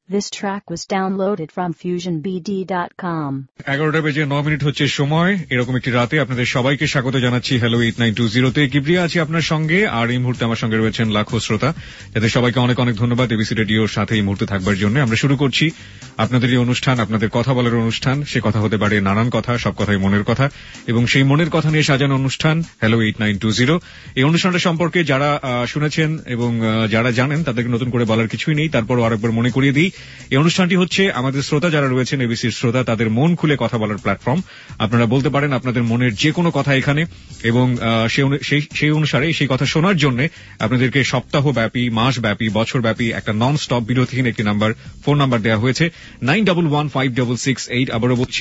This track was downloaded from FusionBD.com. 11:09 হচ্ছে সময়। এরকম একটি রাতে আপনাদের সবাইকে স্বাগত জানাচ্ছি হ্যালো 8920-তে। কিবরিয়া আছি আপনার সঙ্গে, আর এই মুহূর্তে আমার সঙ্গে রয়েছেন লাখো শ্রোতা, যাদের সবাইকে অনেক অনেক ধন্যবাদ এবিসি রেডিওর সাথে এই মুহূর্তে থাকবার জন্য। আমরা শুরু করছি আপনাদের এই অনুষ্ঠান, আপনাদের কথা বলার অনুষ্ঠান। সে কথা হতে পারে নানান কথা, সব কথাই মনের কথা, এবং সেই মনের কথা নিয়ে সাজানো অনুষ্ঠান হ্যালো 8920। এই অনুষ্ঠানটা সম্পর্কে যারা শুনেছেন এবং যারা জানেন তাদেরকে নতুন করে বলার কিছুই নেই, তারপরও আরেকবার মনে করিয়ে দিই, এই অনুষ্ঠানটি হচ্ছে আমাদের শ্রোতা যারা রয়েছেন, এবিসির শ্রোতা, তাদের মন খুলে কথা বলার প্ল্যাটফর্ম। আপনারা বলতে পারেন আপনাদের মনের যে কোনো কথা এখানে, এবং সেই অনুসারে সেই কথা শোনার জন্য আপনাদেরকে সপ্তাহব্যাপী, মাসব্যাপী, বছরব্যাপী একটা নন স্টপ বিরতিহীন একটি ফোন নাম্বার দেওয়া হয়েছে 91156668। আবারও বলছি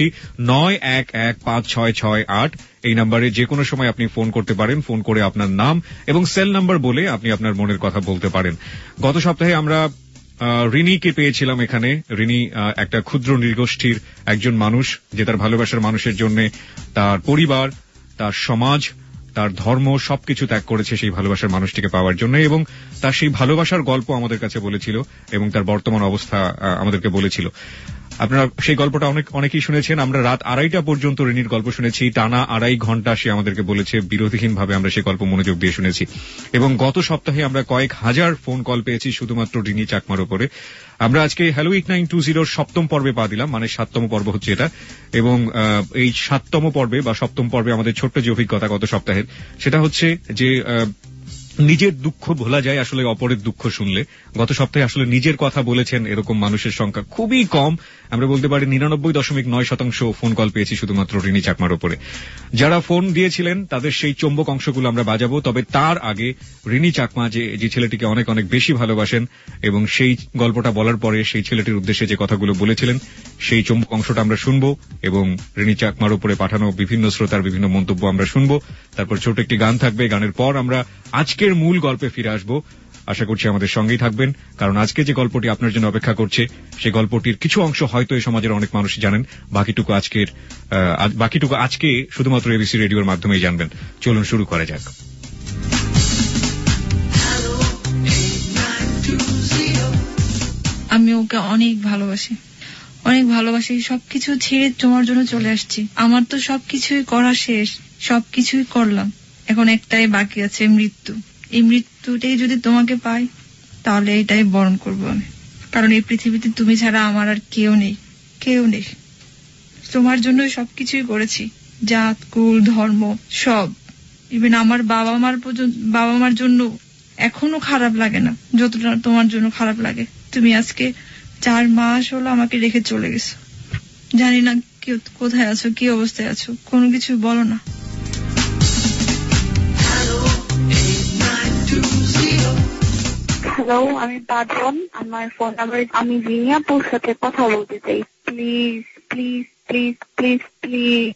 91156668। এই নাম্বারে যে কোনো সময় আপনি ফোন করতে পারেন। ফোন করে আপনার নাম এবং সেল নাম্বার বলে আপনি আপনার মনের কথা বলতে পারেন। গত সপ্তাহে আমরা রিনিকে পেয়েছিলাম এখানে। রিনি একটা ক্ষুদ্র নৃগোষ্ঠীর একজন মানুষ, যে তার ভালোবাসার মানুষের জন্য তার পরিবার, তার সমাজ, তার ধর্ম সবকিছু ত্যাগ করেছে সেই ভালোবাসার মানুষটিকে পাওয়ার জন্য, এবং তার সেই ভালোবাসার গল্প আমাদের কাছে বলেছিল এবং তার বর্তমান অবস্থা আমাদেরকে বলেছিল। আপনারা সেই গল্পটা অনেকেই শুনেছেন। আমরা রাত 2:30 পর্যন্ত রিনির গল্প শুনেছি, টানা 2.5 ঘন্টা সে আমাদেরকে বলেছে, বিরতিহীনভাবে আমরা সেই গল্প মনোযোগ দিয়ে শুনেছি। এবং গত সপ্তাহে আমরা কয়েক হাজার ফোন কল পেয়েছি শুধুমাত্র রিনি চাকমার উপরে। আমরা আজকে হ্যালো 8920 সপ্তম পর্বে পা দিলাম, মানে 7তম পর্ব হচ্ছে এটা। এবং এই 7তম পর্বে বা 7তম পর্বে আমাদের ছোট্ট যে অভিজ্ঞতা গত সপ্তাহের, সেটা হচ্ছে যে নিজের দুঃখ ভোলা যায় আসলে অপরের দুঃখ শুনলে। গত সপ্তাহে আসলে নিজের কথা বলেছেন এরকম মানুষের সংখ্যা খুবই কম। আমরা বলতে পারি 99.9% ফোন কল পেয়েছি শুধুমাত্র রিনি চাকমার উপরে। যারা ফোন দিয়েছিলেন তাদের সেই চৌম্বক অংশগুলো আমরা বাজাবো, তবে তার আগে রিনি চাকমা যে ছেলেটিকে অনেক অনেক বেশি ভালোবাসেন এবং সেই গল্পটা বলার পরে সেই ছেলেটির উদ্দেশ্যে যে কথাগুলো বলেছিলেন সেই চৌম্বক অংশটা আমরা শুনবো, এবং রিনি চাকমার উপরে পাঠানো বিভিন্ন শ্রোতার বিভিন্ন মন্তব্য আমরা শুনবো। তারপর ছোট একটি গান থাকবে, গানের পর আমরা আজকের মূল গল্পে ফিরে আসবো। আশা করছি আমাদের সঙ্গেই থাকবেন, কারণ আজকে যে গল্পটি আপনার জন্য অপেক্ষা করছে সেই গল্পটির কিছু অংশ হয়তো এই সমাজের অনেক মানুষ জানেন, বাকিটুকু আজকে শুধুমাত্র এবিসি রেডিওর মাধ্যমেই জানবেন। চলুন শুরু করা যাক। আমি ওকে অনেক ভালোবাসি, সবকিছু ছেড়ে তোমার জন্য চলে আসছি। আমার তো সবকিছুই করা শেষ, সবকিছুই করলাম, এখন একটাই বাকি আছে, মৃত্যু। এই মৃত্যুটাই যদি তোমাকে পাই তাহলে এটাই বরণ করবো আমি, কারণ এই পৃথিবীতে তুমি ছাড়া আমার আর কেউ নেই। তোমার জন্য সবকিছুই করেছি, জাত, কুল, ধর্ম সব। ইভেন আমার বাবা মার জন্য এখনো খারাপ লাগে না যতটা তোমার জন্য খারাপ লাগে। তুমি আজকে 4 মাস হলো আমাকে রেখে চলে গেছো। জানি না কোথায় আছো, কি অবস্থায় আছো, কোনো কিছু বলো না। হ্যালো, আমি বাদন। আমার ফোন নাম্বার, আমি জিনিয়াপুর সাথে কথা বলতে চাই। Please please please please please.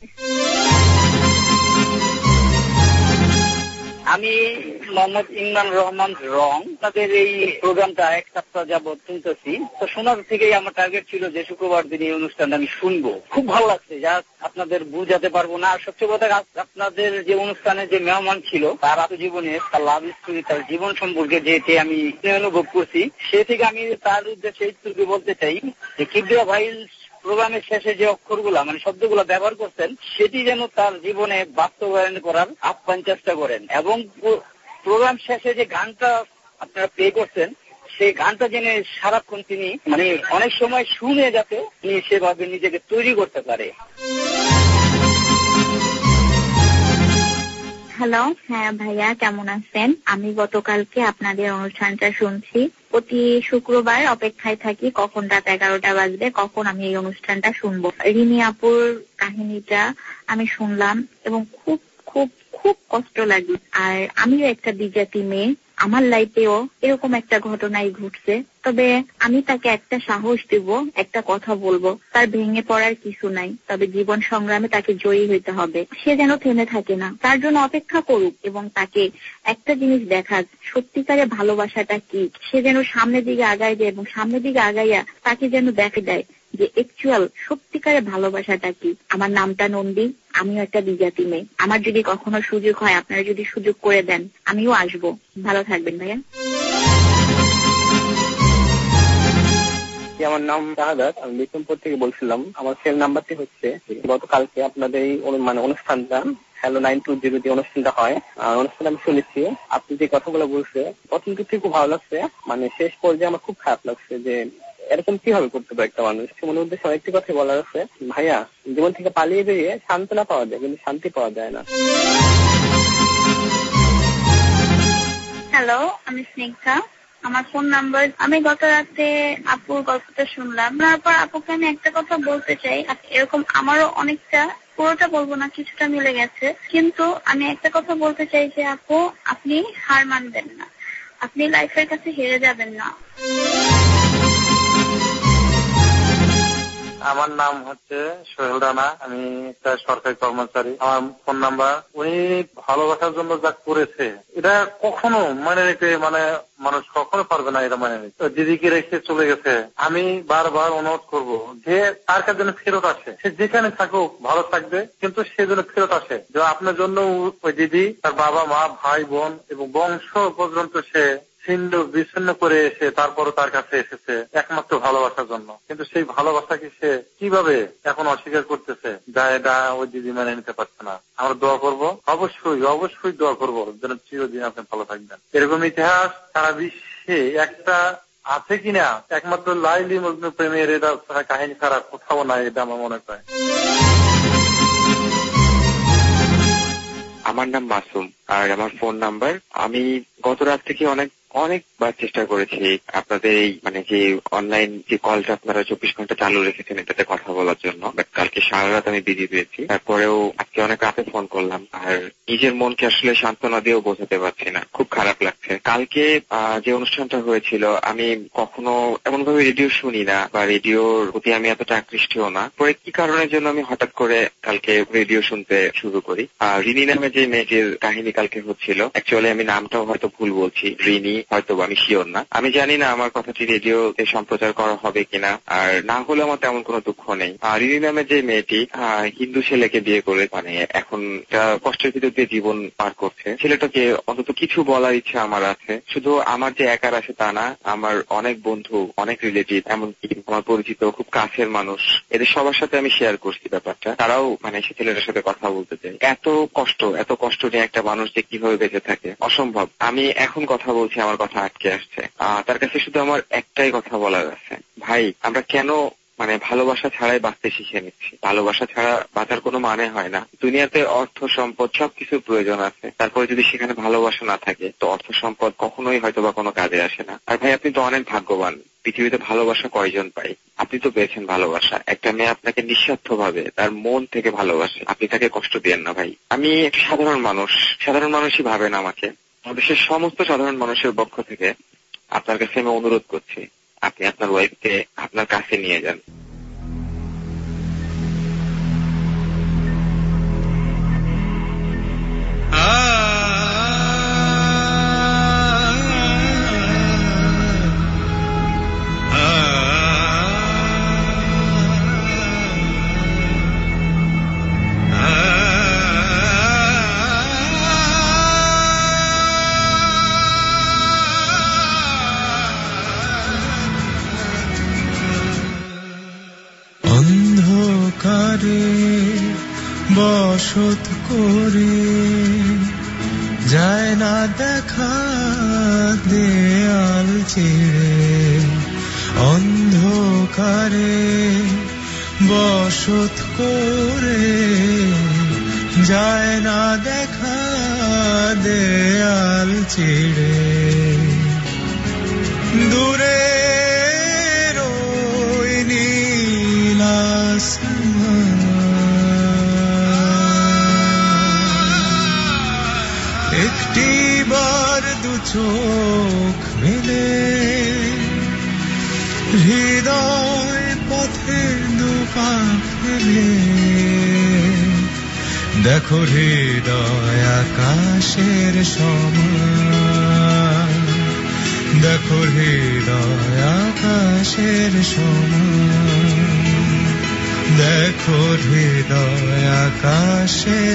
আমি মোহাম্মদ ইমরান রহমান রং। তাদের এই প্রোগ্রামটা এক সপ্তাহ যাবৎ শুনতেছি, তো শোনার থেকেই আমার টার্গেট ছিল যে শুক্রবার দিন এই অনুষ্ঠানটা আমি শুনবো। খুব ভালো লাগছে, যা আপনাদের বুঝাতে পারবো না। আর সবচেয়ে কথা, আপনাদের যে অনুষ্ঠানে যে মেহমান ছিল তার আত্মজীবনে, তার লাভ স্টোরি, তার জীবন সম্পর্কে যেটি আমি অনুভব করছি, সে থেকে আমি তার উদ্দেশ্যে এইটুকু বলতে চাই যে কিবরিয়া ভাই প্রোগ্রামের শেষে যে অক্ষরগুলা, মানে শব্দগুলা ব্যবহার করছেন, সেটি যেন তার জীবনে বাস্তবায়ন করার আপ্রাণ চেষ্টা করেন। এবং প্রোগ্রাম শেষে যে গানটা আপনারা প্লে করছেন, সেই গানটা যেন সারাক্ষণ তিনি মানে অনেক সময় শুনে যাতে তিনি সেভাবে নিজেকে তৈরি করতে পারে। হ্যালো, হ্যাঁ ভাইয়া, কেমন আছেন? আমি গতকালকে আপনাদের অনুষ্ঠানটা শুনছি। প্রতি শুক্রবার অপেক্ষায় থাকি কখন রাত 11টা বাজবে, কখন আমি এই অনুষ্ঠানটা শুনবো। রিনি আপুর কাহিনীটা আমি শুনলাম এবং খুব খুব খুব কষ্ট লাগে। আর আমিও একটা বিজাতি মেয়ে, আমার লাইফেও এরকম একটা ঘটনাই ঘটছে। তবে আমি তাকে একটা সাহস দেব, একটা কথা বলবো, তার ভেঙে পড়ার কিছু নাই। তবে জীবন সংগ্রামে তাকে জয়ী হইতে হবে। সে যেন থেমে থাকে না, তার জন্য অপেক্ষা করুক এবং তাকে একটা জিনিস দেখাক, সত্যিকারের ভালোবাসাটা কি। সে যেন সামনের দিকে আগায় যায় এবং সামনের দিকে আগাইয়া তাকে যেন দেখে দেয় যে অ্যাকচুয়াল সত্যিকারের ভালোবাসাটা কি। আমার নামটা নন্দী, আমিও একটা বিজাতি মেয়ে। আমার যদি কখনো সুযোগ হয়, আপনারা যদি সুযোগ করে দেন, আমিও আসবো। ভালো থাকবেন ভাইয়া। আমার নাম শাহাদাত, আমি বিক্রমপুর থেকে বলছিলাম। আমার সেল নাম্বারটি হচ্ছে গতকালকে আপনাদের এই অনুষ্ঠানটা হ্যালো 920 যে অনুষ্ঠানটা হয়, অনুষ্ঠান আমি শুনেছি। আপনি যে কথাগুলো বলছে প্রথম দিক থেকে খুব ভালো লাগছে, শেষ পর্যায়ে আমার খুব খারাপ লাগছে যে এরকম কিভাবে করতে পারে একটা মানুষ। মনের উদ্দেশ্যে আরেকটি কথা বলার আছে, ভাইয়া জীবন থেকে পালিয়ে বেরিয়ে সান্ত্বনা পাওয়া যায় কিন্তু শান্তি পাওয়া যায় না। হ্যালো, আমি স্নিগ্ধা। আমার ফোন নাম্বার, আমি গত রাতে আপুর গল্পটা শুনলাম, তারপর আপুকে আমি একটা কথা বলতে চাই। এরকম আমারও অনেকটা, পুরোটা বলবো না, কিছুটা মিলে গেছে, কিন্তু আমি একটা কথা বলতে চাই যে আপু, আপনি হার মানবেন না, আপনি লাইফের কাছে হেরে যাবেন না। আমার নাম হচ্ছে সোহেল রানা, আমি একটা সরকারি কর্মচারী। আমার ফোন নাম্বার, উনি ভালোবাসার জন্য যা করেছে এটা কখনো নিতে মানুষ কখনো পারবে না, এটা নিতে। দিদিকে রেখে চলে গেছে। আমি বারবার অনুরোধ করব যে তার কাছে যেন ফেরত আসে, সে যেখানে থাকুক ভালো থাকবে, কিন্তু সে যেন ফেরত আসে। যে আপনার জন্য ওই দিদি তার বাবা মা ভাই বোন এবং বংশ পর্যন্ত সে ছিন্ন বিচ্ছিন্ন করে এসে তারপরও তার কাছে এসেছে একমাত্র ভালোবাসার জন্য। কিন্তু সেই ভালোবাসাকে সে কিভাবে এখন অস্বীকার করতেছে, যা এটা ওই দিদি মেনে নিতে পারছে না। আমরা দোয়া করবো, অবশ্যই দোয়া করবো যেন চিরদিন আপনি ভালো থাকবেন। এরকম ইতিহাস সারা বিশ্বে একটা আছে কিনা, একমাত্র লাইলি মজনু প্রেমের এটা কাহিনী ছাড়া কোথাও নাই, এটা আমার মনে হয়। আমার নাম মাসুম, আর আমার ফোন নাম্বার, আমি গত রাত থেকে অনেকবার চেষ্টা করেছি আপনাদের এই যে অনলাইন যে কলটা আপনারা 24 ঘন্টা চালু রেখেছেন এটাতে কথা বলার জন্য, বাট কালকে সারা রাত আমি বিজি পেয়েছি। তারপরেও আজকে অনেক রাতে ফোন করলাম, আর নিজের মনকে আসলে সান্ত্বনা দিয়েও বোঝাতে পারছি না, খুব খারাপ লাগছে। কালকে যে অনুষ্ঠানটা হয়েছিল, আমি কখনো এমন ভাবে রেডিও শুনি না বা রেডিওর প্রতি আমি এতটা আকৃষ্টও না। পরে কি কারণের জন্য আমি হঠাৎ করে কালকে রেডিও শুনতে শুরু করি। রিনি নামে যে মেয়েটির কাহিনী কালকে হচ্ছিল, অ্যাকচুয়ালি আমি নামটাও হয়তো ভুল বলছি, রিনি হয়তো, আমি শিওর না। আমি জানি না আমার কথাটি রেডিওতে সম্প্রচার করা হবে কিনা, আর না হলে আমার তেমন কোনো দুঃখ নেই। রিনি নামে যে মেয়েটি হিন্দু ছেলেকে বিয়ে করে এখন কষ্টের ভিতর দিয়ে জীবন পার করছে, ছেলেটাকে অন্তত কিছু বলার ইচ্ছা আমার আছে। শুধু আমার যে একার আছে তা না, আমার অনেক বন্ধু, অনেক রিলেটিভ, এমনকি আমার পরিচিত খুব কাছের মানুষ, এদের সবার সাথে আমি শেয়ার করছি ব্যাপারটা। তারাও সে ছেলেটার সাথে কথা বলতে চাই। এত কষ্ট নিয়ে একটা মানুষ যে কিভাবে বেঁচে থাকে অসম্ভব। আমি এখন কথা বলছি, আমার কথা আটকে আসছে। তার কাছে শুধু আমার একটাই কথা বলার আছে, ভাই আমরা কেন ভালোবাসা ছাড়াই বাঁচতে শিখে নিচ্ছি। ভালোবাসা ছাড়া বাঁচার কোনো মানে হয় না। দুনিয়াতে অর্থ সম্পদ সবকিছুর প্রয়োজন আছে, তারপরে যদি সেখানে ভালোবাসা না থাকে তো অর্থ সম্পদ কখনোই হয়তো বা কোনো কাজে আসে না। আর ভাই আপনি তো অনেক ভাগ্যবান, পৃথিবীতে ভালোবাসা কয়জন পাই, আপনি তো পেয়েছেন ভালোবাসা। একটা মেয়ে আপনাকে নিঃস্বার্থ ভাবে তার মন থেকে ভালোবাসে, আপনি তাকে কষ্ট দিয়েন না ভাই। আমি সাধারণ মানুষই ভাবেন আমাকে। দেশের সমস্ত সাধারণ মানুষের পক্ষ থেকে আপনার কাছে আমি অনুরোধ করছি, আপনি আপনার ওয়াইফকে আপনার কাছে নিয়ে যান। বসত করে যায় না দেখা দেয়াল ছেড়ে, অন্ধকারে বসত করে যায় না দেখা দেয়াল ছেড়ে। দূরে রই নীল আসমান, একটিবার দু চোখ মেলে হৃদয় পথে দুপা ফেলে, দেখো হৃদয় আকাশের সমান, দেখো হৃদয় আকাশের সমান, দেখো হৃদয় আকাশের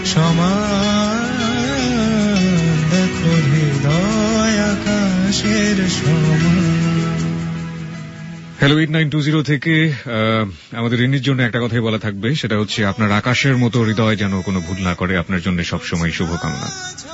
সমান, দেখো হৃদয় আকাশের সমান। হ্যালো 8920 থেকে আমাদের রিনির জন্য একটা কথাই বলা থাকবে, সেটা হচ্ছে আপনার আকাশের মতো হৃদয় যেন কোনো ভুল না করে, আপনার জন্য সবসময় শুভকামনা।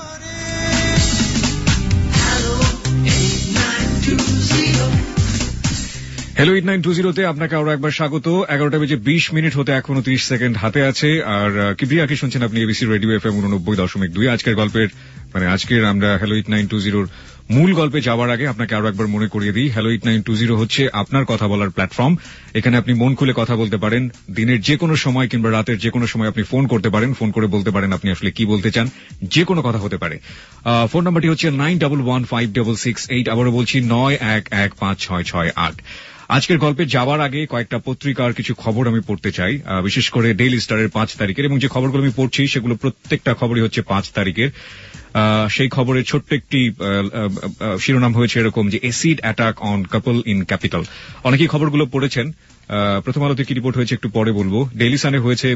হ্যালো 8920 তে আপনাকে আরো একবার স্বাগত। 11:20 হতে এখনো 30 সেকেন্ড হাতে আছে। আর কিবরিয়াকে শুনছেন আপনি এবিসি রেডিও FM 89.2। আজকের গল্পের আজকের আমরা হ্যালো 8920 মূল গল্পে যাওয়ার আগে আপনাকে আরো একবার মনে করিয়ে দিই, হ্যালো 8920 হচ্ছে আপনার কথা বলার প্ল্যাটফর্ম। এখানে আপনি মন খুলে কথা বলতে পারেন। দিনের যে কোনো সময় কিংবা রাতের যে কোনো সময় আপনি ফোন করতে পারেন, ফোন করে বলতে পারেন আপনি আসলে কি বলতে চান। যে কোনো কথা হতে পারে। ফোন নাম্বারটি হচ্ছে 91156668। আবারও বলছি 91156668। আজকের গল্পে যাওয়ার আগে কয়েকটা পত্রিকার কিছু খবর আমি পড়তে চাই, বিশেষ করে ডেইলি স্টারের 5 তারিখের, এবং যে খবরগুলো আমি পড়ছি সেগুলো প্রত্যেকটা খবরই হচ্ছে 5 তারিখের। সেই খবরের ছোট্ট একটি শিরোনাম হয়েছে এরকম যে acid attack on couple in capital. অনেকেই খবরগুলো পড়েছেন। প্রথম আলোতে কি রিপোর্ট হয়েছে একটু পরে বলবো। ডেইলি সানে হয়েছে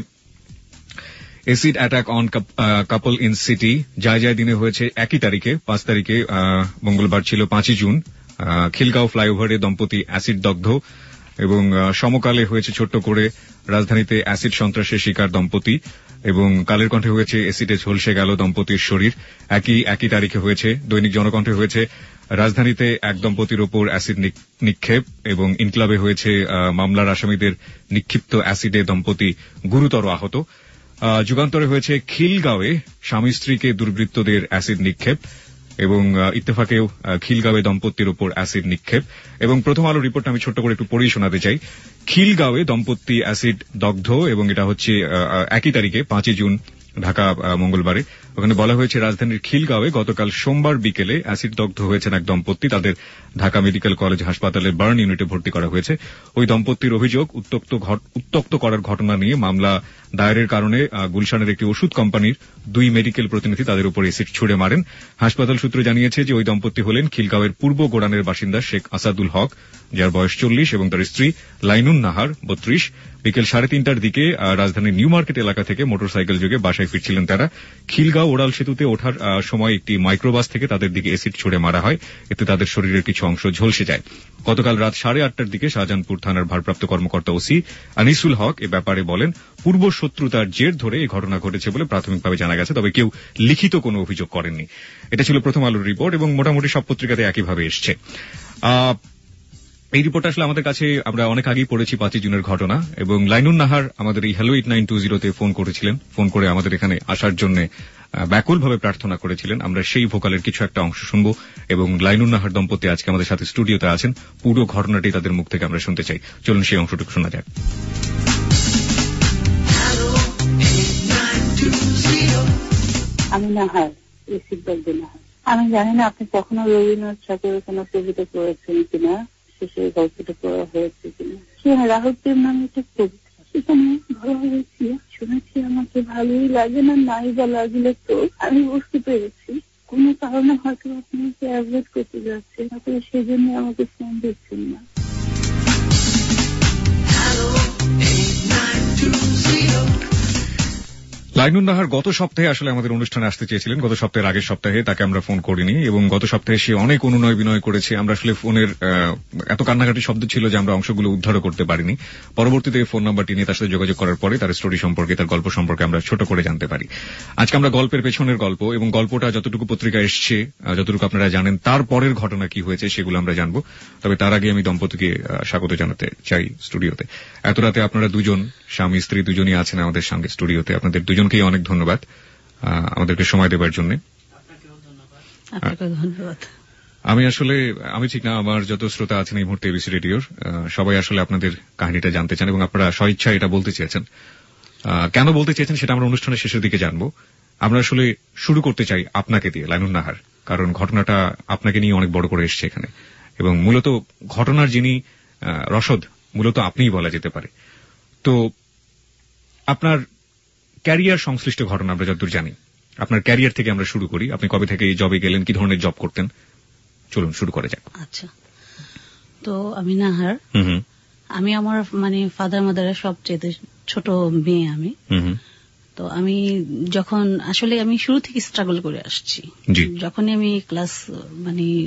acid attack on couple in city. যায় দিনে হয়েছে একই তারিখে 5 তারিখে, মঙ্গলবার ছিল 5ই জুন। খিলগাঁও ফ্লাইওভারে দম্পতি অ্যাসিড দগ্ধ, এবং সমকালে হয়েছে ছোট্ট করে রাজধানীতে অ্যাসিড সন্ত্রাসের শিকার দম্পতি, এবং কালের কণ্ঠে হয়েছে এসিডে ঝলসে গেল দম্পতির শরীর। একই তারিখে হয়েছে দৈনিক জনকণ্ঠে হয়েছে রাজধানীতে এক দম্পতির ওপর অ্যাসিড নিক্ষেপ, এবং ইনক্লাবে হয়েছে মামলার আসামিদের নিক্ষিপ্ত অ্যাসিডে দম্পতি গুরুতর আহত। যুগান্তরে হয়েছে খিলগাঁওয়ে স্বামী স্ত্রীকে দুর্বৃত্তদের অ্যাসিড নিক্ষেপ, এবং ইত্তেফাকেও খিলগাঁওয়ে দম্পতির ওপর অ্যাসিড নিক্ষেপ। এবং প্রথম আলো রিপোর্ট আমি ছোট্ট করে একটু পড়েই শোনাতে চাই। খিলগাঁওয়ে দম্পতি অ্যাসিড দগ্ধ, এবং এটা হচ্ছে একই তারিখে 5ই জুন, ঢাকা মঙ্গলবারে। ওখানে বলা হয়েছে রাজধানীর খিলগাঁওয়ে গতকাল সোমবার বিকেলে অ্যাসিড দগ্ধ হয়েছেন এক দম্পতি। তাদের ঢাকা মেডিকেল কলেজ হাসপাতালের বার্ন ইউনিটে ভর্তি করা হয়েছে। ওই দম্পতির অভিযোগ, উত্তক্ত করার ঘটনা নিয়ে মামলা দায়েরের কারণে গুলশানের একটি ওষুধ কোম্পানির 2 মেডিকেল প্রতিনিধি তাদের উপর এসিড ছুড়ে মারেন। হাসপাতাল সূত্র জানিয়েছে যে ওই দম্পতি হলেন খিলগাঁওয়ের পূর্ব গোড়ানের বাসিন্দা শেখ আসাদুল হক, যার বয়স 40, এবং তার স্ত্রী লাইনুন নাহার 32। বিকেল 3:30টার দিকে রাজধানীর নিউ মার্কেট এলাকা থেকে মোটরসাইকেল যোগে বাসায় ফিরছিলেন তারা। খিলগাঁও ওড়াল সেতুতে ওঠার সময় একটি মাইক্রোবাস থেকে তাদের দিকে এসিড ছুড়ে মারা হয়। এতে তাদের শরীরের কিছু অংশ ঝলসে যায়। গতকাল রাত 8:30টার দিকে শাহজাহানপুর থানার ভারপ্রাপ্ত কর্মকর্তা ওসি আনিসুল হক এ ব্যাপারে বলেন, পূর্ব শত্রুতার জের ধরে এই ঘটনা ঘটেছে বলে প্রাথমিকভাবে জানা গেছে, তবে কেউ লিখিত কোনো অভিযোগ করেননি। এটা ছিল প্রথম আলোর রিপোর্ট, এবং মোটামুটি সব পত্রিকাতে একইভাবে এসছে। এই রিপোর্ট আসলে আমাদের কাছে আমরা অনেক আগেই পড়েছি 5ই জুনের ঘটনা, এবং লাইনুন নাহার আমাদের এই হ্যালো 8920 তে ফোন করেছিলেন। ফোন করে আমাদের এখানে আসার জন্য ব্যাকুলভাবে প্রার্থনা করেছিলেন। আমরা সেই ভোকালের কিছু একটা অংশ শুনবো, এবং লাইনুন নাহার দম্পতি আজকে আমাদের সাথে স্টুডিওতে আছেন। পুরো ঘটনাটি তাদের মুখ থেকে আমরা শুনতে চাই। চলুন সেই অংশটুকু শোনা যাক। আমি নাহার, এসিড দগ্ধ নাহার। আমি জানি না আপনি কখনো রবীন্দ্রনাথ ঠাকুরের কোন কবিতা পড়েছেন কিনা, শেষে গল্পটা পড়া হয়েছে কিনা। সেখানে রাহুল প্রেম নামে একটা কবিতা, সেখানে ভালো হয়েছি শুনেছি, আমাকে ভালোই লাগে না, নাই বা লাগলে তো আমি বুঝতে পেরেছি কোন কারণে হয়তো আপনি অ্যাভয়েড করতে যাচ্ছেন, আসলে সেই জন্য আমাকে ফোন দিচ্ছেন না। লাইনুন নাহার গত সপ্তাহে আসলে আমাদের অনুষ্ঠানে আসতে চেয়েছিলেন। গত সপ্তাহের আগের সপ্তাহে তাকে আমরা ফোন করিনি, এবং গত সপ্তাহে সে অনেক অনুনয় বিনয় করেছে। আমরা আসলে ফোনের এত কান্নাকাটি শব্দ ছিল যে আমরা অংশগুলো উদ্ধারও করতে পারিনি। পরবর্তীতে ফোন নাম্বারটি নিয়ে তার সাথে যোগাযোগ করার পরে তার স্টোরি সম্পর্কে, তার গল্প সম্পর্কে আমরা ছোট করে জানতে পারি। আজকে আমরা গল্পের পেছনের গল্প, এবং গল্পটা যতটুকু পত্রিকা এসছে, যতটুকু আপনারা জানেন, তার পরের ঘটনা কি হয়েছে সেগুলো আমরা জানবো। তবে তার আগে আমি দম্পতিকে স্বাগত জানাতে চাই স্টুডিওতে। এত রাতে আপনারা দুজন স্বামী স্ত্রী দুজনই আছেন আমাদের সঙ্গে স্টুডিওতে। আপনাদের দুজনকেই অনেক ধন্যবাদ আমাদেরকে সময় দেবার জন্য। আমি ঠিক না, আমার যত শ্রোতা আছেন এই মুহূর্তে এবিসি রেডিওর, সবাই আসলে আপনাদের কাহিনীটা জানতে চান, এবং আপনারা স্বইচ্ছায় এটা বলতে চেয়েছেন। কেন বলতে চেয়েছেন সেটা আমরা অনুষ্ঠানের শেষের দিকে জানবো। আমরা আসলে শুরু করতে চাই আপনাকে দিয়ে, লাইনুন নাহার, কারণ ঘটনাটা আপনাকে নিয়ে অনেক বড় করে এসছে এখানে, এবং মূলত ঘটনার যিনি রসদ মূলত আপনিই বলা যেতে পারে। তো আপনার ক্যারিয়ার সংশ্লিষ্ট ঘটনা আমরা যতদূর জানি, আপনার ক্যারিয়ার থেকে আমরা শুরু করি। আপনি কবে থেকে এই জবে গেলেন, কি ধরনের জব করতেন, চলুন শুরু করা যাক। আচ্ছা, তো আমি নাহার, আমি আমার ফাদার মাদারের সবচেয়ে ছোট মেয়ে আমি। তো আমি যখন আসলে আমি শুরু থেকে স্ট্রাগল করে আসছি, যখনই আমি ক্লাস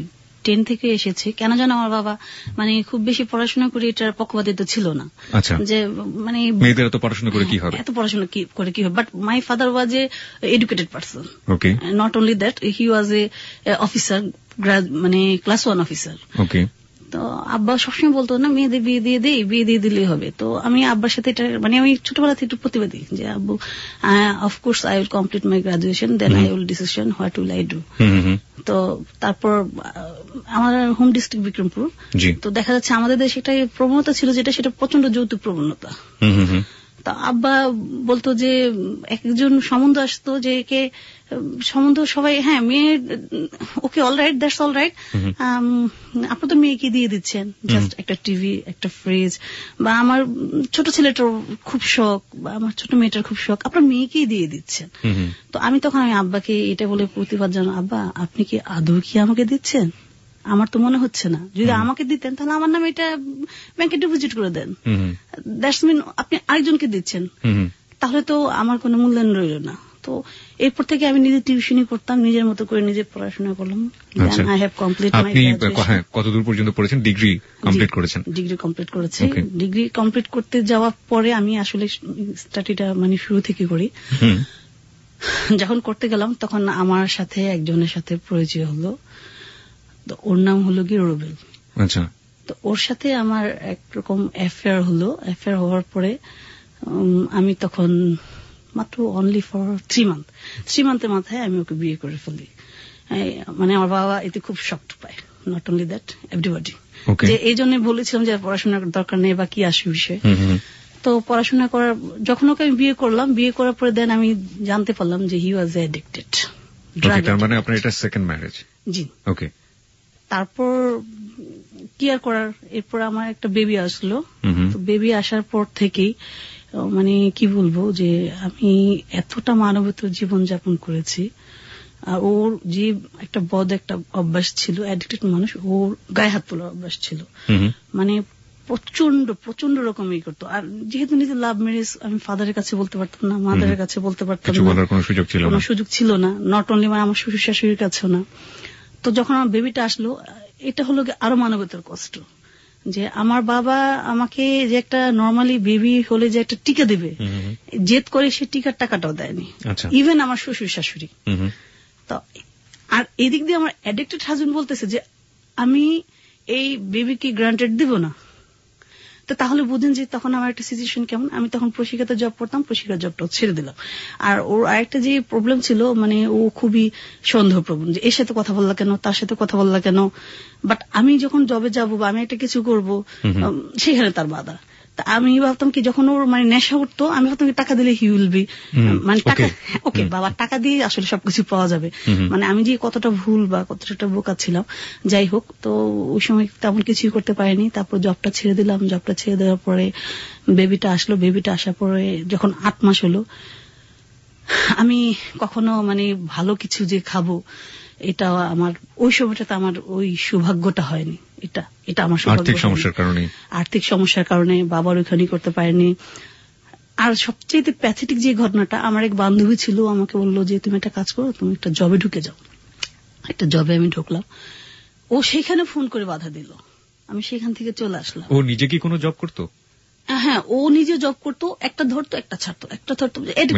10 থেকে এসেছি, কেন যেন আমার বাবা মানে খুব বেশি পড়াশোনা করে এটার পক্ষপাতিত্ব ছিল না। আচ্ছা, যে মানে মেয়েদের এত পড়াশোনা করে কি হবে, এত পড়াশোনা করে কি হবে। But my father was a educated person. Okay, not only that, he was a officer, মানে ক্লাস 1 অফিসার। ওকে, তো আব্বা সবসময় বলতো না মেয়েদের বিয়ে দিয়ে দিলেই হবে। তো আমি আব্বার সাথে এটা মানে আমি ছোটবেলা থেকে একটু প্রতিবাদী যে আব্বু of course I will complete my graduation, then I will decision what will I do. তো তারপর আমার হোম ডিস্ট্রিক্ট বিক্রমপুর। তো দেখা যাচ্ছে আমাদের দেশে একটা প্রবণতা ছিল যেটা সেটা প্রচন্ড যৌতুক প্রবণতা। তা আব্বা বলতো যে একজন সম্বন্ধ আসতো যে একে সম্বন্ধ সবাই হ্যাঁ মেয়ে ওকে অলরাইট, দ্যাটস অলরাইট, আপনি তো মেয়েকে দিয়ে দিচ্ছেন জাস্ট একটা টিভি, একটা ফ্রিজ, বা আমার ছোট ছেলেটার খুব শখ, বা আমার ছোট মেয়েটার খুব শখ, আপনার মেয়েকেই দিয়ে দিচ্ছেন। তো আমি তখন আমি আব্বাকে এটা বলে প্রতিবাদ জানাই, আব্বা আপনি কি আদৌ কি আমাকে দিচ্ছেন? আমার তো মনে হচ্ছে না। যদি আমাকে দিতেন তাহলে আমার নামে এটা ব্যাংকে ডিপোজিট করে দেন। দ্যাটস মিন আপনি আরেকজনকে দিচ্ছেন, তাহলে তো আমার কোনো মূল্যায়ন রইল না। তো এরপর থেকে আমি নিজে টিউশনই করতাম, নিজের মতো করে নিজে পড়াশোনা করলাম। I have complete my graduation. কতদূর পর্যন্ত পড়েছেন? ডিগ্রি কমপ্লিট করেছেন? ডিগ্রি কমপ্লিট করেছি। ডিগ্রি কমপ্লিট করতে যাওয়ার পরে আমি আসলে স্টাডিটা মানে শুরু থেকে করি। যখন করতে গেলাম তখন আমার সাথে একজনের সাথে পরিচয় হলো, তো ওর নাম হলো কি রুবেল। আচ্ছা, তো ওর সাথে আমার একরকম অ্যাফেয়ার হলো। অ্যাফেয়ার হওয়ার পরে আমি তখন মাত্র অনলি ফর 3 মান্থের মাথায় আমি ওকে বিয়ে করে ফেলি। মানে আমার বাবা এতে খুব শক্ট পায়, নট অনলি দ্যাট, এভরিবডি। যে এই জন্য বলেছিলাম যে পড়াশোনার দরকার নেই বা কি আসে বিষয়। তো পড়াশোনা করার যখন ওকে আমি বিয়ে করলাম, বিয়ে করার পরে দেন আমি জানতে পারলাম যে হি ওয়াজ অ্যাডিক্টেড। তার মানে আপনার এটা সেকেন্ড ম্যারেজ? জি। ওকে। তারপর কি আর করার, এরপর আমার একটা বেবি আসলো। তো বেবি আসার পর থেকেই মানে কি বলবো যে আমি এতটা মানবতার জীবন যাপন করেছি। আর ওর যে একটা একটা অভ্যাস ছিল, অ্যাডিক্টেড মানুষ, ওর গায়ে হাত তোলার অভ্যাস ছিল। মানে প্রচন্ড রকমই করতো। আর যেহেতু নিজের লাভ ম্যারেজ, আমি ফাদারের কাছে বলতে পারতাম না, মাদারের কাছে বলতে পারতাম না, কোনো সুযোগ ছিল না। নট অনলি মানে আমার শ্বশুর শাশুড়ির কাছেও না। তো যখন আমার বেবিটা আসলো, এটা হলো আরো মানবতার কষ্ট যে আমার বাবা আমাকে যে একটা নর্মালি বেবি হলে যে একটা টিকা দেবে, জেদ করে সে টিকার টাকাটাও দেয়নি, ইভেন আমার শ্বশুর শাশুড়ি। তো আর এদিক দিয়ে আমার অ্যাডিক্টেড হাজবেন্ড বলতেছে যে আমি এই বেবিকে গ্রান্টেড দিব না। তো তাহলে বুঝেন যে তখন আমার একটা সিচুয়েশন কেমন। আমি তখন প্রশিক্ষিত জব করতাম, প্রশিক্ষিত জবটাও ছেড়ে দিলাম। আর ওর আরেকটা যে প্রবলেম ছিল, মানে ও খুবই সন্দেহপ্রবণ, যে এর সাথে কথা বললা কেন, তার সাথে কথা বললা কেন। বাট আমি যখন জবে যাবো বা আমি একটা কিছু করবো, সেখানে তার বাধা। তা আমি ভাবতাম কি যখন ওর মানে নেশা উঠতো, আমি ভাবতাম টাকা দিলে হি উইল বি, মানে টাকা ওকে বাবা টাকা দিয়ে আসলে সবকিছু পাওয়া যাবে। মানে আমি যে কতটা ভুল বা কতটা বোকা ছিলাম, যাই হোক। তো ওই সময় তেমন কিছুই করতে পারিনি। তারপর জবটা ছেড়ে দিলাম। জবটা ছেড়ে দেওয়ার পরে বেবিটা আসলো। বেবিটা আসার পরে যখন 8 মাস হলো, আমি কখনো মানে ভালো কিছু যে খাবো, এটা আমার ওই সময়টাতে আমার ওই সৌভাগ্যটা হয়নি। এটা আমার আর্থিক সমস্যার কারণে বাবার ওইখানে করতে পারেনি। আর সবচেয়ে প্যাথেটিক যে ঘটনাটা, আমার এক বান্ধবী ছিল, আমাকে বললো যে তুমি একটা কাজ করো, তুমি একটা জবে ঢুকে যাও। একটা জবে আমি ঢুকলাম, ও সেখানে ফোন করে বাধা দিল, আমি সেখান থেকে চলে আসলাম। ও নিজে কি কোনো জব করতো? হ্যাঁ, ও নিজে জব করতো, একটা ধরতো একটা ছাড়তো, একটা ধরতো।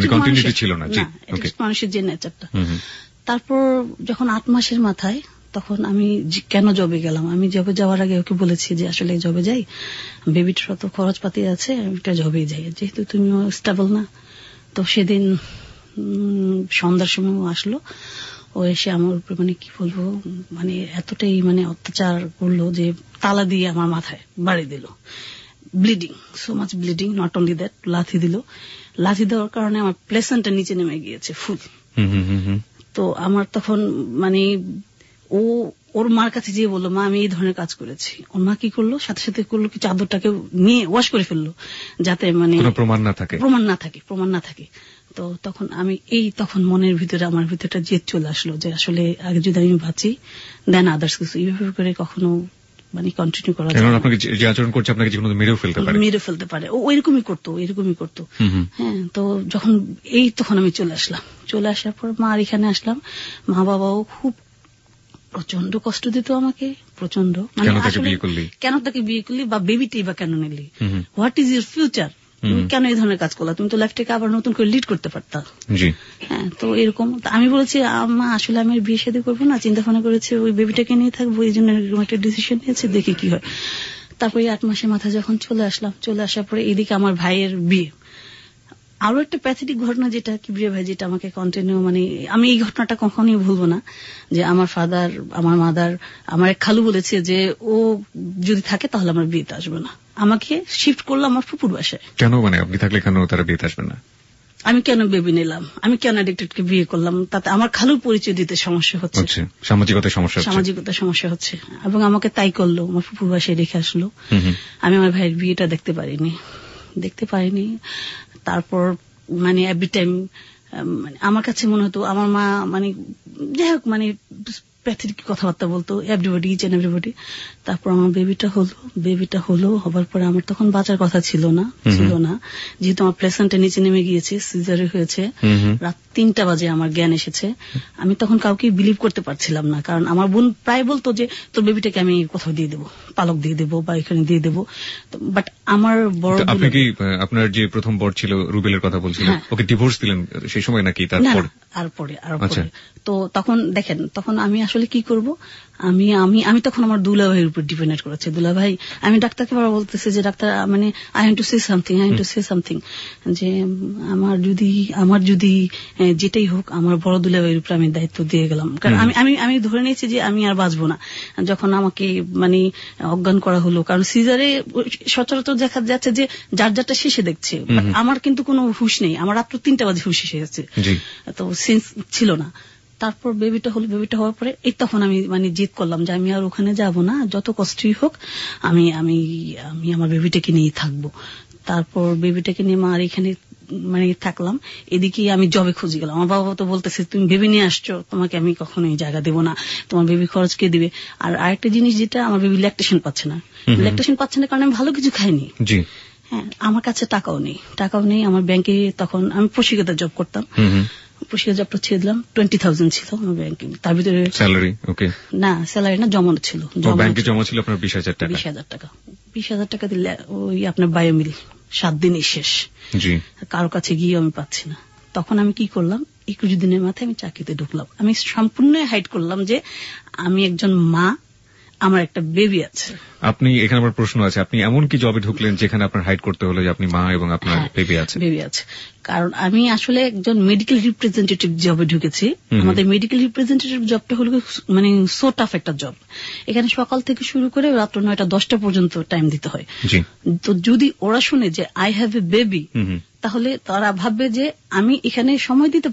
মানুষের যে নেচারটা। তারপর যখন 8 মাসের মাথায়, তখন আমি কেন জবে গেলাম, আমি জবে যাওয়ার আগে ওকে বলেছি যে আসলে জবে যাই, বেবিটার তো খরচপাতি আছে, একটা জবে যাই, যেহেতু তুমিও স্টেবল না। তো সেদিন সন্ধ্যার সময় আসলো, ও এসে আমার উপরে মানে কি বলবো, মানে এতটাই মানে অত্যাচার করলো যে তালা দিয়ে আমার মাথায় বাড়ি দিল। Bleeding, so much bleeding, not only that, লাথি দিল। লাথি দেওয়ার কারণে আমার প্লেসেন্টটা নিচে নেমে গিয়েছে ফুল। তো আমার তখন মানে ওর মার কাছে যেয়ে বললো, মা আমি এই ধরনের কাজ করেছি। ওর মা কি করলো, সাথে সাথে করলো কি, চাদরটাকে নিয়ে ওয়াশ করে ফেললো, যাতে মানে প্রমাণ না থাকে। তো তখন আমি তখন মনের ভিতরে আমার ভিতরটা জেদ চলে আসলো যে আসলে আগে যদি আমি বাঁচি, দেন আদার্স কিছু এইভাবে করে কখনো মানে কন্টিনিউ করা যায়। আপনাকে যে আচরণ করছে আপনাকে যেকোনো মেরেও ফেলতে পারে, ও এরকমই করতো। হ্যাঁ, তো যখন তখন আমি চলে আসার পর মা এখানে আসলাম, মা বাবাও খুব প্রচন্ড কষ্ট দিত আমাকে, প্রচন্ড। মানে কেন তাকে বিয়ে করলি বা বেবিটাই বা কেন নিলি, হোয়াট ইজ ইউর ফিউচার, তুমি কেন এই ধরনের কাজ করলা, তুমি তো লাইফটাকে আবার নতুন করে লিড করতে পারতা। হ্যাঁ, তো এরকম আমি বলেছি আম্মা আসলে আমি বিয়ে শাদী করবো না, চিন্তা ভাবনা করেছি ওই বেবিটাকে নিয়ে থাকবো, এই জন্য একটা ডিসিশন নিয়েছে, দেখি কি হয়। তারপরে 8 মাসের মাথায় যখন চলে আসলাম, চলে আসার পরে এদিকে আমার ভাইয়ের বিয়ে। আরো একটা প্যাথেটিক ঘটনা যেটা কিবরিয়া ভাই যেটা আমাকে কন্টিনিউ, মানে আমি এই ঘটনাটা কখনোই ভুলবো না, যে আমার ফাদার, আমার মাদার, আমার এক খালু বলেছে যে ও যদি থাকে তাহলে আমার বিয়েতে আসবে না, আমাকে শিফট করলো আমার ফুপুর বাসায়। কেন, মানে আপনি থাকলে কেন তারা বিয়েতে আসবে না? আমি কেন বেবি নিলাম, আমি কেন অ্যাডিক্টেডকে বিয়ে করলাম, তাতে আমার খালুর পরিচয় দিতে সমস্যা হচ্ছে, সামাজিকতার সমস্যা হচ্ছে, এবং আমাকে তাই করলো, আমার ফুপুর বাসায় রেখে আসলো। আমি আমার ভাইয়ের বিয়েটা দেখতে পারিনি। তারপর মানে এভরি টাইম আমার কাছে মনে হতো আমার মা মানে যাই হোক মানে প্যাথেটিক কথাবার্তা বলতো এভরিবডি, ইচ এন্ড এভরিবডি। তারপর আমার বেবিটা হলো হবার পরে আমার তখন বাঁচার কথা ছিল না, যেহেতু আমার প্লেসেন্টটা নিচে নেমে গিয়েছে, সিজারে হয়েছে, রাত 3টা বাজে আমার জ্ঞান এসেছে। আমি তখন কাউকে বিলিভ করতে পারছিলাম না, কারণ আমার বোন প্রায় বলতো যে তোর বেবিটাকে আমি কোথাও দিয়ে দেবো, পালক দিয়ে দেবো বা এখানে দিয়ে দেবো, বাট আমার বড়। আপনি কি আপনার যে প্রথম বর ছিল রুবেলের কথা বলছিলেন, ওকে ডিভোর্স দিলেন সেই সময় নাকি তারপর? আর পরে তো তখন দেখেন, তখন আমি আসলে কি করব, আমি তখন আমার দুলা ভাইয়ের উপর ডিপেন্ড করেছে। দুলা ভাই, আমি ডাক্তারকে বারবার বলতেছি যে ডাক্তার মানে I have to say something, যে আমার যদি যেটাই হোক আমার বড় দুলা ভাইয়ের উপর আমি দায়িত্ব দিয়ে গেলাম, কারণ আমি ধরে নিয়েছি যে আমি আর বাঁচবো না। যখন আমাকে মানে অজ্ঞান করা হলো, কারণ সিজারে সচরাচর দেখা যাচ্ছে যে যার যারটা শেষে দেখছে, আমার কিন্তু কোনো হুঁশ নেই, আমার রাত্র 3টা বাজে হুঁশ এসে গেছে, তো সেন্স ছিল না। তারপর বেবিটা হওয়ার পরে এই তখন আমি মানে জিদ করলাম যে আমি আর ওখানে যাব না, যত কষ্টই হোক আমি আমার বেবিটাকে নিয়ে থাকবো। তারপর বেবিটাকে নিয়ে মা আর এখানে মানে থাকলাম। এদিকে আমি জবে খুঁজে গেলাম, আমার বাবা তো বলতেছে তুমি বেবি নিয়ে আসছো, তোমাকে আমি কখনোই জায়গা দেবো না, তোমার বেবি খরচ কে দিবে। আর আরেকটা জিনিস যেটা, আমার বেবি ল্যাকটেশন পাচ্ছে না কারণ আমি ভালো কিছু খাইনি। হ্যাঁ, আমার কাছে টাকাও নেই। আমার ব্যাংকে তখন আমি প্রশিক্ষিতার জব করতাম, প্রশিক্ষিত জবটা ছেড়ে দিলাম, 20,000 ছিল আমার ব্যাংকে, তার ভিতরে স্যালারি না, স্যালারি না, জমানো ছিল, ব্যাংকে জমা ছিল আপনার 20,000 টাকা দিলে ওই আপনার বায়োমিল 7 দিনই শেষ, কারো কাছে গিয়ে আমি পাচ্ছি না। তখন আমি কি করলাম, 21 দিনের মাথায় আমি চাকরিতে ঢুকলাম। আমি সম্পূর্ণ হাইড করলাম যে আমি একজন মা, আমার একটা বেবি আছে। আপনি এখানে আমার প্রশ্ন আছে, আপনি এমন কি জবে ঢুকলেন যেখানে আপনার হাইড করতে হলো যে আপনি মা এবং আপনার বেবি আছে? কারণ আমি আসলে একজন মেডিকেল রিপ্রেজেন্টেটিভ জবে ঢুকেছি। আমাদের মেডিকেল রিপ্রেজেন্টেটিভ জবটা হলো মানে সো টাফ একটা জব। এখানে সকাল থেকে শুরু করে রাত্র 9টা-10টা পর্যন্ত টাইম দিতে হয়। তো যদি ওরা শুনে যে আই হ্যাভ এ বেবি, তাহলে তারা ভাববে যে আমি এখানে সময় দিতে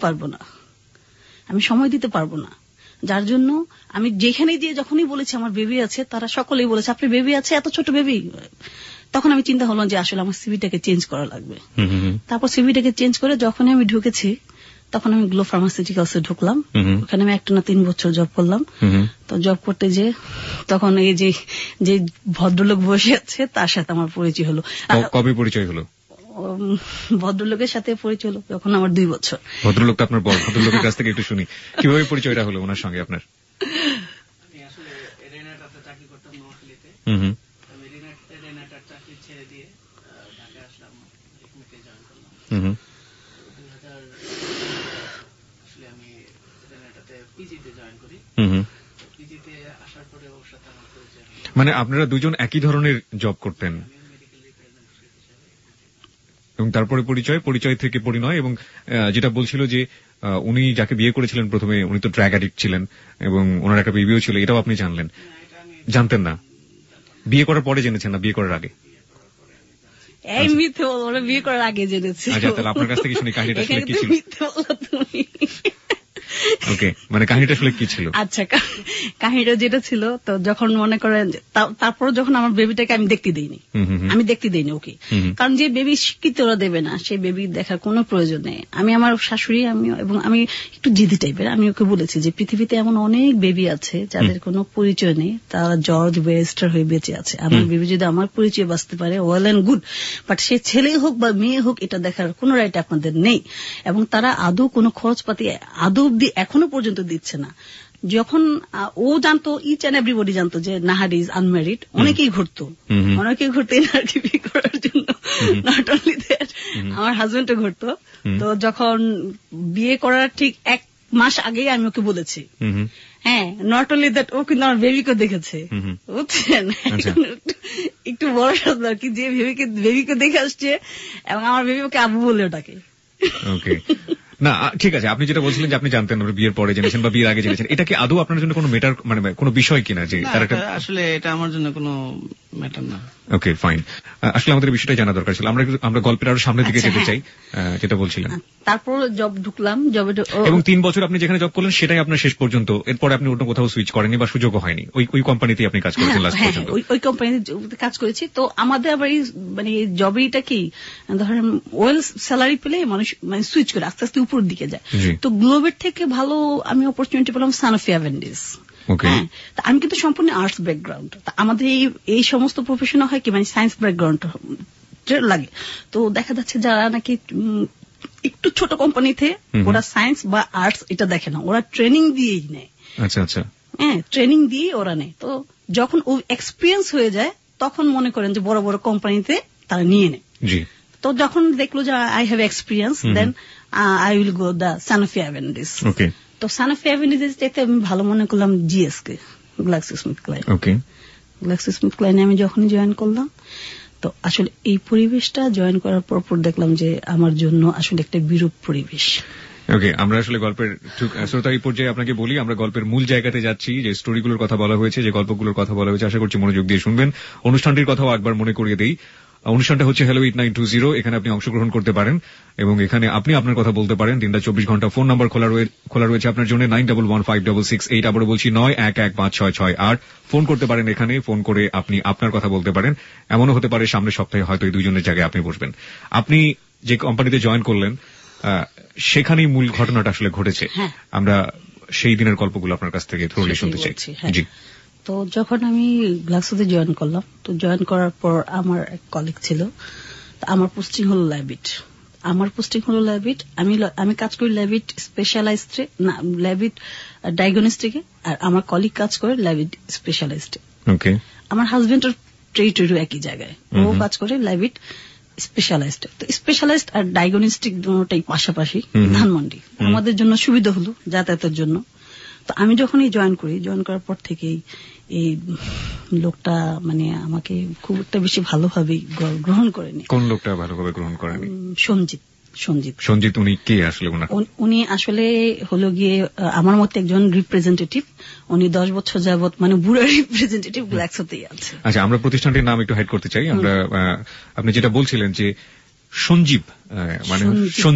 পারবো না, যার জন্য আমি যেখানে দিয়ে যখনই বলেছি আমার বেবি আছে, তারা সকলেই বলেছে আপনি বেবি আছে, এত ছোট বেবি। তখন আমি চিন্তা করলাম যে আসলে আমার সিভিটাকে চেঞ্জ করা লাগবে। তারপর সিভিটাকে চেঞ্জ করে যখনই আমি ঢুকেছি, তখন আমি গ্লো ফার্মাসিউটিক্যালসে ঢুকলাম। ওখানে আমি 1 না 3 বছর জব করলাম। তো জব করতে যে তখন এই যে ভদ্রলোক বসে আছে, তার সাথে আমার পরিচয় হলো। কবে পরিচয় হলো? ভদ্রলোকের সাথে পরিচয় হলো যখন আমার 2 বছর। ভদ্রলোক আপনার বড়, ভদ্রলোকের কাছ থেকে একটু শুনি কিভাবে পরিচয়টা হলো ওনার সঙ্গে আপনার? আমি আসলে রেনাটাতে চাকরি করতাম নোয়াখালীতে। আমি রেনাটার চাকরি ছেড়ে দিয়ে ঢাকায় আসলাম, রিকমিতে জয়েন করলাম। 2000 আসলে আমি রেনাটাতে পিজিতে জয়েন করি। পিজিতে আসার পরে ওর সাথে আমার পরিচয়। মানে আপনারা দুজন একই ধরনের জব করতেন এবং তারপরে পরিচয় থেকে পরিণয়। এবং যেটা বলছিল যে উনি যাকে বিয়ে করেছিলেন প্রথমে, উনি তো ড্রাগ অ্যাডিক্ট ছিলেন এবং ওনার একটা বেবিও ছিল, এটাও আপনি জানতেন না? বিয়ে করার পরে জেনেছেন না বিয়ে করার আগে? এই মিথ্যে বলো, ওরা বিয়ে করার আগে জেনেছে। আচ্ছা, তাহলে আপনার কাছ থেকে শুনি কাহিনীটা আসলে কি ছিল। ওকে, মানে কাহিনীটা আসলে কি ছিল? আচ্ছা, কাহিনীটা যেটা ছিল, তো যখন মনে করেন তারপর যখন আমার বেবিটাকে আমি দেখতে দিইনি ওকে, কারণ যে বেবি স্বীকৃতি ওরা দেবে না, সেই বেবি দেখার কোনো প্রয়োজন নেই। আমি আমার শাশুড়ি আমি একটু জিদি টাইপের, আমি ওকে বলেছি যে পৃথিবীতে এমন অনেক বেবি আছে যাদের কোনো পরিচয় নেই, তারা জর্জ ওয়েস্টার হয়ে বেঁচে আছে। আমার বেবি যদি আমার পরিচয় বাঁচতে পারে, ওয়েল এন্ড গুড, বাট সে ছেলে হোক বা মেয়ে হোক, এটা দেখার কোনো রাইট আপনাদের নেই। এবং তারা আদৌ কোনো খরচপাতি আদৌ এখনো পর্যন্ত দিচ্ছে না। যখন ও জানতো, ইচ অ্যান্ড এভরিবডি জানতো যে নাহার ইজ আনম্যারিড, অনেকেই ঘুরতো এনআরকিবি করার জন্য, নট অনলি দ্যাট আমার হাজবেন্ডও ঘুরতো। তো যখন বিয়ে করার ঠিক 1 মাস আগেই আমি ওকে বলেছি, হ্যাঁ, নট অনলি দ্যাট, ও কিন্তু আমার বেবিকে দেখেছে, বুঝছেন, একটু বড় সাথে আর কি, যে বেবিকে দেখে আসছে এবং আমার বেবি ওকে আবু বলে ওটাকে। ওকে, না ঠিক আছে, আপনি যেটা বলছিলেন যে আপনি জানতেন বিয়ের পরে জেনেছেন বা বিয়ের আগে জেনেছেন, এটা কি আদৌ আপনার জন্য কোনো ম্যাটার, মানে কোনো বিষয় কিনা যে তার একটা? আসলে এটা আমার জন্য কোনো ম্যাটার না। ওকে ফাইন, আসলে আমাদের বিষয়টা জানা দরকার ছিল। আমরা গল্পের আরো সামনের দিকে যেতে চাই, যেটা বলছিলেন। তারপর জব ঢুকলাম, জবে এবং 3 বছর আপনি যেখানে জব করলেন সেটাই আপনার শেষ পর্যন্ত, এরপরে আপনি অন্য কোথাও সুইচ করেননি বা সুযোগও হয়নি, ওই কোম্পানিতেই আপনি কাজ করেছেন লাস্ট পর্যন্ত? ওই কোম্পানিতে কাজ করেছি। তো আমাদের আবার মানে জবটা কি, ধরেন ওয়েল স্যালারি পেলে মানুষ মানে সুইচ করে আস্তে আস্তে উপর দিকে যায়। তো গ্লোবের থেকে ভালো আমি অপরচুনিটি পেলাম সানোফি অ্যাভেন্ডিস। হ্যাঁ, আমি কিন্তু সম্পূর্ণ আর্টস ব্যাকগ্রাউন্ড, আমাদের এই সমস্ত প্রফেশনে হয় কি মানে সায়েন্স ব্যাকগ্রাউন্ড লাগে। তো দেখা যাচ্ছে যারা নাকি একটু ছোট কোম্পানিতে, ওরা সায়েন্স বা আর্টস এটা দেখে না, ওরা ট্রেনিং দিয়েই নেয়। আচ্ছা আচ্ছা, হ্যাঁ, ট্রেনিং দিয়ে ওরা নেয়। তো যখন ও এক্সপিরিয়েন্স হয়ে যায় তখন মনে করেন যে বড় বড় কোম্পানিতে তারা নিয়ে নেয়। তো যখন দেখলো যে I have experience, then I will go the Sanofi Aventis. তো সানোফি অ্যাভেন্ডিস যেতে আমি ভালো মনে করলাম জিএসকে, গ্ল্যাক্সোস্মিথক্লাইন। গ্ল্যাক্সোস্মিথক্লাইনে আমি যখনই জয়েন করলাম, তো আসলে এই পরিবেশটা জয়েন করার পর দেখলাম যে আমার জন্য আসলে একটা বিরূপ পরিবেশ। ওকে, আমরা আসলে গল্পের শ্রোতার পর্যায়ে আপনাকে বলি, আমরা গল্পের মূল জায়গাতে যাচ্ছি, যে স্টোরিগুলোর কথা বলা হয়েছে, যে গল্পগুলোর কথা বলা হয়েছে, আশা করছি মনোযোগ দিয়ে শুনবেন। অনুষ্ঠানটির কথাও একবার মনে করিয়ে দেই, অনুষ্ঠানটা হচ্ছে হ্যালো 8920, এখানে আপনি অংশগ্রহণ করতে পারেন এবং এখানে আপনি আপনার কথা বলতে পারেন। দিনটা 24 ঘন্টা ফোন নাম্বার খোলা রয়েছে আপনার জন্য, 91156668। আবারও বলছি 91156668। ফোন করতে পারেন এখানে, ফোন করে আপনি আপনার কথা বলতে পারেন। এমনও হতে পারে সামনের সপ্তাহে হয়তো এই দুজনের জায়গায় আপনি বসবেন। আপনি যে কোম্পানিতে জয়েন করলেন সেখানেই মূল ঘটনাটা আসলে ঘটেছে, আমরা সেই দিনের গল্পগুলো আপনার কাছ থেকে থ্রুলি শুনতে চাই। জি। তো যখন আমি গ্লাক্সোতে জয়েন করলাম, তো জয়েন করার পর আমার এক কলিগ ছিল, আমার পোস্টিং হলো ল্যাবিট। আমি কাজ করি ল্যাবিট স্পেশালাইজডে, না ল্যাবিট ডায়াগনস্টিকে, আর আমার কলিগ কাজ করে ল্যাবিট স্পেশালাইজডে। আমার হাজবেন্ডের টেরিটরি একই জায়গায়, ও কাজ করে ল্যাবিট স্পেশালাইজড। তো স্পেশালাইজড আর ডায়াগনস্টিক দুটোই পাশাপাশি ধানমন্ডি, আমাদের জন্য সুবিধা হলো যাতায়াতের জন্য। তো আমি যখনই জয়েন করার পর থেকেই এই লোকটা মানে আমাকে খুব একটা বেশি ভালোভাবে গ্রহণ করেনি। কোন লোকটা ভালোভাবে গ্রহণ করেনি? সঞ্জিত। উনি কে আসলে? উনি আসলে হলো গিয়ে আমার মতে একজন রিপ্রেজেন্টেটিভ। উনি 10 বছর যাবত মানে বুড়া রিপ্রেজেন্টেটিভ গ্ল্যাক্সোতেই আছে। আচ্ছা, আমরা প্রতিষ্ঠানটির নাম একটু হাইড করতে চাই। আমরা আপনি যেটা বলছিলেন যে সঞ্জীব, মানে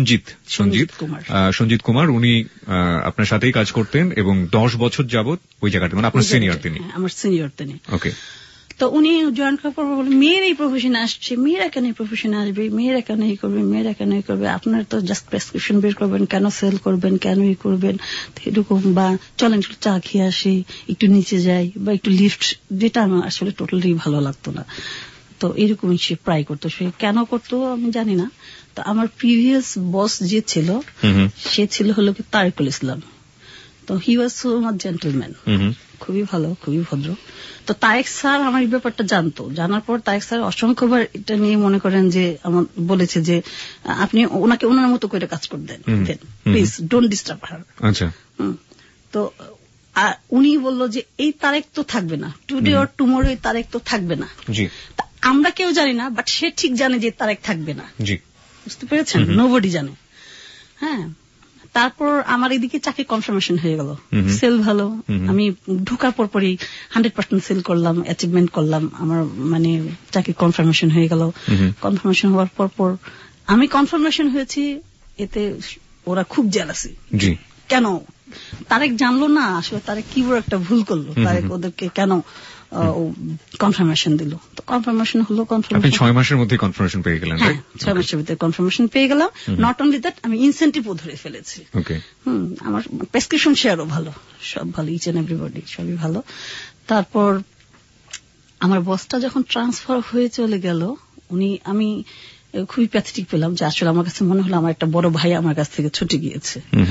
সঞ্জিত কুমার, উনি আপনার সাথেই কাজ করতেন এবং 10 বছর যাবত ওই জায়গাটা, মানে আপনার সিনিয়র তিনি। আমার সিনিয়র তিনি। ওকে। তো উনি জয়েন করার পর বললেন, মেয়ের এই প্রফেশনে আসছে, মেয়েরা কেন এই প্রফেশনে আসবে, মেয়েরা কেন এই করবে, আপনার তো জাস্ট প্রেসক্রিপশন বের করবেন, কেন সেল করবেন, কেন এই করবেন, এরকম, বা চলেন একটু চা খেয়ে আসি, একটু নিচে যাই, বা একটু লিফট, যেটা আমার আসলে টোটালি ভালো লাগতো না। তো এরকমই সে প্রায় করতো। সে কেন করতো আমি জানি না। তো আমার প্রিভিয়াস বস যে ছিল, সে ছিল হলো কি তারিকুল ইসলাম। তো he was so much gentleman, খুবই ভালো, খুবই ভদ্র। তো তারেক স্যার আমার এই ব্যাপারটা জানতো। জানার পর তারেক স্যার অসংখ্যবার এটা নিয়ে মনে করেন যে আমার বলেছে যে আপনি ওনাকে ওনার মতো করে কাজ করে দেন, প্লিজ ডোন্ট ডিস্টার্ব হার। আচ্ছা। তো উনি বলল যে এই তারেক তো থাকবে না, টুডে অর টুমোরো এই তারেক তো থাকবে না। আমরা কেউ জানি না, বাট সে ঠিক জানে যে তারেক থাকবে না। বুঝতে পেরেছেন? নোবডি জানে। হ্যাঁ, তারপর আমার এদিকে চাকরি কনফার্মেশন হয়ে গেল, সেল ভালো। আমি ঢোকার পরপরই 100% সেল করলাম, অ্যাচিভমেন্ট করলাম, আমার মানে চাকরি কনফার্মেশন হয়ে গেল। কনফার্মেশন হওয়ার পর আমি কনফার্মেশন হয়েছি, এতে ওরা খুব জেলাসি। কেন তারেক জানলো না, আসলে তারেক কি বড় একটা ভুল করলো, তারেক ওদেরকে কেন কনফার্মেশন দিল। তো কনফার্মেশন হলো, আপনি 6 মাসের মধ্যে কনফার্মেশন পেয়ে গেলেন? হ্যাঁ, 6 মাসের ভিতরে কনফার্মেশন পেয়ে গেলাম। নট অনলি দ্যাট, আমি ইনসেন্টিভও ধরে ফেলেছি। আমার প্রেসক্রিপশন শেয়ারও ভালো, সব ভালো, ইচ এন্ড এভরিবডি সবই ভালো। তারপর আমার বসটা যখন ট্রান্সফার হয়ে চলে গেল, আমি খুবই প্যাথেটিক পেলাম যে আসলে আমার কাছে মনে হলো আমার একটা বড় ভাই আমার কাছ থেকে ছুটে গিয়েছে।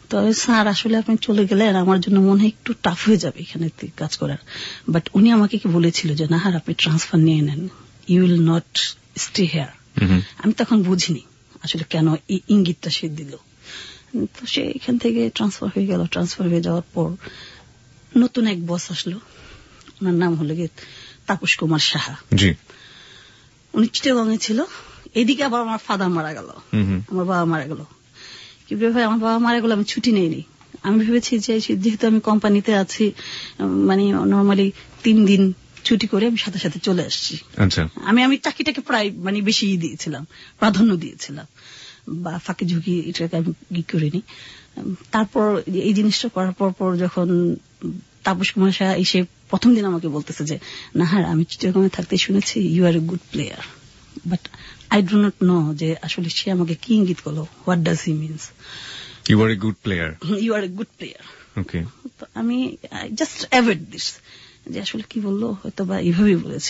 তো স্যার আসলে আপনি চলে গেলেন, আমার জন্য মনে হয় একটু টাফ হয়ে যাবে এখানে কাজ করার। বাট উনি আমাকে কি বলেছিল যে নাহার আপনি ট্রান্সফার নিয়ে নেন, you will not stay here. আমি তখন বুঝিনি আসলে কেন এই ইঙ্গিতটা সে দিল। তো সে এখান থেকে ট্রান্সফার হয়ে গেল। ট্রান্সফার হয়ে যাওয়ার পর নতুন এক বস আসলো, ওনার নাম হলো গিয়ে তাপস কুমার সাহা। উনি চিটাগংয়ে ছিল। এদিকে আবার আমার ফাদার মারা গেল, আমার বাবা মারা গেল। কি ভাই আমার বাবা মারা গেল, আমি ছুটি নেইনি। আমি ভেবেছি যে যেহেতু আমি কোম্পানিতে আছি, মানে নর্মালি 3 দিন ছুটি করে আমি সাথে সাথে চলে আসছি। আমি চাকরিটাকে প্রায় মানে বেশি দিয়েছিলাম, প্রাধান্য দিয়েছিলাম, বা ফাঁকি ঝুঁকি এটাকে আমি করিনি। তারপর এই জিনিসটা করার পর যখন তাপস কুমার শাহ এসে প্রথম দিন আমাকে বলতেছে যে নাহার আমি চিটাগংয়ে থাকতে শুনেছি you are a good player, but I do not know যে আসলে সে আমাকে কি ইঙ্গিত করলো, what does he means you are a good player, you are a good player. তো আমি জাস্ট অ্যাভয়েড দিস, যে আসলে কি বললো, হয়তো বা এইভাবেই বলেছে।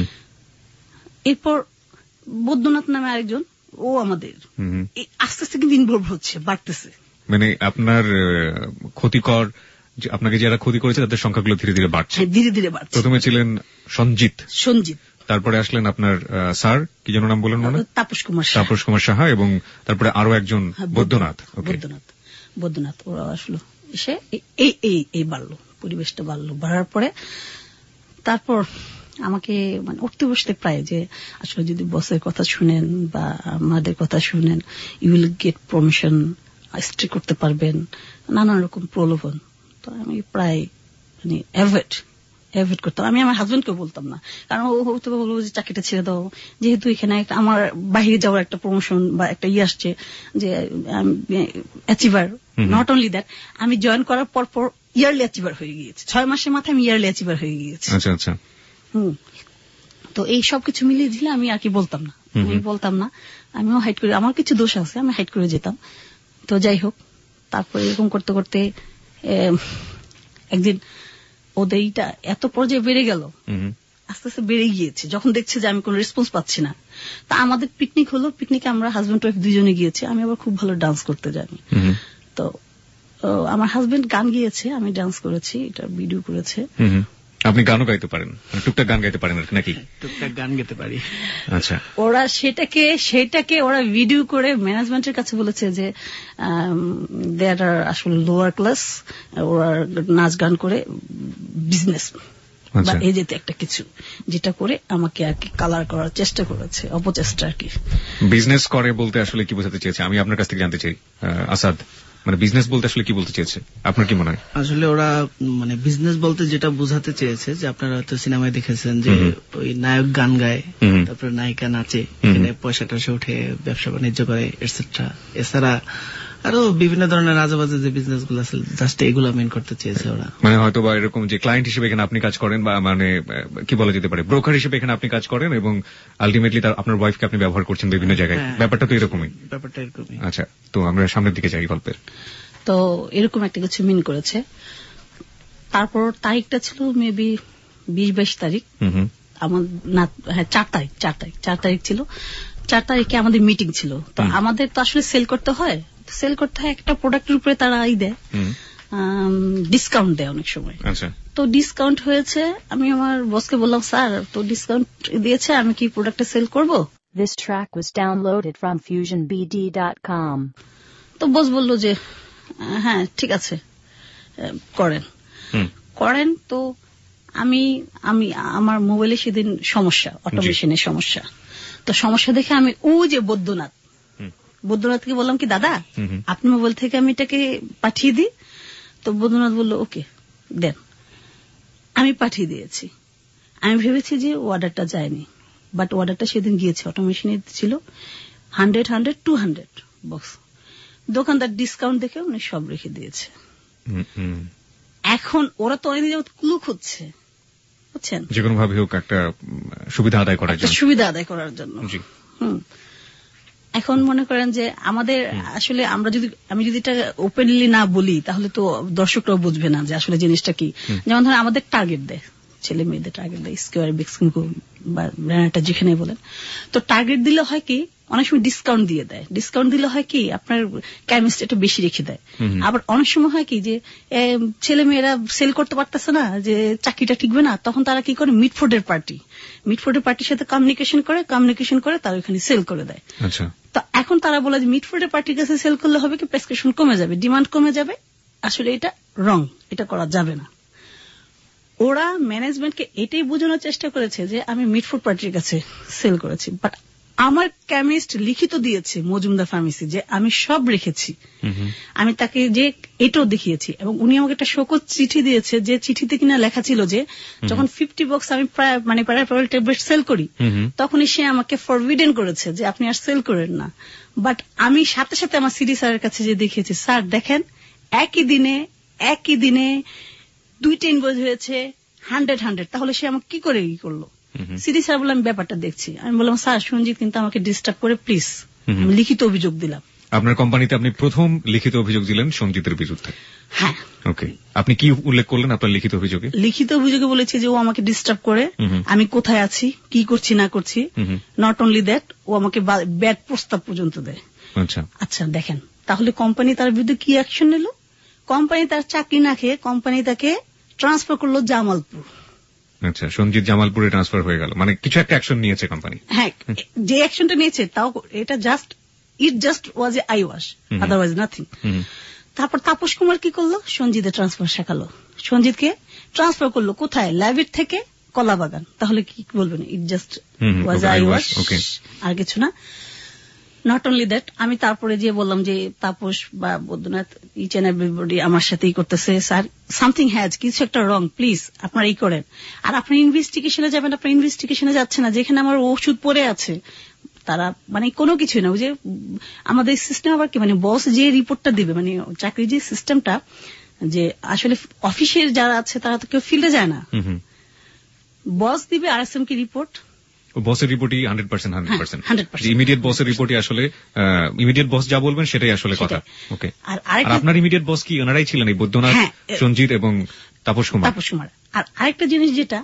এরপর বৈদ্যনাথ নামে আরেকজন, ও আমাদের আস্তে আস্তে কিন্তু ইনভলভ হচ্ছে, বাড়তেছে। মানে আপনার ক্ষতিকর, আপনাকে যারা ক্ষতি করেছে তাদের সংখ্যাগুলো ধীরে ধীরে বাড়ছে, ধীরে ধীরে বাড়ছে। প্রথমে ছিলেন সঞ্জিত, তারপরে আসলেন আপনার স্যার কি যেন নাম বলেন মনে, তাপস কুমার সাহা, এবং তারপরে আরো একজন বৈদ্যনাথ। বৈদ্যনাথ ওরা আসলো, এসে এই বাড়লো, পরিবেশটা বাড়লো। বাড়ার পরে তারপর আমাকে মানে উঠতে বসতে প্রায় যে আসলে যদি বসের কথা শুনেন বা আমাদের কথা শুনেন you will get promotion, stay করতে পারবেন, নানান রকম প্রলোভন। তো আমি প্রায় মানে অ্যাভয়েড করতাম। আমি আমার হাজবেন্ডকে বলতাম না, কারণ ও হয়তো বলবো যে চাকরিটা ছেড়ে দাও, যেহেতু এখানে আমার বাইরে যাওয়ার একটা প্রমোশন বা একটা আসছে যে অ্যাচিভার। নট অনলি দ্যাট, আমি জয়েন করার পর ইয়ারলি অ্যাচিভার হয়ে গিয়েছে, 6 মাসের মাথায় আমি ইয়ারলি অ্যাচিভার হয়ে গিয়েছি। তো এই সবকিছু মিলিয়ে দিলে আমি আর কি বলতাম না, আমিও হাইড করে, আমার কিছু দোষ আছে, আমি হাইড করে যেতাম। তো যাই হোক, তারপরে এরকম করতে করতে একদিন ওদের এইটা এত পর্যায়ে বেড়ে গেল, আস্তে আস্তে বেড়ে গিয়েছে, যখন দেখছে যে আমি কোনো রেসপন্স পাচ্ছি না। তা আমাদের পিকনিক হলো, পিকনিকে আমরা হাজবেন্ড ওয়াইফ দুজনে গিয়েছি। আমি আবার খুব ভালো ডান্স করতে জানি। তো আমার হাজবেন্ড গান গিয়েছে, আমি ডান্স করেছি, এটা ভিডিও করেছে। আপনি গানও গাইতে পারেন, টুকটাক গান গাইতে পারেন নাকি? টুকটাক গান গাইতে পারি। আচ্ছা, ওরা সেটাকে ওরা ভিডিও করে ম্যানেজমেন্টের কাছে বলেছে যে দেয়ার আর আসলে লোয়ার ক্লাস, ওরা নাচ গান করে বিজনেস বা এই যেতে একটা কিছু, যেটা করে আমাকে আর কি কালার করার চেষ্টা করেছে, অপচেষ্টা আর কি। বিজনেস করে বলতে আসলে কি বোঝাতে চেয়েছে আমি আপনার কাছ থেকে জানতে চাই আসাদ, মানে বিজনেস বলতে আসলে কি বলতে চেয়েছে, আপনার কি মনে হয়? আসলে ওরা মানে বিজনেস বলতে যেটা বোঝাতে চেয়েছে, যে আপনারা হয়তো সিনেমায় দেখেছেন যে ওই নায়ক গান গায়, তারপরে নায়িকা নাচে, এখানে পয়সাটা সে উঠে ব্যবসা বাণিজ্য করে এটসেট্রা। এছাড়া আরো বিভিন্ন ধরনের আজেবাজে যে বিজনেস গুলো আছে, জাস্ট এগুলো মেন করতে চেয়েছে ওরা। মানে হয়তো বা এরকম যে ক্লায়েন্ট হিসেবে এখানে আপনি কাজ করেন, বা মানে কি বলা যেতে পারে ব্রোকার হিসেবে এখানে আপনি কাজ করেন, এবং আলটিমেটলি তার আপনার ওয়াইফকে আপনি ব্যবহার করছেন বিভিন্ন জায়গায়। ব্যাপারটা তো এরকমই। আচ্ছা, তো আমরা সামনের দিকে যাই গল্পের। তো এরকম একটা কিছু মিন করেছে। তারপর তারিখটা ছিল মেবি 20-22 তারিখ, আমার না, হ্যাঁ 4 তারিখ ছিল। 4 তারিখে আমাদের মিটিং ছিল। তো আমাদের তো আসলে সেল করতে হয় একটা প্রোডাক্টের উপরে তারা দেয়, ডিসকাউন্ট দেয় অনেক সময়। তো ডিসকাউন্ট হয়েছে, আমি আমার বসকে বললাম স্যার তো ডিসকাউন্ট দিয়েছে, আমি কি প্রোডাক্টটা সেল করব? This track was downloaded from FusionBD.com. তো বস বলল যে হ্যাঁ ঠিক আছে করেন। তো আমি আমার মোবাইলে সেদিন সমস্যা, অটোমেশনের সমস্যা। তো সমস্যা দেখে আমি যে বৈদ্যনাথকে বললাম কি দাদা আপনি মোবাইল থেকে আমি এটাকে পাঠিয়ে দিই। তো বৈদ্যনাথ বলল ওকে দেন। আমি পাঠিয়ে দিয়েছি। আমি ভেবেছি যে অর্ডারটা যায়নি, বাট অর্ডারটা সেদিন গিয়েছে, অটোমেশনে ছিল 100-200 বক্স। দোকানদার ডিসকাউন্ট দেখে উনি সব রেখে দিয়েছে। এখন ওরা তো অনেকদিন যাবত ক্লু খুঁজছে, বুঝছেন, যে কোনো ভাবে হোক একটা সুবিধা আদায় করার জন্য। এখন মনে করেন যে আমাদের আসলে আমি যদি এটা ওপেনলি না বলি তাহলে তো দর্শকরাও বুঝবে না যে আসলে জিনিসটা কি। যেমন ধরেন আমাদের টার্গেট দেয় ছেলে মেয়েদের টার্গেট দেয়, স্কোয়ার বিক্সিমকো বা ব্র্যান্ডটা যেখানে বলেন। তো টার্গেট দিলে হয় কি অনেক সময় ডিসকাউন্ট দিয়ে দেয়, ডিসকাউন্ট দিলে হয় কি আপনার কেমিস্ট একটু বেশি রেখে দেয়। আবার অনেক সময় হয় কি যে ছেলে মেয়েরা সেল করতে পারতেছে না, যে চাকরিটা টিকবে না, তখন তারা কি করে মিডফোর্ডের পার্টির সাথে কমিউনিকেশন করে তারা ওখানে সেল করে দেয়। তো এখন তারা বলে যে মিডফোর্ডের পার্টির কাছে সেল করলে হবে কি প্রেসক্রিপশন কমে যাবে, ডিমান্ড কমে যাবে। আসলে এটা রং, এটা করা যাবে না। ওরা ম্যানেজমেন্টকে এটাই বোঝানোর চেষ্টা করেছে যে আমি মিডফুড পার্টির কাছে সেল করেছি, বাট আমার কেমিস্ট লিখিত দিয়েছে মজুমদার ফার্মেসি যে আমি সব রেখেছি। আমি তাকে যে এটাও দেখিয়েছি, এবং উনি আমাকে একটা শোকজ চিঠি দিয়েছে, যে চিঠিতে কিনা লেখা ছিল যে যখন 50 বক্স আমি প্যারাপ্যারাল ট্যাবলেট সেল করি, তখনই সে আমাকে ফরবিডেন করেছে যে আপনি আর সেল করেন না। বাট আমি সাথে সাথে আমার সিডি স্যারের কাছে যে দেখিয়েছি, স্যার দেখেন একই দিনে 2টা ইনভয়েস হয়েছে 100, তাহলে সে আমাকে কি করে করলো? সিডি স্যার বললাম ব্যাপারটা দেখছি। আমি বললাম স্যার সঞ্জিত কিন্তু আমাকে ডিস্টার্ব করে, প্লিজ। আমি লিখিত অভিযোগ দিলাম। আপনার কোম্পানিতে আপনি প্রথম লিখিত অভিযোগ দিলেন সঞ্জিতের বিরুদ্ধে? হ্যাঁ। ওকে, আপনি কি উল্লেখ করলেন আপনার লিখিত অভিযোগে? লিখিত অভিযোগে বলেছি যে ও আমাকে ডিস্টার্ব করে, আমি কোথায় আছি, কি করছি না করছি। নট অনলি দ্যাট, ও আমাকে ব্যাড প্রস্তাব পর্যন্ত দেয়। আচ্ছা দেখেন, তাহলে কোম্পানি তার বিরুদ্ধে কি অ্যাকশন নিল? কোম্পানি তার চাকরি না খেয়ে কোম্পানি তাকে ট্রান্সফার করলো জামালপুর। আচ্ছা, সঞ্জিত জামালপুরে ট্রান্সফার হয়ে গেল, মানে কিছু একটা অ্যাকশন নিয়েছে কোম্পানি। হ্যাঁ, যে অ্যাকশনটা নিয়েছে তাও এটা it just was a eye wash, otherwise nothing. তারপর তাপস কুমার কি করলো? সঞ্জিতের ট্রান্সফার শেখালো, সঞ্জিতকে ট্রান্সফার করলো কোথায়? ল্যাবির থেকে কলাবাগান। তাহলে কি বলবেন? It just was eye wash, আর কিছু না। নট অনলি দ্যাট, আমি তারপরে যে বললাম যে তাপস বা বৈদ্যনাথ ইচ এন্ড এভরিবডি আমার সাথেই করতেছে, স্যার সামথিং হ্যাজ, কিছু একটা রং, প্লিজ আপনারা এই করেন। আর আপনার ইনভেস্টিগেশনে যাবেন, আপনার ইনভেস্টিগেশনে যাচ্ছে না, যেখানে আমার ওষুধ পড়ে আছে। তারা মানে কোনো কিছুই না, ওই যে আমাদের সিস্টেম আবার কি, মানে বস যে রিপোর্টটা দিবে, মানে চাকরির যে সিস্টেমটা, যে আসলে অফিসের যারা আছে তারা তো কেউ ফিল্ডে যায় না, বস দিবে RSM কি রিপোর্ট, বসের রিপোর্টই 100%। ইমিডিয়েট বসের রিপোর্টই আসলে ইমিডিয়েট বস যা বলবেন সেটাই আসলে কথা। ওকে, আর আপনার ইমিডিয়েট বস কি ওনারাই ছিলেন, এই বৈদ্যনাথ, সঞ্জিত এবং তাপস কুমার? আর আরেকটা জিনিস যেটা,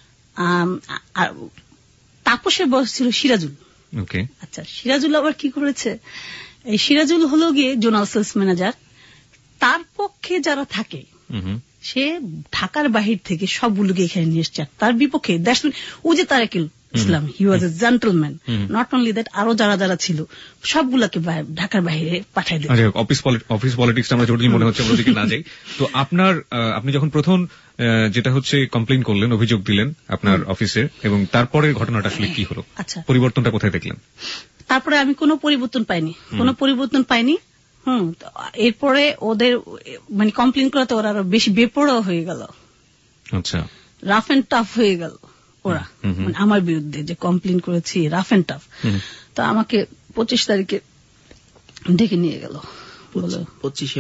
তাপসের বস ছিল সিরাজুল। ওকে, আচ্ছা, সিরাজুল আবার কি করেছে? এই সিরাজুল হলো গিয়ে জোনাল সেলস ম্যানেজার। তার পক্ষে যারা থাকে সে ঢাকার বাহির থেকে সবগুলোকে এখানে নিয়ে এসছে তার বিপক্ষে। ও যে Tarekul Islam, he was a gentleman. Not only that, আরো যারা ছিল সবগুলাকে ঢাকার বাইরে পাঠাই দিল। অফিস পলিটিক্স আমরা জটিল মনে হচ্ছে, ওদিকে না যাই। তো আপনি যখন প্রথম যেটা হচ্ছে কমপ্লেইন করলেন, অভিযোগ দিলেন আপনার অফিসে, এবং তারপরের ঘটনাটা আসলে কি হলো? আচ্ছা, পরিবর্তনটা কোথায় দেখলেন? তারপরে আমি কোনো পরিবর্তন পাইনি। এরপরে ওদের মানে কমপ্লেইন করাতে ওরা আরো বেশি বেপরোয়া হয়ে গেল। আচ্ছা, রাফ এন্ড টাফ হয়ে গেল ওরা, মানে আমার বিরুদ্ধে যে কমপ্লেইন করেছি রাফ এন্ড টাফ। তো আমাকে 25 তারিখে ডেকে নিয়ে গেল। 25শে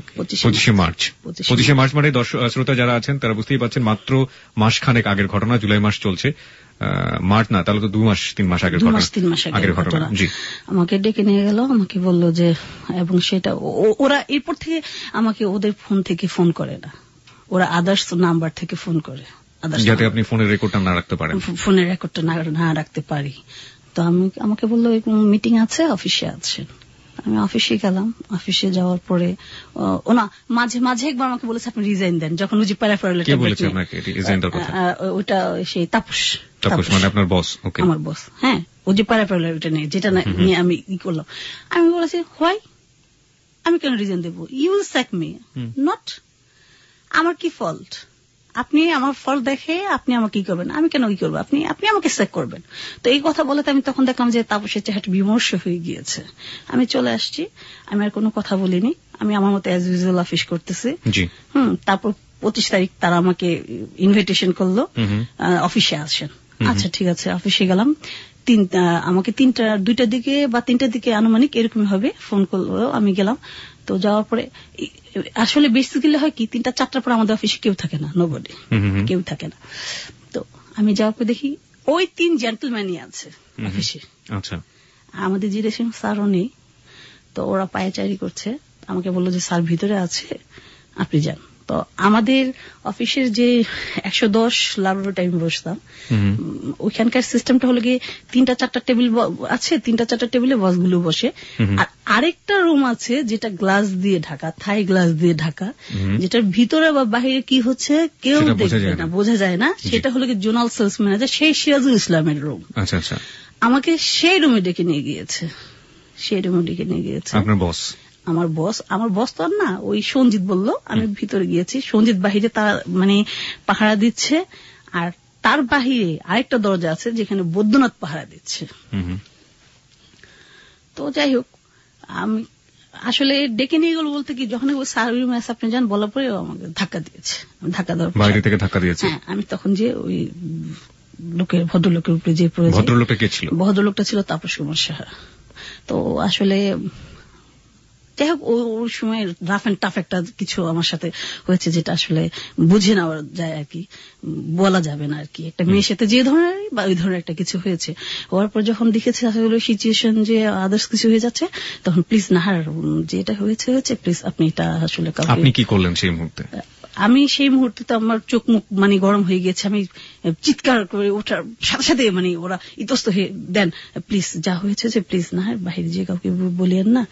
মার্চ মানে দর্শক শ্রোতা যারা আছেন তারা বুঝতেই পারছেন, মাত্র মাস খানেক আগের ঘটনা। জুলাই মাস চলছে, মার্চ না, তাহলে তো 2-3 মাস আগের ঘটনা। জি, আমাকে ডেকে নিয়ে গেল, আমাকে বলল যে, এবং সেটা ওরা এরপর থেকে আমাকে ওদের ফোন থেকে ফোন করে না, ওরা আদার্স নাম্বার থেকে ফোন করে, যাতে আপনি ফোনের রেকর্ডটা না রাখতে পারেন, ফোনের রেকর্ডটা না রাখতে পারি। তো আমাকে বললো মিটিং আছে, অফিসে আছেন। আমি অফিসে গেলাম। অফিসে যাওয়ার পরে ওনা মাঝে একবার আমাকে বলেছে আপনি রিজাইন দেন, যখন ওই যে প্যারাফেরাল ওটা সেই তাপস মানে আপনার বস? ওকে, আমার বস। হ্যাঁ, ও যে প্যারাফেরাল নেই, যেটা নিয়ে আমি করলাম। আমি বলেছি হোয়াই, আমি কেন রিজাইন দেবো? You will sack me, not আমার কি ফল্ট? আপনি আমার ফল্ট দেখে আপনি আমাকে কি করবেন? আমি কেন কি করবো? আপনি আমাকে স্যাক করবেন? তো এই কথা বলে আমি তখন দেখলাম যে তাপসের চেহারাটা বিমর্ষ হয়ে গিয়েছে। আমি চলে আসছি, আমি আর কোনো কথা বলিনি, আমি আমার মতো অ্যাজ ইউজুয়াল অফিস করতেছি। তারপর 25 তারিখ তারা আমাকে ইনভিটেশন করলো অফিসে আসেন। আচ্ছা ঠিক আছে, অফিসে গেলাম। আমাকে 2টার দিকে বা 3টার দিকে আনুমানিক এরকম হবে ফোন করলো। আমি গেলাম। তো যাওয়ার পরে আসলে বেসিক্যালি হয় কি, 3টা-4টার পর আমাদের অফিসে কেউ থাকে না, নোবডি, কেউ থাকে না। তো আমি যাওয়ার পর দেখি ওই 3 জেন্টলম্যানই আছে অফিসে। আচ্ছা, আমাদের ডিরেকশন স্যারও নেই। তো ওরা পায়চারি করছে। আমাকে বললো যে স্যার ভিতরে আছে, আপনি যান। তো তো আমাদের অফিসের যে 110 ল্যাবরেটরি আমি বসতাম, ওইখানকার সিস্টেমটা হলো গিয়ে 3-4টা টেবিল আছে, 3-4টা টেবিলে বসগুলো বসে, আর আরেকটা রুম আছে যেটা গ্লাস দিয়ে ঢাকা, থাই গ্লাস দিয়ে ঢাকা, যেটার ভিতরে বা বাহিরে কি হচ্ছে কেউ দেখবে না, বোঝা যায় না। সেটা হলো গিয়ে জোনাল সেলস ম্যানেজার সেই সিরাজুল ইসলামের রুম। আচ্ছা আচ্ছা। আমাকে সেই রুমে ডেকে নিয়ে গিয়েছে, সেই রুমে ডেকে নিয়ে গিয়েছে আপনার বস। আমার বস তো আর না, ওই সঞ্জিত বললো। আমি ভিতরে গিয়েছি, সঞ্জিত বাহিরে তারা মানে পাহারা দিচ্ছে, আর তার বাহিরে আরেকটা দরজা আছে যেখানে বৈদ্যনাথ পাহারা দিচ্ছে। তো যাই হোক, আমি আসলে ডেকে নিয়ে গেল বলতে কি, যখন ওই স্যার রুমে আছে আপনি যান বলার পরে আমাকে ধাক্কা দিয়েছে, ধাক্কা দেওয়ার বাইরে থেকে ধাক্কা দিয়েছে। হ্যাঁ, আমি তখন যে ওই ভদ্রলোকের উপরে যে পড়েছে। ভদ্রলোকটা কে ছিল? ভদ্রলোকটা ছিল তাপস কুমার সাহা। তো আসলে যাই হোক, ওই সময় রাফ এন্ড টাফ একটা কিছু আমার সাথে হয়েছে যেটা আসলে বুঝে নেওয়া যায় আর কি, বলা যাবে না আর কি। একটা মেয়ের সাথে যে ধরনের বা ওই ধরনের একটা কিছু হয়েছে, হওয়ার পর যখন দেখেছি আসলে সিচুয়েশন যে আদার্স কিছু হয়ে যাচ্ছে, তখন প্লিজ নাহার, যেটা হয়েছে প্লিজ আপনি এটা আসলে। আপনি কি করলেন সেই মুহূর্তে? আমি সেই মুহূর্তে তো আমার চোখ মুখ মানে গরম হয়ে গেছে, আমি চিৎকার করে ওঠার সাথে সাথে মানে ওরা ইতস্ত হয়ে দেন, প্লিজ যা হয়েছে যে প্লিজ না বাইরে যে কাউকে বলিয়েন না,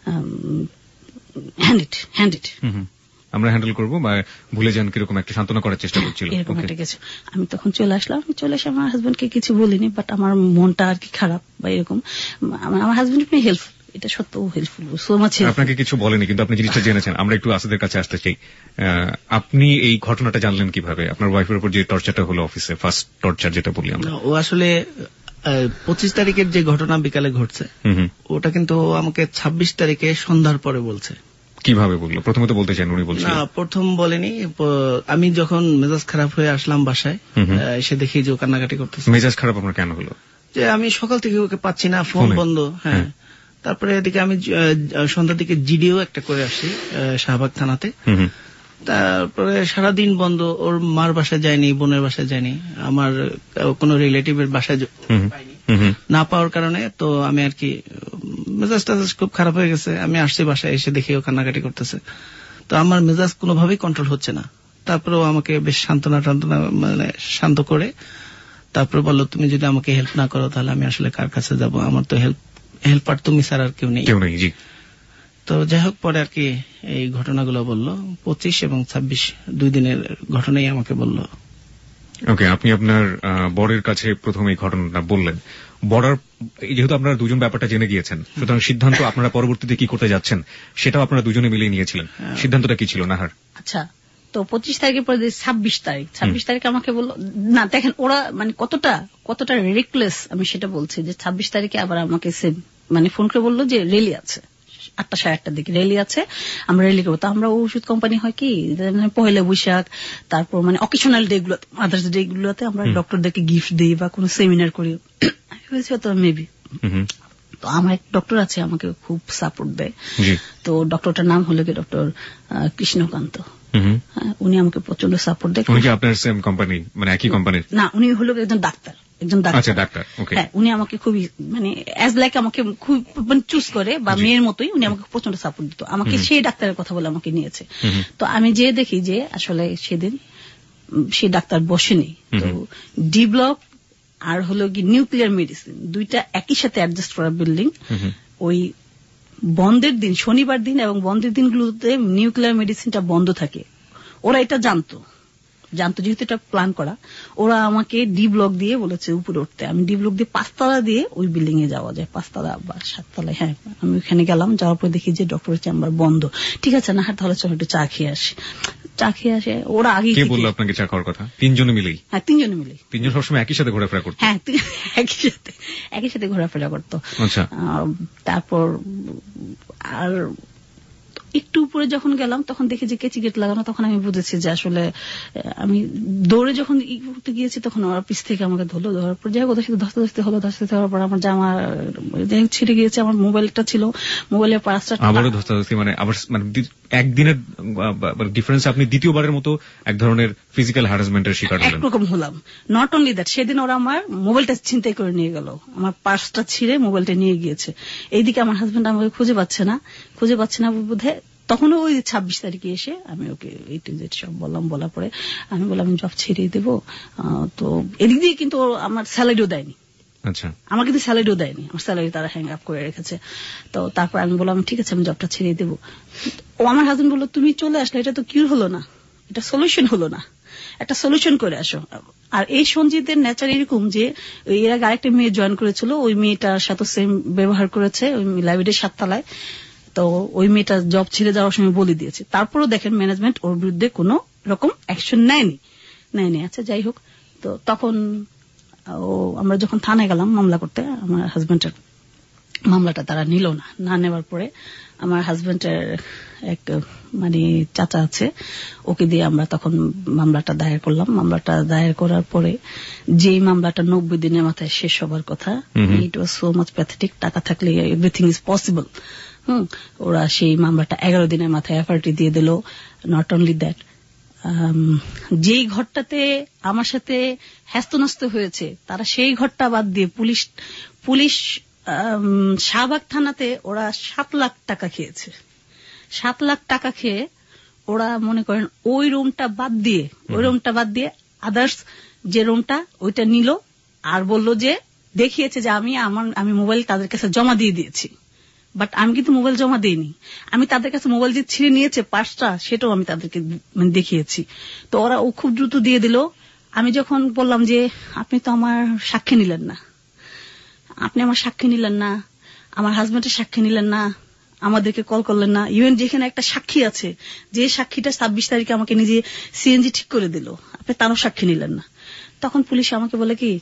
হ্যান্ড ইট আমরা হ্যান্ডেল করবো বা ভুলে যান, কিরকম একটা সান্ত্বনা করার চেষ্টা করছিল এরকম একটা কিছু। আমি তখন চলে আসলাম, চলে এসে আমার হাজবেন্ডকে কিছু বলিনি, বাট আমার মনটা আর কি খারাপ বা এরকম। আমার হাজবেন্ড হেল্পফুল, এটা সত্য হেল্পফুল, সো মাচ। আপনাকে কিছু বলেনি কিন্তু আপনি জিনিসটা জেনেছেন। আমরা একটু আসাদের কাছে আসতে চাই। আপনি এই ঘটনাটা জানলেন কিভাবে? আপনার ওয়াইফের উপর যে টর্চারটা হলো অফিসে, ফার্স্ট টর্চার যেটা বলি আমরা, ও আসলে 25 তারিখের যে ঘটনা বিকালে ঘটছে, ওটা কিন্তু আমাকে 26 তারিখে সন্ধ্যার পরে বলছে। কিভাবে বললো? প্রথমে তো বলতে চান, উনি বলছেন না, প্রথম বলেনি। আমি যখন মেজাজ খারাপ হয়ে আসলাম বাসায়, এসে দেখি যে ও কান্নাকাটি করতেছে। মেজাজ খারাপ আপনার কেন হলো? যে আমি সকাল থেকে ওকে পাচ্ছি না, ফোন বন্ধ। হ্যাঁ, তারপরে এদিকে আমি সন্ধ্যার দিকে জিডিও একটা করে আসছি শাহবাগ থানাতে। তারপরে সারাদিন বন্ধ, ওর মার বাসায় যায়নি, বোনের বাসায় যায়নি, আমার কোন রিলেটিভের বাসায় পাইনি। না পাওয়ার কারণে তো আমি আর কি মেজাজটা খুব খারাপ হয়ে গেছে। আমি আসছি বাসায়, এসে দেখি ও কান্নাকাটি করতেছে। তো আমার মেজাজ কোনোভাবেই কন্ট্রোল হচ্ছে না। তারপরেও আমাকে বেশ সান্ত্বনা মানে শান্ত করে তারপরে বললো, তুমি যদি আমাকে হেল্প না করো তাহলে আমি আসলে কার কাছে যাব? আমার তো হেল্পার তুমি স্যার আর কেউ নেই। তো যাই হোক, পরে আর কি এই ঘটনাগুলো বললো, 25 এবং 26 2 দিনের ঘটনাই আমাকে বললো। ওকে, আপনি আপনার বরের কাছে প্রথমে এই ঘটনাটা বললেন। বর্ডার, যেহেতু আপনারা দুজন ব্যাপারটা জেনে গিয়েছেন, সুতরাং সিদ্ধান্ত আপনারা পরবর্তীতে কি করতে যাচ্ছেন সেটাও আপনারা দুজনে মিলিয়ে নিয়েছিলেন। সিদ্ধান্তটা কি ছিল নাহার? আচ্ছা, তো 25 তারিখের পরে 26 তারিখ আমাকে বললো, না দেখেন ওরা মানে কতটা রিকলেস, আমি সেটা বলছি যে 26 তারিখে আবার আমাকে মানে ফোন করে বললো যে রেলি আছে 8টা 8:30 দিকে রেলি আছে, আমরা রেলি করবো। তো আমরা ওষুধ কোম্পানি হয় কি, পয়লা বৈশাখ, তারপর মানে অকেশনাল ডে গুলো, আদার্স ডে গুলোতে আমরা ডক্টরদেরকে গিফট দিই বা কোনো সেমিনার করি, হয়েছে তো মেবি। তো আমার এক ডক্টর আছে, আমাকে খুব সাপোর্ট দেয়। তো ডক্টরটার নাম হলো কি ডক্টর কৃষ্ণকান্ত। উনি আমাকে প্রচন্ড সাপোর্ট দেয়। উনি কি আপনার সেম কোম্পানি, মানে একই কোম্পানির? না, উনি হলো একজন ডাক্তার। হ্যাঁ, উনি আমাকে খুবই মানে অ্যাজ লাইক আমাকে খুব চুজ করে বা মেয়ের মতোই উনি আমাকে প্রচন্ড সাপোর্ট দিত। আমাকে সেই ডাক্তারের কথা বলে আমাকে নিয়েছে। তো আমি যে দেখি যে আসলে সেদিন সেই ডাক্তার বসেনি। তো ডি ব্লক আর হলো কি নিউক্লিয়ার মেডিসিন, দুইটা একই সাথে অ্যাডজাস্ট করা বিল্ডিং। ওই বন্ধের দিন, শনিবার দিন এবং বন্ধের দিনগুলোতে নিউক্লিয়ার মেডিসিনটা বন্ধ থাকে। ওরা এটা জানতো যেহেতু এটা প্ল্যান করা, ওরা আমাকে ডি ব্লক দিয়ে বলেছে উপরে উঠতে। আমি ডি ব্লক দিয়ে 5 তলা দিয়ে ওই বিল্ডিং এ যাওয়া যায়, 5 তলা বা 7 তলায়। হ্যাঁ, আমি ওখানে গেলাম, যাওয়ার পর দেখি যে ডক্টরের চেম্বার বন্ধ। ঠিক আছে না, তাহলে চলো একটু চা খেয়ে আসি। চা খেয়ে আসে ওরা আগে। কে বললো আপনাকে চা খাওয়ার কথা? 3 জনে মিলেই? হ্যাঁ, 3 জনে মিলেই। 3 জন সবসময় একই সাথে ঘোরাফেরা করতো? হ্যাঁ, একই সাথে ঘোরাফেরা করতো। আচ্ছা, তারপর আর একটু উপরে যখন গেলাম তখন দেখি যে কেচি গেট লাগানো। তখন আমি বুঝেছি যে আসলে আমি দৌড়ে যখন করতে গিয়েছি তখন ওরা পিছ থেকে আমাকে ধরলো। ধরার পর যাই হোক ওদের সাথে ধস্তে হওয়ার পর আমার জামা যাই হোক ছিঁড়ে গিয়েছে। আমার মোবাইলটা ছিল, মোবাইলের পাঁচটা আবারও ধস্তাধস্তি, মানে আবার মানে একদিনের ডিফারেন্স। আপনি দ্বিতীয়বারের মতো এক ধরনের ফিজিক্যাল হ্যারাসমেন্টের শিকার হলেন। একরকম হলাম। নট অনলি দ্যাট, সেদিন ওরা আমার মোবাইলটা ছিনতাই করে নিয়ে গেল, আমার পার্সটা ছিঁড়ে মোবাইলটা নিয়ে গিয়েছে। এইদিকে আমার হাজবেন্ড আমাকে খুঁজে পাচ্ছে না বোধহয় তখনও ওই 26 তারিখে এসে আমি ওকে এই টু জেড সব বললাম, বলার পরে আমি বললাম জব ছেড়ে দেবো। তো এদিক দিয়ে কিন্তু আমার স্যালারিও দেয়নি। আচ্ছা, আমার কিন্তু স্যালারিও দেয়নি, আমার স্যালারি তারা হ্যাং আপ করে রেখেছে। তো তারপর আমি বললাম ঠিক আছে আমি জবটা ছেড়ে দেবো। ও আমার হাজবেন্ড বললো তুমি চলে আসলে এটা তো কিউর হলো না, এটা সলিউশন হলো না, একটা সলিউশন করে আসো। আর এই সঞ্জিতের নেচার এরকম যে এর আগে আরেকটা মেয়ে জয়েন করেছিল, ওই মেয়েটার সাথে সেম ব্যবহার করেছে ওই লাইব্রেরির 7 তলায়। তো ওই মেয়েটা জব ছেড়ে যাওয়ার সময় বলে দিয়েছে। তারপরও দেখেন ম্যানেজমেন্ট ওর বিরুদ্ধে কোনো রকম অ্যাকশন নেয়নি। আচ্ছা যাই হোক, তো তখন আমরা যখন থানায় গেলাম মামলা করতে, আমার হাজবেন্ডের মামলাটা তারা নিল না নেওয়ার পরে আমার হাজবেন্ডের এক মানে চাচা আছে, ওকে দিয়ে আমরা তখন মামলাটা দায়ের করলাম। মামলাটা দায়ের করার পরে যেই মামলাটা 90 দিনের মাথায় শেষ হবার কথা, it was so much pathetic. টাকা থাকলে এভরিথিং ইজ পসিবল। ওরা সেই মামলাটা 11 দিনের মাথায় এফআরটি দিয়ে দিল। নট অনলি দ্যাট, যেই ঘরটাতে আমার সাথে হ্যাস্তন্যস্ত হয়েছে তারা সেই ঘরটা বাদ দিয়ে পুলিশ শাহবাগ থানাতে ওরা 7 লাখ টাকা খেয়েছে। 7 লাখ টাকা খেয়ে ওরা মনে করেন ওই রুমটা বাদ দিয়ে আদার্স যে রুমটা ওইটা নিল। আর বলল যে দেখিয়েছে যে আমি মোবাইল তাদের কাছে জমা দিয়ে দিয়েছি, বাট আমি কিন্তু মোবাইল জমা দিইনি। আমি তাদের কাছে মোবাইল যে ছিঁড়ে নিয়েছে পার্সটা, সেটাও আমি তাদেরকে দেখিয়েছি। তো ওরা খুব দ্রুত দিয়ে দিল। আমি যখন বললাম যে আপনি তো আমার সাক্ষী নিলেন না, আমার হাজবেন্ডের সাক্ষী নিলেন না, আমাদেরকে কল করলেন না, ইভেন যেখানে একটা সাক্ষী আছে যে সাক্ষীটা 26 তারিখে আমাকে নিজে সিএনজি ঠিক করে দিল, আপনি তারও সাক্ষী নিলেন না। তখন পুলিশ আমাকে বলে কি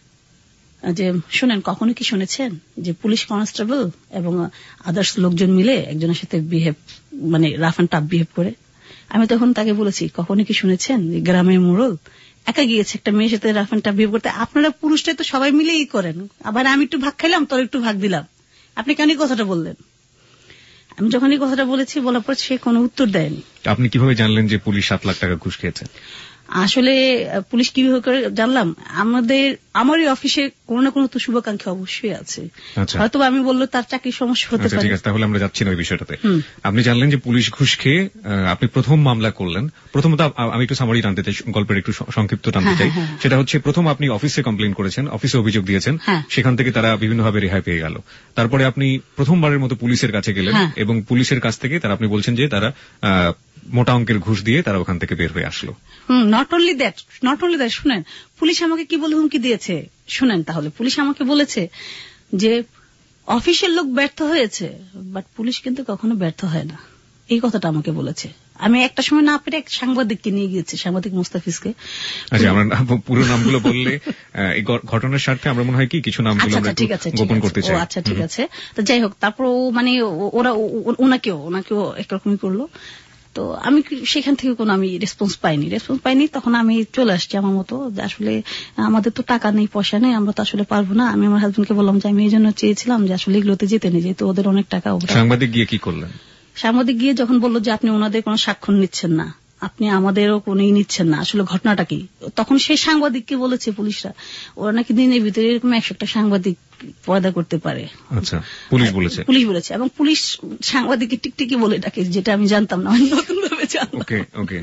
যে শুনেন, কখনো কি শুনেছেন যে পুলিশ কনস্টেবল এবং আদার্স লোকজন মিলে একজনের সাথে মানে রাফ অ্যান্ড টাফ বিহেভ করে? আমি তখন তাকে বলেছি কখনো কি শুনেছেন যে গ্রামের মোড়ল একা গিয়েছে একটা মেয়ের সাথে রাফ অ্যান্ড টাফ বিহেভ করতে? আপনারা পুরুষটাই তো সবাই মিলেই করেন, আবার আমি একটু ভাগ খাইলাম তোর একটু ভাগ দিলাম, আপনি কেন এই কথাটা বললেন? আমি যখন এই কথাটা বলেছি, বলার পর সে কোনো উত্তর দেয়নি। আপনি কিভাবে জানলেন যে পুলিশ 7 লাখ টাকা ঘুষ খেয়েছে? আসলে পুলিশ কিভাবে করে জানলাম, আমারই অফিসে কোনো না কোনো তো শুভাকাঙ্ক্ষী অবশ্যই আছে, হয়তো আমি বললো তার চাকরির সমস্যা হতে পারে। ঠিক আছে, তাহলে আমরা যাচ্ছি না ওই বিষয়টাতে। আপনি জানলেন যে পুলিশ ঘুষ খেয়ে আপনি প্রথম মামলা করলেন। প্রথমত আমি একটু সামারি টানতে চাই, গল্পের একটু সংক্ষিপ্ত টানতে চাই। সেটা হচ্ছে প্রথম আপনি অফিসে কমপ্লেন করেছেন, অফিসে অভিযোগ দিয়েছেন, সেখান থেকে তারা বিভিন্নভাবে রেহাই পেয়ে গেল। তারপরে আপনি প্রথমবারের মতো পুলিশের কাছে গেলেন এবং পুলিশের কাছ থেকে তারা, আপনি বলছেন যে তারা মোটা অঙ্কের ঘুষ দিয়ে তারা ওখান থেকে বের হয়ে আসলো। নট অনলি দ্যাট, শুনেন পুলিশ আমাকে কি বলে হুমকি দিয়েছে শুনেন। তাহলে পুলিশ আমাকে বলেছে যে অফিসের লোক ব্যর্থ হয়েছে, বাট পুলিশ কিন্তু কখনো ব্যর্থ হয় না, এই কথাটা আমাকে বলেছে। আমি একটা সময় না পেরে এক সাংবাদিককে নিয়ে গিয়েছি, সাংবাদিক মুস্তাফিজকে। আচ্ছা, আমরা পুরো নামগুলো বললে এই ঘটনার স্বার্থে আমরা মনে হয় কি কিছু নামগুলো আমরা গোপন করতে চাই। আচ্ছা ঠিক আছে, তো যাই হোক, তারপর মানে ওরা ওনাকেও একরকমই করলো। তো আমি সেখান থেকে কোনো আমি রেসপন্স পাইনি। তখন আমি চলে আসছি আমার মতো, আসলে আমাদের তো টাকা নেই, পয়সা নেই, আমরা তো আসলে পারবো না। আমি আমার হাজবেন্ডকে বললাম যে আমি এই জন্য চেয়েছিলাম যে আসলে এগুলোতে যেতে নেই, যেহেতু ওদের অনেক টাকা। সাংবাদিক গিয়ে কি করলেন? সাংবাদিক গিয়ে যখন বললো যে আপনি ওনাদের কোনো স্বাক্ষর নিচ্ছেন না, আপনি আমাদেরও কোনো নিচ্ছেন না, আসলে ঘটনাটা কি, তখন সেই সাংবাদিককে বলেছে পুলিশরা ওরা নাকি দিনের ভিতরে এরকম 100টা সাংবাদিক পয়দা করতে পারে। আচ্ছা, পুলিশ বলেছে এবং পুলিশ সাংবাদিককে টিকটিকি বলে ডাকে, যেটা আমি জানতাম না, আমি নতুন ভাবে জানলাম। ওকে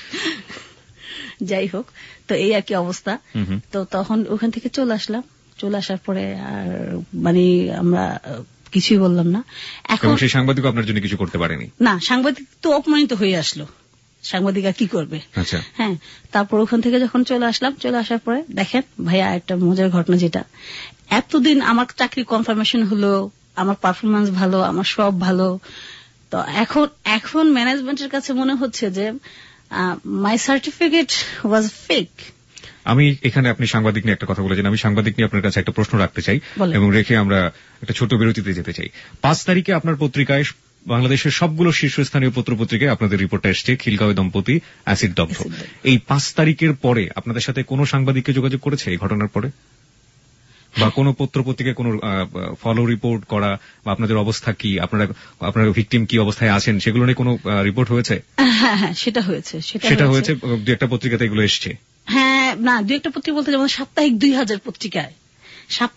যাই হোক, তো এই আর কি অবস্থা। তো তখন ওখান থেকে চলে আসার পরে আর মানে আমরা কিছুই বললাম না। এখন সেই সাংবাদিক আপনার জন্য কিছু করতে পারেনি? না, সাংবাদিক তো অপমানিত হয়ে আসলো, সাংবাদিক আর কি করবে। আচ্ছা, হ্যাঁ, তারপর ওখান থেকে যখন চলে আসার পরে দেখেন ভাইয়া একটা মজার ঘটনা, যেটা এতদিন আমার চাকরি কনফার্মেশন হলো, আমার পারফরমেন্স ভালো, আমার সব ভালো, তো এখন ম্যানেজমেন্টের কাছে মনে হচ্ছে যে মাই সার্টিফিকেট ওয়াজ ফেক। আমি এখানে আপনি সাংবাদিক নিয়ে একটা কথা বলেছেন, আমি সাংবাদিক নিয়ে আপনার কাছে একটা প্রশ্ন রাখতে চাই এবং রেখে আমরা একটা ছোট বিরতিতে যেতে চাই। 5 তারিখে আপনার পত্রিকায়, বাংলাদেশের সবগুলো শীর্ষস্থানীয় পত্রপত্রিকায় আপনাদের রিপোর্টটা এসছে, খিলগাঁওয়ে দম্পতি অ্যাসিড দগ্ধ। এই 5 তারিখের পরে আপনাদের সাথে কোনো সাংবাদিককে যোগাযোগ করেছে এই ঘটনার পরে, বা কোনো পত্রপত্রিকায় কোনো ফলো রিপোর্ট করা, বা আপনাদের অবস্থা কি, আপনার ভিকটিম কি অবস্থায় আছেন, সেগুলো নিয়ে কোনো রিপোর্ট হয়েছে? হ্যাঁ, সেটা হয়েছে। 2-একটা পত্রিকাতে এগুলো এসছে। হ্যাঁ, না 2-একটা পত্রিকা বলতে যেমন সাপ্তাহিক 2000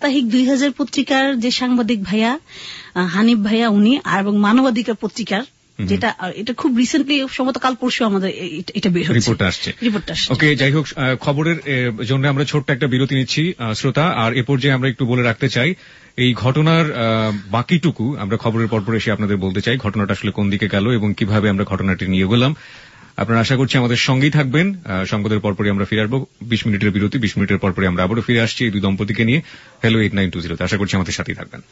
পত্রিকার যে সাংবাদিক ভাইয়া হানিফ ভাইয়া উনি, আর এবং মানবাধিকার পত্রিকার যেটা এটা খুব রিসেন্টলি সম্ভবত কাল পরশু আমাদের এটা বের হচ্ছে, রিপোর্ট আসছে। ওকে, যাই হোক, খবরের জন্য আমরা ছোট্ট একটা বিরতি নিচ্ছি শ্রোতা। আর এ পর্যায়ে আমরা একটু বলে রাখতে চাই এই ঘটনার বাকিটুকু আমরা খবরের পরপর এসে আপনাদের বলতে চাই ঘটনাটা আসলে কোন দিকে গেল এবং কিভাবে আমরা ঘটনাটি নিয়ে গেলাম। আপনারা আশা করছি আমাদের সঙ্গেই থাকবেন। সংবাদের পরপরই আমরা ফিরে আসবো, 20 মিনিটের বিরতি, 20 মিনিটের পরপরই আমরা আবারও ফিরে আসছি এই দুই দম্পতিকে নিয়ে হ্যালো 8920। আশা করছি আমাদের সাথেই থাকবেন।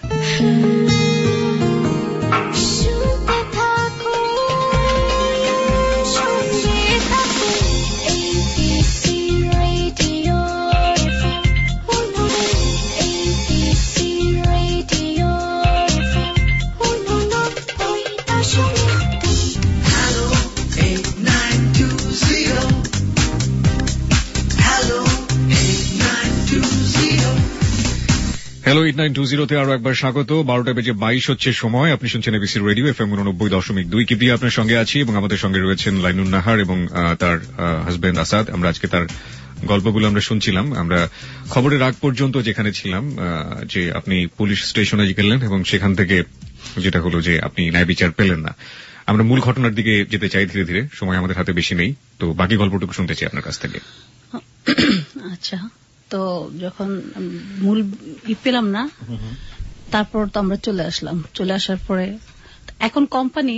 হ্যালো 8920 তে আরো একবার স্বাগত। 12:22 হচ্ছে সময়। আপনি শুনছেন এবিসি রেডিও FM 90.2 কি দিয়ে আপনার সঙ্গে আছি এবং আমাদের সঙ্গে রয়েছেন লাইনুন নাহার এবং তার হাজবেন্ড আসাদ। আমরা আজকে তার গল্পগুলো আমরা শুনছিলাম। আমরা খবরের আগ পর্যন্ত যেখানে ছিলাম যে আপনি পুলিশ স্টেশনে গেলেন এবং সেখান থেকে যেটা হলো যে আপনি ন্যায় বিচার পেলেন না। আমরা মূল ঘটনার দিকে যেতে চাই ধীরে ধীরে, সময় আমাদের হাতে বেশি নেই, তো বাকি গল্পটুকু শুনতে চাই আপনার কাছ থেকে। আচ্ছা, তো যখন মূল পেলাম না, তারপর তো আমরা চলে আসলাম। চলে আসার পরে এখন কোম্পানি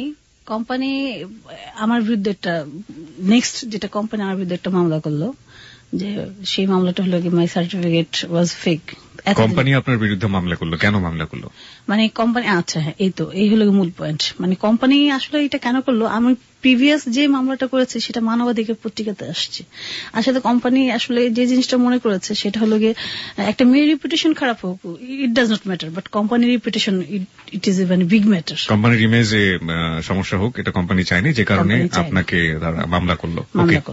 আমার বিরুদ্ধে একটা নেক্সট যেটা কোম্পানি আমার বিরুদ্ধে একটা মামলা করলো, যে সেই মামলাটা হলো কি my certificate was fake. Company আপনার বিরুদ্ধে মামলা করলো, কেন মামলা করলো? মানে কোম্পানি, আচ্ছা হ্যাঁ, এই হলো মূল পয়েন্ট। মানে কোম্পানি আসলে এটা কেন করলো, আমি প্রিভিয়াস যে মামলাটা করেছে সেটা মানবাধিকার পত্রিকাতে আসছে। আসলে কোম্পানি আসলে যে জিনিসটা মনে করেছে সেটা হলো গিয়ে একটা মেয়ের রেপুটেশন খারাপ হোক, it does not matter, but কোম্পানির reputation it is a big matter. কোম্পানির ইমেজে সমস্যা হোক এটা কোম্পানি চায়নি, যে কারণে আপনাকে মামলা করলো।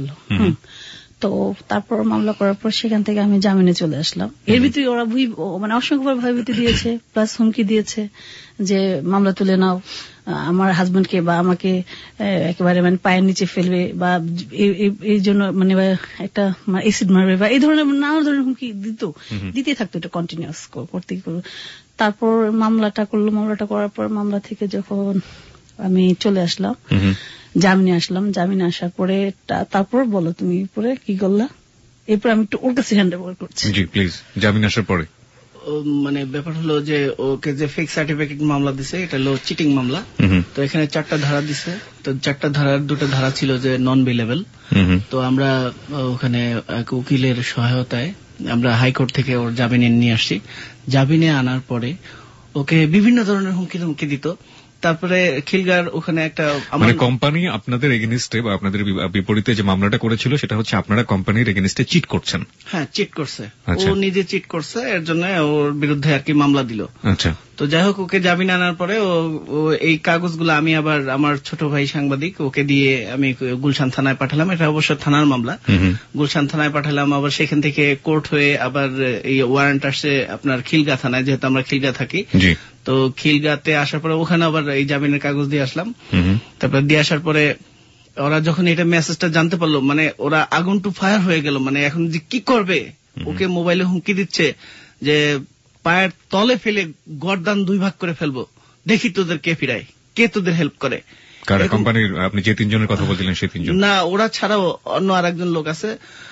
তো তারপর মামলা করার পর সেখান থেকে আমি জামিনে চলে আসলাম। এর ভিতরে ওরা মানে অসংখ্যবার ভয়ভীতি দিয়েছে, প্লাস হুমকি দিয়েছে যে মামলা তুলে নাও, আমার হাজবেন্ডকে বা আমাকে একেবারে মানে পায়ের নিচে ফেলবে, বা এই জন্য মানে একটা এসিড মারবে, বা এই ধরনের নানা ধরনের হুমকি দিতে থাকতো, এটা কন্টিনিউয়াস করতে। তারপর মামলাটা করার পর মামলা থেকে যখন আমি চলে আসলাম, জামিনে আসলাম। জামিনে আসার পরে তারপর বলো তুমি পরে কি করলা, এরপর আমি একটু ওর কাছে হ্যান্ড ওভার করছি। জি প্লিজ। জামিনে আসার পরে মানে ব্যাপার হলো যে ওকে যে ফেক সার্টিফিকেট মামলা দিছে, এটা হলো চিটিং মামলা। তো এখানে 4টা ধারা দিছে। তো 4টা ধারার 2টা ধারা ছিল যে নন বেলেবল। তো আমরা ওখানে এক উকিলের সহায়তায় আমরা হাইকোর্ট থেকে ওর জামিনে নিয়ে আসছি। জামিনে আনার পরে ওকে বিভিন্ন ধরনের হুমকি দিত। তারপরে খিলগার ওখানে একটা মানে কোম্পানি আপনাদের এগেনিস্টে বা আপনাদের বিপরীতে যে মামলাটা করেছিল সেটা হচ্ছে আপনারা কোম্পানির এগেনিস্টে চিট করছেন। হ্যাঁ, চিট করছে, ও নিজে চিট করছে, এর জন্য ওর বিরুদ্ধে আর কি মামলা দিল। আচ্ছা, তো যাই হোক, ওকে জামিন আনার পরে ও এই কাগজগুলো আমি আবার আমার ছোট ভাই সাংবাদিক, ওকে দিয়ে আমি গুলশান থানায় পাঠালাম। এটা অবশ্য থানার মামলা। গুলশান থানায় পাঠালাম, আবার সেখান থেকে কোর্ট হয়ে আবার এই ওয়ারেন্ট আসছে আপনার খিলগা থানায়, যেহেতু আমরা খিলগা থাকি। তো খিলগাতে আসার পরে ওখানে আবার এই জামিনের কাগজ দিয়ে আসলাম। তারপর দিয়ে আসার পরে ওরা যখন এটা মেসেজটা জানতে পারলো, মানে ওরা আগুন টু ফায়ার হয়ে গেল। মানে এখন যে কি করবে, ওকে মোবাইলে হুমকি দিচ্ছে যে পায়ের তলে ফেলে গর্দান 2 ভাগ করে ফেলবো, দেখি তোদের কে ফিরায়, কে তোদের হেল্প করে। কোম্পানির আপনি যে 3 জনের কথা বলছিলেন সেই 3 জন না, ওরা ছাড়াও অন্য আরেকজন লোক আছে,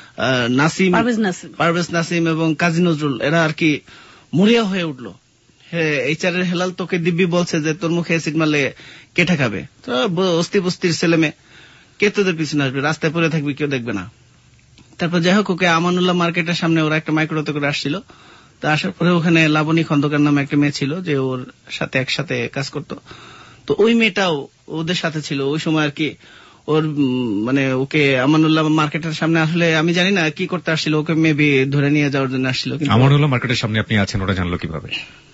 পারভেজ নাসিম এবং কাজী নজরুল। এরা আর কি মরিয়া হয়ে উঠলো। এইচআর এর হেলাল তোকে দিব্যি বলছে যে তোর মুখে অ্যাসিড মারলে কে ঠেকাবে, তো অস্তি বস্তির ছেলে মেয়ে, কে তোদের পিছনে আসবে, রাস্তায় পড়ে থাকবি, কেউ দেখবে না। তারপর যাই হোক, ওকে আমানুল্লাহ মার্কেটের সামনে ওরা একটা মাইক্রোতে করে আসছিল। তো আসার পরে ওখানে লাবণী খন্দকার নামে একটা মেয়ে ছিল, যে ওর সাথে একসাথে কাজ করত। তো ওই মেয়েটাও ওদের সাথে ছিল ওই সময় আর কি। ওর মানে ওকে আমানুল্লাহ মার্কেটের সামনে আসলে আমি জানি না কি করতে আসছিল, ওকে মেবি ধরে নিয়ে যাওয়ার জন্য আসছিল। আমানুল্লাহ মার্কেটের সামনে আপনি আছেন, ওরা জানলো কিভাবে?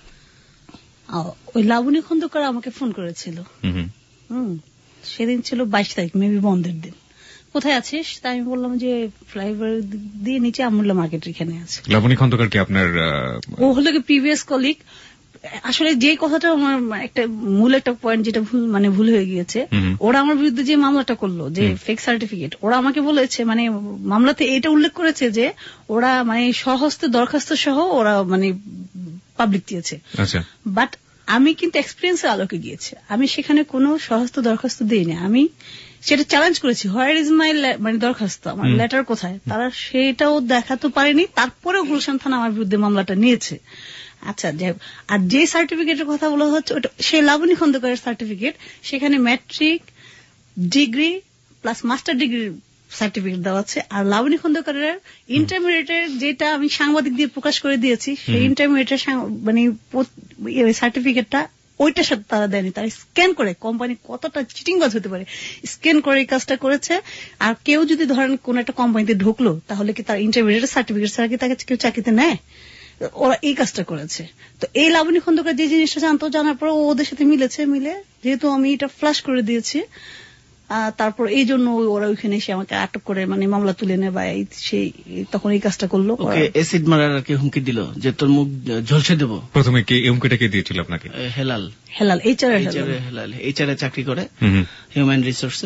ওই লাবণী খন্দকার আমাকে ফোন করেছিল। সেদিন ছিল 22 তারিখ, মেবি বন্ধের দিন। কোথায় আছিস? তাই আমি বললাম যে ফ্লাইওভার দিয়ে নিচে আমুল্লাহ মার্কেটের এখানে আছে। লাবণী খন্দকার কি আপনার? ও হলো কি প্রিভিয়াস কলিগ। আসলে যে কথাটা আমার একটা মূল একটা পয়েন্ট যেটা ভুল হয়ে গিয়েছে, ওরা আমার বিরুদ্ধে যে মামলাটা করলো যে ফেক সার্টিফিকেট, ওরা আমাকে বলেছে মানে মামলাতে এটা উল্লেখ করেছে যে ওরা মানে সহস্তে দরখাস্ত সহ ওরা মানে পাবলিক দিয়েছে। বাট আমি কিন্তু এক্সপিরিয়েন্সের আলোকে গিয়েছি, আমি সেখানে কোনো সহস্ত দরখাস্ত দিইনি, আমি সেটা চ্যালেঞ্জ করেছি, হোয়ার ইজ মাই মানে দরখাস্ত, আমার লেটার কোথায়, তারা সেটাও দেখাতে পারেনি, তারপরেও গুলশান থানা আমার বিরুদ্ধে মামলাটা নিয়েছে। আচ্ছা, আর যে সার্টিফিকেটের কথা বলা হচ্ছে ওটা সে লাবণী খন্দকারের সার্টিফিকেট, সেখানে ম্যাট্রিক ডিগ্রি প্লাস মাস্টার ডিগ্রির সার্টিফিকেট দেওয়া আছে। আর লাবণী খন্দকারের ইন্টারমিডিয়েটের যেটা আমি সাংবাদিক দিয়ে প্রকাশ করে দিয়েছি, সেই ইন্টারমিডিয়েটের মানে সার্টিফিকেটটা ওইটার সাথে তারা দেয়নি, তারা স্ক্যান করে, কোম্পানি কতটা চিটিংবাজ হতে পারে, স্ক্যান করে এই কাজটা করেছে। আর কেউ যদি ধরেন কোন একটা কোম্পানিতে ঢুকলো, তাহলে কি তার ইন্টারমিডিয়েটের সার্টিফিকেট ছাড়া কি তাকে কেউ চাকরিতে নেয়? ওরা এই কাজটা করেছে। তো এই লাবণী খন্দকার যে জিনিসটা জানতো, জানার পর ওদের সাথে মিলে, যেহেতু আমি এটা ফ্ল্যাশ করে দিয়েছি, তারপর এই জন্য ওরা ওইখানে এসে আমাকে আটক করে মানে মামলা তুলে নেয় বা সেই তখন এই কাজটা করলো। অ্যাসিড মারার আর কি হুমকি দিল যে তোর মুখ ঝলসে দেবো। প্রথমে কে হুমকিটা কে দিয়েছিল আপনাকে? হেলাল এইচআর চাকরি করে হিউম্যান রিসোর্সে।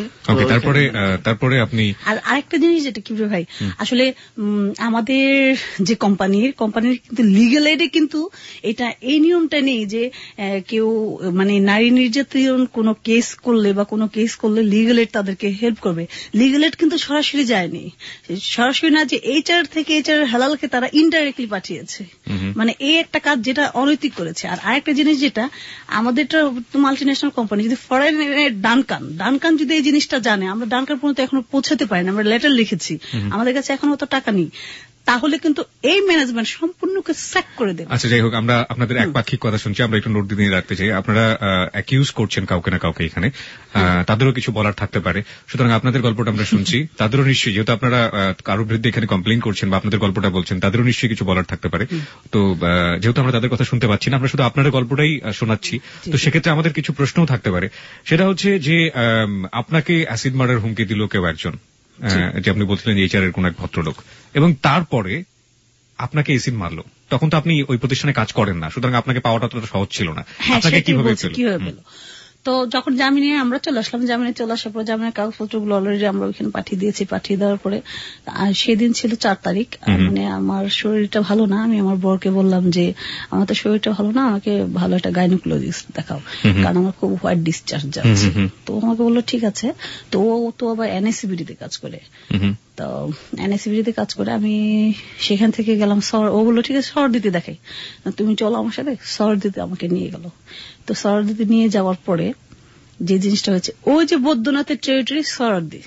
তারপরে আপনি আর আরেকটা জিনিস যেটা কি ভাই, আসলে আমাদের যে কোম্পানির কিন্তু লিগ্যাল এডে কিন্তু এটা এই নিয়মটা নেই যে কেউ মানে নারী নির্যাতন কোনো কেস করলে লিগ্যাল এড তাদেরকে হেল্প করবে। লিগ্যাল এড কিন্তু সরাসরি যায়নি, সরাসরি না, যে এইচআর থেকে এইচআর হেলালকে তারা ইনডাইরেক্টলি পাঠিয়েছে, মানে এই একটা কাজ যেটা অনৈতিক করেছে। আর আরেকটা জিনিস যেটা আমাদের মাল্টিন্যাশনাল কোম্পানি, যদি ফরেনের ডানকান যদি এই জিনিসটা জানে, আমরা ডানকান পর্যন্ত এখনো পৌঁছাতে পারি না, আমরা লেটার লিখেছি, আমাদের কাছে এখনো অত টাকা নেই, তাহলে কিন্তু এই ম্যানেজমেন্ট সম্পূর্ণকে স্যাক করে দেবে। আচ্ছা, যাই হোক, আমরা আপনাদের একপাক্ষিক কথা শুনছি, আমরা একটু নোট দিয়ে রাখতে চাই। আপনারা অ্যাকিউজ করছেন কাউকে না কাউকে এখানে, তাদেরও কিছু বলার থাকতে পারে, সুতরাং আপনাদের গল্পটা আমরা শুনছি, তাদেরও নিশ্চয়ই, যেহেতু আপনারা কারোর বিরুদ্ধে এখানে কমপ্লেন করছেন বা আপনাদের গল্পটা বলছেন, তাদেরও নিশ্চয়ই কিছু বলার থাকতে পারে। তো যেহেতু আমরা তাদের কথা শুনতে পাচ্ছি না, আমরা শুধু আপনাদের গল্পটাই শোনাচ্ছি, তো সেক্ষেত্রে আমাদের কিছু প্রশ্নও থাকতে পারে। সেটা হচ্ছে যে আপনাকে অ্যাসিড মারার হুমকি দিল কেউ একজন, যে আপনি বলছিলেন যে এইচআর এর কোন এক ভদ্রলোক, এবং তারপরে আপনাকে এসিড মারলো, তখন তো আপনি ওই প্রতিষ্ঠানে কাজ করেন না, সুতরাং আপনাকে পাওয়াটা ততটা সহজ ছিল না। আপনাকে কিভাবে পেল? তো যখন জামিনে আমরা চলে আসলাম, জামিনে চলে আসার পর জামিনের কাগজপত্রগুলো অলরেডি আমরা ওইখানে পাঠিয়ে দিয়েছি। পাঠিয়ে দেওয়ার পরে সেদিন ছিল 4 তারিখ, মানে আমার শরীরটা ভালো না, আমি আমার বরকে বললাম যে আমার তো শরীরটা ভালো না, আমাকে ভালো একটা গাইনোকোলজিস্ট দেখাও, কারণ আমার খুব হোয়াইট ডিসচার্জ যাচ্ছে। তো আমাকে বললো ঠিক আছে। তো ও তো আবার এনএসিবিডিতে কাজ করে, তো এনএসিবিডিতে কাজ করে আমি সেখান থেকে গেলাম ও বললো ঠিক আছে শহর দিতে দেখাই, তুমি চলো আমার সাথে। শহর দিতে আমাকে নিয়ে গেল। তো শহরদিতে নিয়ে যাওয়ার পরে যে জিনিসটা হয়েছে, ওই যে বৈদ্যনাথের টেরিটরি শহরদি,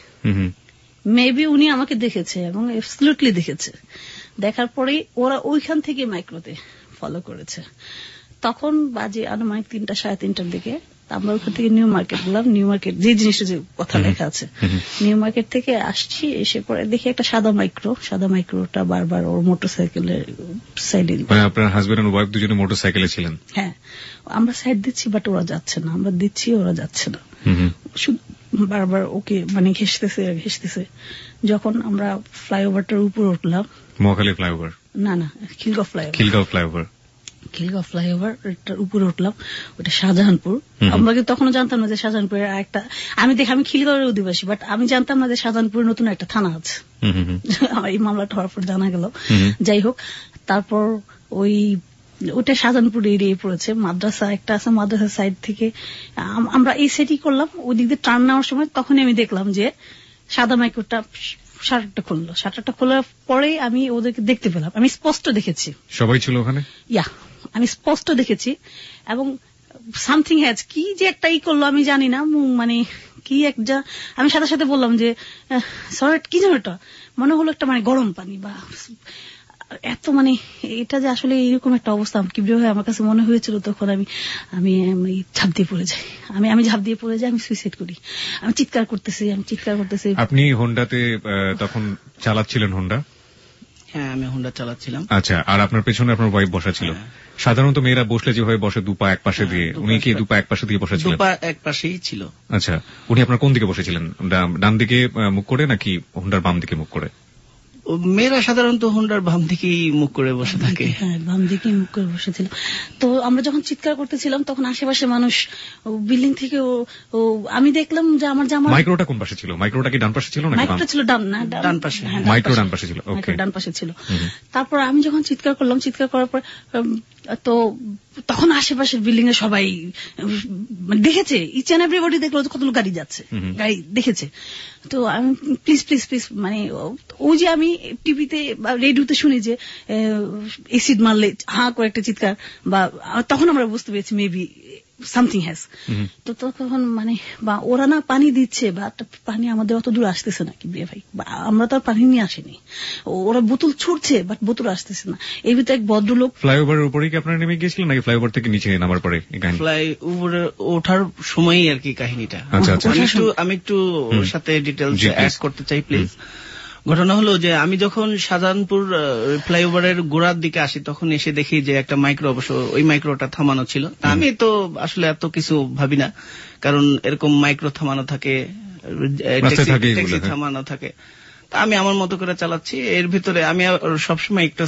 মেবি উনি আমাকে দেখেছে এবং অ্যাবসলিউটলি দেখেছে। দেখার পরেই ওরা ওইখান থেকে মাইক্রোতে ফলো করেছে। তখন বাজে আনুমানিক 3টা 3:30টার দিকে আমরা ওখান থেকে নিউ মার্কেট গেলাম। নিউ মার্কেট যে জিনিসটা যে কথা লেখা আছে, নিউ মার্কেট থেকে আসছি, এসে পরে দেখি একটা সাদা মাইক্রোটা বারবার ওর মোটরসাইকেলের সাইডে। আপনার হাজবেন্ড আর ওয়াইফ দুজনে মোটরসাইকেলে ছিলেন? হ্যাঁ, আমরা সাইড দিচ্ছি বাট ওরা যাচ্ছে না, আমরা দিচ্ছি ওরা যাচ্ছে না, বারবার ওকে মানে ঘেসতেছে। যখন আমরা ফ্লাইওভারটার উপর উঠলাম, মহাখালী ফ্লাইওভার না খিলগাঁও ফ্লাইওভার উপরে উঠলাম, ওটা শাহজাহানপুর। আমরা কিন্তু তখনও জানতাম না যে শাহজাহানপুরের একটা, আমি খিলগাঁওয়ের অধিবাসী, বাট আমি জানতাম না যে শাহজাহানপুরে নতুন একটা থানা আছে। এই মামলাটা হওয়ার পর জানা গেল। যাই হোক, তারপর ওটা শাহজাহানপুর এরিয়ায় পড়েছে। মাদ্রাসা একটা আছে, মাদ্রাসার সাইড থেকে আমরা এই সেটই করলাম। ওই দিক দিয়ে টার্ন নেওয়ার সময় তখনই আমি দেখলাম যে সাদা মাইক্রোটা শাটারটা খোলার পরে আমি ওদেরকে দেখতে পেলাম। আমি স্পষ্ট দেখেছি, সবাই ছিল ওখানে। আমি স্পষ্ট দেখেছি, এবং সামথিং হ্যাজ কি যে একটা করলো আমি জানি না, মানে কি একটা, আমি সাথে সাথে বললাম যে সরি কি যেন এটা মনে হলো একটা মানে গরম পানি বা এত, মানে এটা যে আসলে এরকম একটা অবস্থা কিভাবে আমার কাছে মনে হয়েছিল। তখন আমি ঝাঁপ দিয়ে পড়ে যাই, আমি ঝাঁপ দিয়ে পড়ে যাই, আমি সুইসাইড করি। আমি চিৎকার করতেছি। আপনি হোন্ডাতে তখন চালাচ্ছিলেন? হোন্ডা? হ্যাঁ, আমি হোন্ডা চালাচ্ছিলাম। আচ্ছা, আর আপনার পেছনে আপনার ওয়াইফ বসা ছিল? সাধারণত মেয়েরা বসলে যেভাবে বসে দু পা এক পাশে দিয়ে, উনি কি দু পা এক পাশে দিয়ে বসেছিলেন? দু পা এক পাশেই ছিল। আচ্ছা, উনি আপনার কোন দিকে বসেছিলেন? ডান দিকে মুখ করে নাকি হোন্ডার বাম দিকে মুখ করে? মেয়েরা সাধারণত হোন্ডার বাম দিকেই মুখ করে বসে থাকে। হ্যাঁ, বাম দিকেই মুখ করে বসেছিল। তো আমরা যখন চিৎকার করতেছিলাম তখন আশেপাশে মানুষ বিল্ডিং থেকে আমি দেখলাম যে আমার জামা। মাইক্রোটা কোন পাশে ছিল? মাইক্রোটা কি ডান পাশে ছিল? মাইক্রো ছিল ডান পাশে। মাইক্রো ডান পাশে ছিল। ওকে, ডান পাশে ছিল। তারপর আমি যখন চিৎকার করলাম, চিৎকার করার পর তো তখন আশেপাশের বিল্ডিং এ সবাই দেখেছে, ইচ এন্ড এভরিবডি দেখলো কতগুলো গাড়ি যাচ্ছে, গাড়ি দেখেছে। তো আমি প্লিজ প্লিজ প্লিজ, মানে ওই যে আমি টিভিতে বা রেডিওতে শুনি যে এসিড মারলে হাঁ করে একটা চিৎকার, বা তখন আমরা বুঝতে পেরেছি মেবি সামথিং হ্যাজ। তো তখন মানে বা ওরা না পানি দিচ্ছে, বা পানি আমাদের অত দূর আসতেছে না কি ভাই, আমরা তো আর পানি নিয়ে আসিনি, ওরা বোতল ছুটছে বাট বোতল আসতেছে না। এই ভিতরে এক ভদ্রলোক ফ্লাইওভারের উপরে কি আপনারা নেমে গিয়েছিলেন নাকি ফ্লাইওভার থেকে নিচে নামার পরে? ফ্লাইওভারে ওঠার সময়ই আর কি কাহিনীটা। আমি একটু ওর সাথে ডিটেলস অ্যাড করতে চাই প্লিজ। ঘটনা হলো যে আমি যখন শাহজাহানপুর ফ্লাইওভারের গোড়ার দিকে আসি তখন এসে দেখি যে একটা মাইক্রো, অবশ্য ওই মাইক্রোটা থামানো ছিল। আমি তো আসলে এত কিছু ভাবি না, কারণ এরকম মাইক্রো থামানো থাকে, ট্যাক্সি থামানো থাকে। তা আমি আমার মতো করে চালাচ্ছি। এর ভিতরে আমি সবসময় একটা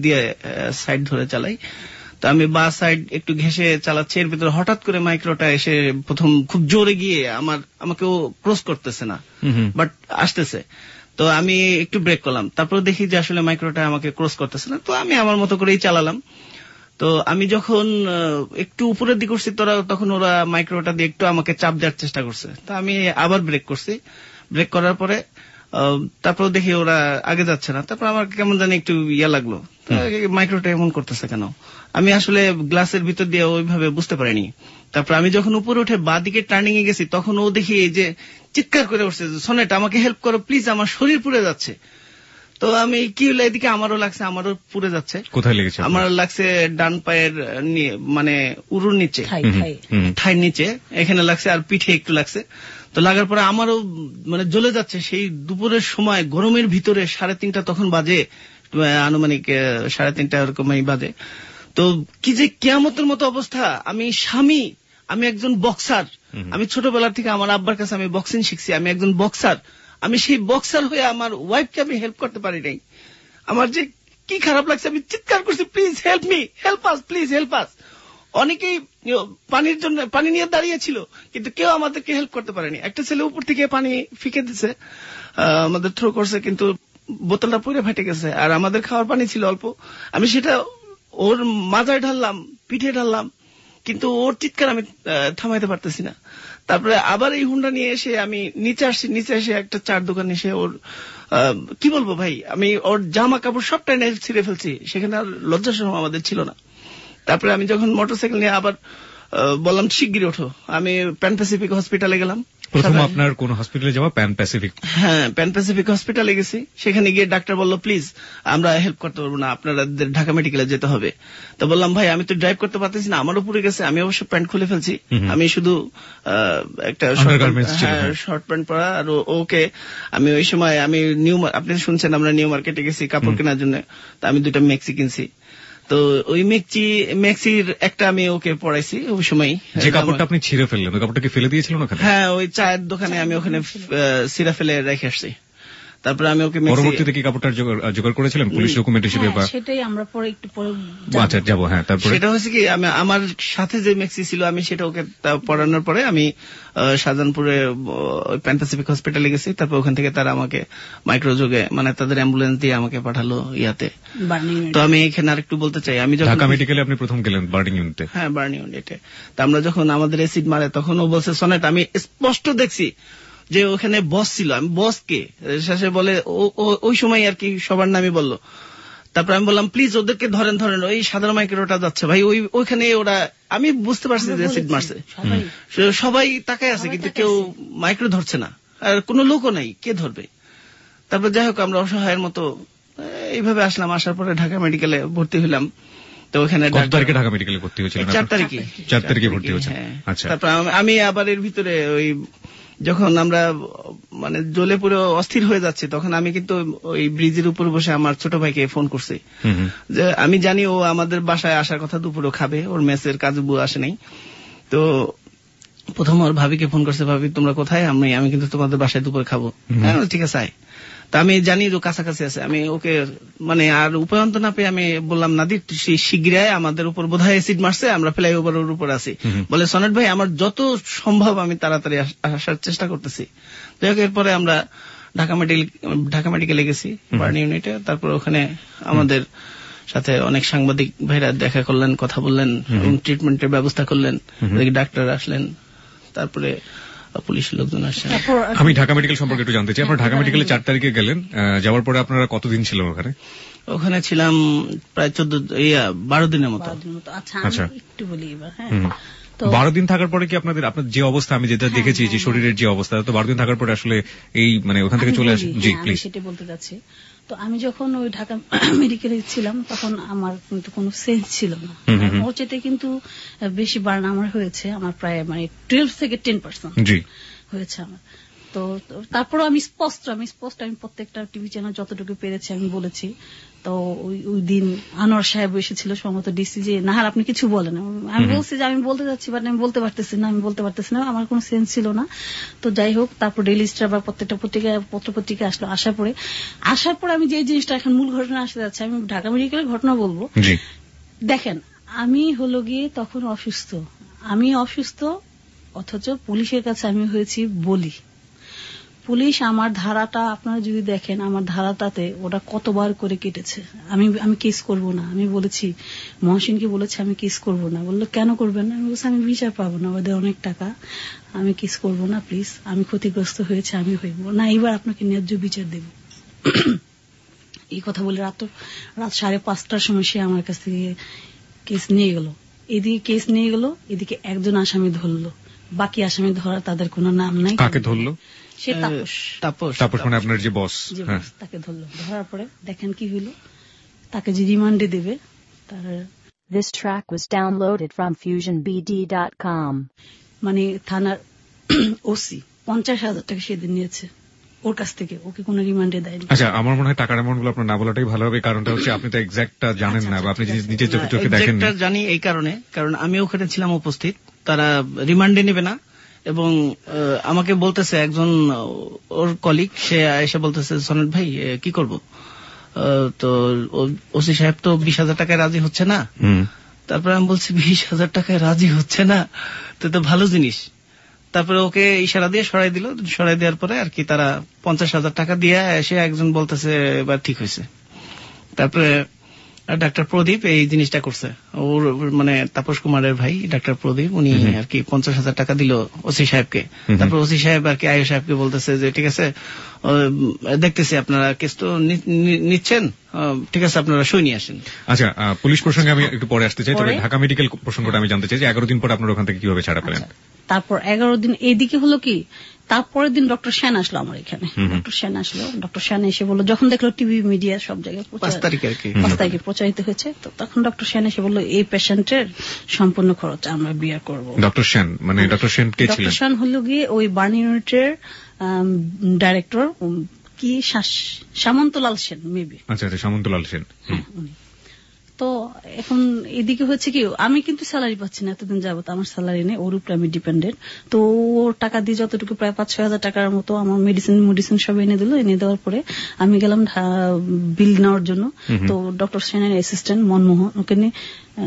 সাইড ধরে চালাই। তো আমি বা সাইড একটু ঘেঁষে চালাচ্ছি, এর ভিতরে হঠাৎ করে মাইক্রোটা এসে প্রথম খুব জোরে গিয়ে আমাকেও ক্রস করতেছে না, বাট আসতেছে। তো আমি একটু ব্রেক করলাম, তারপর দেখি যে আসলে মাইক্রোটা আমাকে ক্রস করতেছে না। তো আমি আমার মতো করেই চালালাম। তো আমি যখন একটু উপরের দিকে উঠছি তখন ওরা মাইক্রোটা দিয়ে একটু আমাকে চাপ দেওয়ার চেষ্টা করছে। তো আমি আবার ব্রেক করছি। ব্রেক করার পরে তারপর দেখি ওরা আগে যাচ্ছে না। তারপর আমার কেমন জানি একটু ইয়া লাগলো, মাইক্রোটা এমন করতেছে কেন, আমি আসলে গ্লাসের ভিতর দিয়ে ওইভাবে বুঝতে পারিনি। তারপর আমি যখন উপরে উঠে বা দিকে টার্নিং এ গেছি তখন ও দেখি যে চিৎকার করে উঠছে, সনেট আমাকে হেল্প করো প্লিজ, আমার শরীর পুড়ে যাচ্ছে। তো আমি কি হলো, এদিকে আমারও লাগছে, আমারও পুড়ে যাচ্ছে। কোথায় লেগেছে? আমার লাগছে ডান পায়ের মানে উরুর নিচে, থাইর নিচে এখানে লাগছে, আর পিঠে একটু লাগছে। তো লাগার পরে আমারও মানে জ্বলে যাচ্ছে। সেই দুপুরের সময় গরমের ভিতরে 3:30 তখন বাজে, আনুমানিক 3:30 এরকমই বাজে। তো কি যে কিয়ামতের মতো অবস্থা। আমি স্বামী, আমি একজন বক্সার, আমি ছোটবেলা থেকে আমার আব্বার কাছে আমি বক্সিং শিখছি, আমি একজন বক্সার। আমি সেই বক্সার হয়ে আমার ওয়াইফকে আমি হেল্প করতে পারি নাই। আমার যে কি খারাপ লাগছে, আমি চিৎকার করছি please help me, help us, please help us. অনেকেই পানির জন্য পানি নিয়ে দাঁড়িয়েছিল, কিন্তু কেউ আমাদেরকে হেল্প করতে পারেনি। একটা ছেলে উপর থেকে পানি ফিকে দিছে, আমাদের থ্রো করছে, কিন্তু বোতলটা পুরো ফেটে গেছে, আর আমাদের খাওয়ার পানি ছিল অল্প। আমি সেটা ওর মাথায় ঢাললাম, পিঠে ঢাললাম, কিন্তু ওর চিৎকার আমি থামাইতে পারতেছি না। তারপরে আবার এই হুন্ডা নিয়ে এসে আমি নিচে আসছি। নিচে এসে একটা চার দোকান এসে ওর কি বলবো ভাই, আমি ওর জামা কাপড় সবটাই ছিঁড়ে ফেলছি। সেখানে আর লজ্জার সময় আমাদের ছিল না। তারপরে আমি যখন মোটরসাইকেল নিয়ে আবার বললাম শিগগিরই ওঠো, আমি প্যান প্যাসিফিক হসপিটালে গেলাম। প্রথম আপনার কোন হসপিটালে যাওয়া? Pan Pacific. হ্যাঁ, প্যান প্যাসিফিক হসপিটালে গেছি। সেখানে গিয়ে ডাক্তার বলল প্লিজ আমরা হেল্প করতে পারবো না, আপনাদের ঢাকা মেডিকেলে যেতে হবে। তো বললাম ভাই আমি তো ড্রাইভ করতে পারতেছি না, আমারও পুড়ে গেছে, আমি অবশ্য প্যান্ট খুলে ফেলছি, আমি শুধু একটা শর্ট প্যান্ট পরা। আর ওকে আমি ওই সময় আমি আপনি শুনছেন আমরা নিউ মার্কেটে গেছি কাপড় কেনার জন্য, তা আমি 2টা মেক্সি কিনছি। তো ওই মেক্সির একটা আমি ওকে পড়াইছি ওই সময়। যে কাপড়টা আপনি ছিঁড়ে ফেললেন ওই কাপড়টা কি ফেলে দিয়েছিলেন ওখানে? হ্যাঁ, ওই চায়ের দোকানে আমি ওখানে ছিঁড়া ফেলে রেখে আসছি। তারপরে আমি ওকে পরবর্তীতে কি কাপড়টার জোগাড় করেছিলেন পুলিশ ডকুমেন্ট হিসেবে? সেটাই আমরা পরে একটু পরে আচ্ছা যাবো। হ্যাঁ, তারপরে সেটা হয়েছে কি, আমি আমার সাথে যে মেক্সি ছিল আমি সেটা ওকে পড়ানোর পরে আমি শাহজাহানপুরে প্যান প্যাসিফিক হসপিটালে গেছি। তারপর ওখান থেকে তারা আমাকে মাইক্রোযোগে মানে তাদের অ্যাম্বুলেন্স দিয়ে আমাকে পাঠালো ইয়াতে। তো আমি এখানে আর একটু বলতে চাই, আমি যখন ঢাকা মেডিকেলে আপনি প্রথম গেলেন বার্নিং ইউনিটে। হ্যাঁ, বার্নিং ইউনিটে। তো আমরা যখন আমাদের অ্যাসিড মারে তখন ও বলছে সনেট, আমি স্পষ্ট দেখছি যে ওখানে বস ছিল। আমি বসকে শেষে বলে ওই সময় আর কি সবার নামই বললো। তারপর আমি বললাম প্লিজ ওদেরকে ধরেন, ওই সাধারণ মাইক্রোটা যাচ্ছে ভাই, ওইখানে ওরা, আমি বুঝতে পারছি যে অ্যাসিড মারছে, সবাই তাকায় আছে কিন্তু কেউ মাইক্রো ধরছে না, আর কোনো লোকও নাই, কে ধরবে? তারপর যাই হোক আমরা অসহায়ের মতো এইভাবে আসলাম। আসার পরে ঢাকা মেডিকেলে ভর্তি হইলাম। তো ওখানে ঢাকা মেডিকেলে ভর্তি হয়েছিলেন? 4 তারিখে ভর্তি হয়েছে। আচ্ছা, তারপর আমি আবার এর ভিতরে ওই যখন আমরা মানে জ্বলে পুরো অস্থির হয়ে যাচ্ছে তখন আমি কিন্তু ওই ব্রিজের উপর বসে আমার ছোট ভাইকে ফোন করছি যে আমি জানি ও আমাদের বাসায় আসার কথা, দুপুরও খাবে, ওর মেসের কাজু বুয়া আসে নাই। তো প্রথম ওর ভাবিকে ফোন করছে, ভাবি তোমরা কোথায়? আমি কিন্তু তোমাদের বাসায় দুপুরে খাবো। হ্যাঁ ঠিক আছে আয়। তা আমি জানি ও কাছাকাছি আছে। আমি ওকে মানে আর উপায়ন্ত না পেয়ে আমি বললাম নাদির শীঘ্রই আমাদের উপর বোধহয় অ্যাসিড মারছে, আমরা ফ্লাইওভারের উপর আছি। বলে সনেট ভাই আমার যত সম্ভব আমি তাড়াতাড়ি আসার চেষ্টা করতেছি। যাই হোক এরপরে আমরা ঢাকা মেডিকেলে গেছি বার্ন ইউনিটে। তারপর ওখানে আমাদের সাথে অনেক সাংবাদিক ভাইরা দেখা করলেন, কথা বললেন এবং ট্রিটমেন্টের ব্যবস্থা করলেন। ডাক্তার আসলেন, তারপরে পুলিশের লোকজন আসেন। আমি ঢাকা মেডিকেল সম্পর্কে একটু জানতে চাই। আপনারা ঢাকা মেডিকেলে 4 তারিখে গেলেন, যাওয়ার পরে আপনারা কতদিন ছিলেন ওখানে? ওখানে ছিলাম প্রায় 12 দিনের মতো। আচ্ছা, একটু বলি এবার। হ্যাঁ, 12 দিন থাকার পরে কি আপনার যে অবস্থা আমি যেটা দেখেছি, যে শরীরের যে অবস্থা, তো 12 দিন থাকার পরে আসলে এই মানে ওখান থেকে চলে আসেন? জি প্লিজ। সেটা বলতে যাচ্ছি। তো আমি যখন ওই ঢাকা মেডিকেলে ছিলাম তখন আমার কিন্তু কোনো সেন্স ছিল না। ওর চেয়ে কিন্তু বেশি বার্ন আমার হয়েছে, আমার প্রায় মানে 12 থেকে 10% হয়েছে আমার। তো তারপরে আমি স্পষ্ট আমি প্রত্যেকটা টিভি চ্যানেল যতটুকু পেরেছি আমি বলেছি। তো ওই দিন আনোয়ার সাহেব এসেছিল সম্ভবত ডিসি, যে নাহার আপনি কিছু বলেন। আমি বলছি যে আমি বলতে যাচ্ছি বাট আমি বলতে পারতেছি না, আমার কোনো সেন্স ছিল না। তো যাই হোক, তারপর ডেইলি স্টার বা প্রত্যেকটা পত্রপত্রিকা আসলো। আসার পরে আমি যে জিনিসটা এখন মূল ঘটনা আসতে যাচ্ছে, আমি ঢাকা মেডিকেলের ঘটনা বলবো। দেখেন, আমি হলো গিয়ে তখন অসুস্থ, অথচ পুলিশের কাছে আমি হয়েছি বলি। পুলিশ আমার ধারাটা আপনারা যদি দেখেন, আমার ধারাটাতে ওটা কতবার করে কেটেছে। আমি কেস করব না, আমি বলেছি, মহসিনকে বলেছি আমি কেস করব না। বললো কেন করবেন না? আমি বলছি আমি বিচার পাবো না, ওদের অনেক টাকা, আমি কেস করব না, প্লিজ, আমি ক্ষতিগ্রস্ত হয়েছে, আমি হইব না, এবার আপনাকে ন্যায্য বিচার দেব। এই কথা বলে রাত 5:30টার সময় সে আমার কাছ থেকে কেস নিয়ে গেল। এদিকে কেস নিয়ে গেল, এদিকে একজন আসামি ধরলো, বাকি আসামি ধরা তাদের কোনো নাম নাই। কাকে ধরলো? সে তাপস মানে আপনার যে বস, তাকে ধরলো। ধরার পরে দেখেন কি হইল, তাকে যে রিমান্ডে দেবে তার। This track was downloaded from FusionBD.com. মানে থানার ওসি 50,000 টাকা সেদিন নিয়েছে ওর কাছ থেকে, ওকে কোনো রিমান্ডে দেয়নি। আচ্ছা, আমার মনে হয় টাকার অ্যামাউন্ট গুলো আপনার না বলাটাই ভালো হবে, কারণটা হচ্ছে আপনি তো এক্সাক্টটা জানেন না, বা আপনি নিজের চোখে দেখেন না। জানি এই কারণ আমি ওখানে ছিলাম উপস্থিত, তারা রিমান্ডে নেবে না এবং আমাকে বলতেছে একজন ওর কলিগ, সে এসে বলতেছে সনদ ভাই কি করব, তো ওসি সাহেব তো 20,000 টাকায় রাজি হচ্ছে না। তারপরে আমি বলছি 20,000 টাকায় রাজি হচ্ছে না, তো ভালো জিনিস। তারপরে ওকে ইশারা দিয়ে সরাই দেওয়ার পরে আর কি তারা 50,000 টাকা দিয়ে এসে একজন বলতেছে এবার ঠিক হয়েছে। তারপরে ডাক্তার প্রদীপ এই জিনিসটা করছে, ওর মানে তাপস কুমারের ভাই ডাক্তার প্রদীপ, উনি আর কি 50,000 টাকা দিল ওসি সাহেবকে। তারপর ওসি সাহেব আর কি আয়ু সাহেবকে বলতেছে যে ঠিক আছে, দেখতেছি আপনারা কেস তো নিচ্ছেন, ঠিক আছে আপনারা সই নিয়ে আসেন। আচ্ছা, পুলিশ প্রসঙ্গে আমি একটু পরে আসতে চাই, তবে ঢাকা মেডিকেল প্রসঙ্গটা আমি জানতে চাই যে 11 দিন পর আপনারা ওখান থেকে কিভাবে ছাড়া পেলেন? তারপর 11 দিন এইদিকে হলো কি, তারপরের দিন ডক্টর সেন আসলো আমার এখানে। ডক্টর সেন এসে বললো, যখন দেখলো টিভি মিডিয়া সব জায়গায় 5 তারিখে প্রচারিত হয়েছে, তো তখন ডক্টর সেন এসে বললো এই পেশেন্টের সম্পূর্ণ খরচ আমরা বিয়ার করবো। ডক্টর সেন মানে ডক্টর সেন কে ছিলেন? ডক্টর সেন হলো গিয়ে ওই বার্ন ইউনিটের ডাইরেক্টর, কি সামন্তলাল সেন মেবি। আচ্ছা, সামন্তলাল সেন। তো এখন এদিকে হচ্ছে কি, আমি কিন্তু স্যালারি পাচ্ছি না এতদিন যাবত, আমার স্যালারি নেই, ওর উপরে আমি ডিপেন্ডেন্ট। তো ওর টাকা দিয়ে যতটুকু প্রায় 5-6 হাজার টাকার মতো আমার মেডিসিন সব এনে দিল। এনে দেওয়ার পরে আমি গেলাম বিল নেওয়ার জন্য। তো ডক্টর সেনের অ্যাসিস্ট্যান্ট মনমোহন, ওকে নিয়ে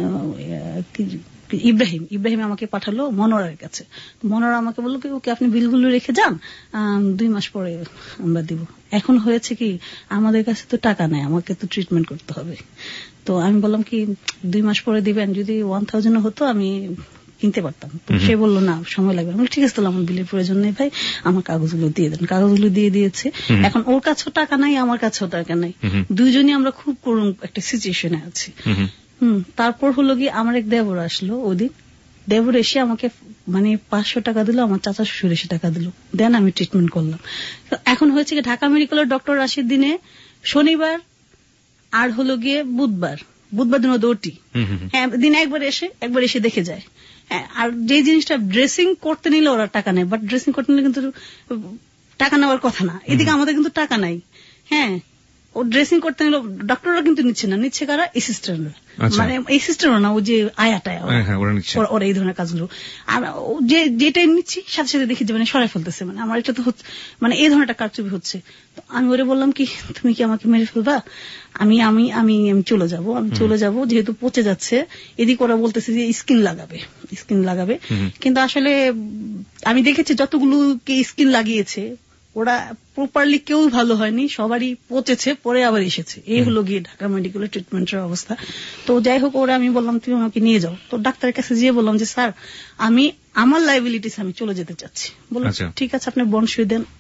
ইব্রাহিম আমাকে পাঠালো মনোরার কাছে। মনোরা আমাকে বললো কি, ওকে আপনি বিলগুলো রেখে যান, 2 মাস পরে আমরা দিব। এখন হয়েছে কি, আমাদের কাছে তো টাকা নেই, আমাকে তো ট্রিটমেন্ট করতে হবে। তো আমি বললাম কি 2 মাস পরে দিবেন, যদি 1000 হতো আমি কিনতে পারতাম। তো সে বললো না, সময় লাগবে। আমি ঠিক আছে, তাহলে আমার বিলের প্রয়োজন নেই ভাই, আমার কাগজগুলো দিয়ে দেন। কাগজগুলো দিয়ে দিয়েছে। এখন ওর কাছেও টাকা নাই, আমার কাছেও টাকা নাই, দুইজনই আমরা খুব করুণ একটা সিচুয়েশনে আছি। তারপর হলো কি, আমার এক দেবর আসলো ওদিন। দেবর এসে আমাকে মানে 500 টাকা দিল, আমার চাচা শ্বশুর এসে টাকা দিল, দেন আমি ট্রিটমেন্ট করলাম। এখন হয়েছে কি, ঢাকা মেডিকেলের ডক্টর আসির দিনে শনিবার আর হলো গিয়ে বুধবার দিন ওটি, হ্যাঁ দিন একবার এসে দেখে যায়। আর যে জিনিসটা ড্রেসিং করতে নিলে ওরা টাকা নেয়, বাট ড্রেসিং করতে নিলে কিন্তু টাকা নেওয়ার কথা না। এদিকে আমাদের কিন্তু টাকা নাই। হ্যাঁ, ও ড্রেসিং করতে নিল, ডক্টররা কিন্তু নিচ্ছে না, নিচ্ছে কারা? অ্যাসিস্ট্যান্টরা, মানে অ্যাসিস্ট্যান্টরা না, ও যে আয়াটায় ওরা এই ধরনের কাজগুলো। আর যেটাই নিচ্ছি সাথে সাথে দেখি যে মানে সরাই ফেলতেছে, মানে আমার এটা তো মানে এই ধরনের একটা কারচুপি হচ্ছে। তো আমি ওরে বললাম কি, তুমি কি আমাকে মেরে ফেলবা? আমি আমি আমি চলে যাবো, যেহেতু পচে যাচ্ছে। এদিকে ওরা বলতেছে যে স্কিন লাগাবে, কিন্তু আসলে আমি দেখেছি যতগুলোকে স্কিন লাগিয়েছে ওরা প্রপারলি কেউ ভালো হয়নি, সবারই পচেছে, পরে আবার এসেছে। এই হলো গিয়ে ঢাকা মেডিকেলের ট্রিটমেন্টের অবস্থা। তো যাই হোক, ওরা আমি বললাম তুমি আমাকে নিয়ে যাও। তো ডাক্তারের কাছে গিয়ে বললাম যে স্যার আমি আমার লাইবিলিটিস আমি চলে যেতে চাচ্ছি। বললাম ঠিক আছে আপনি বন্ড সই দেন।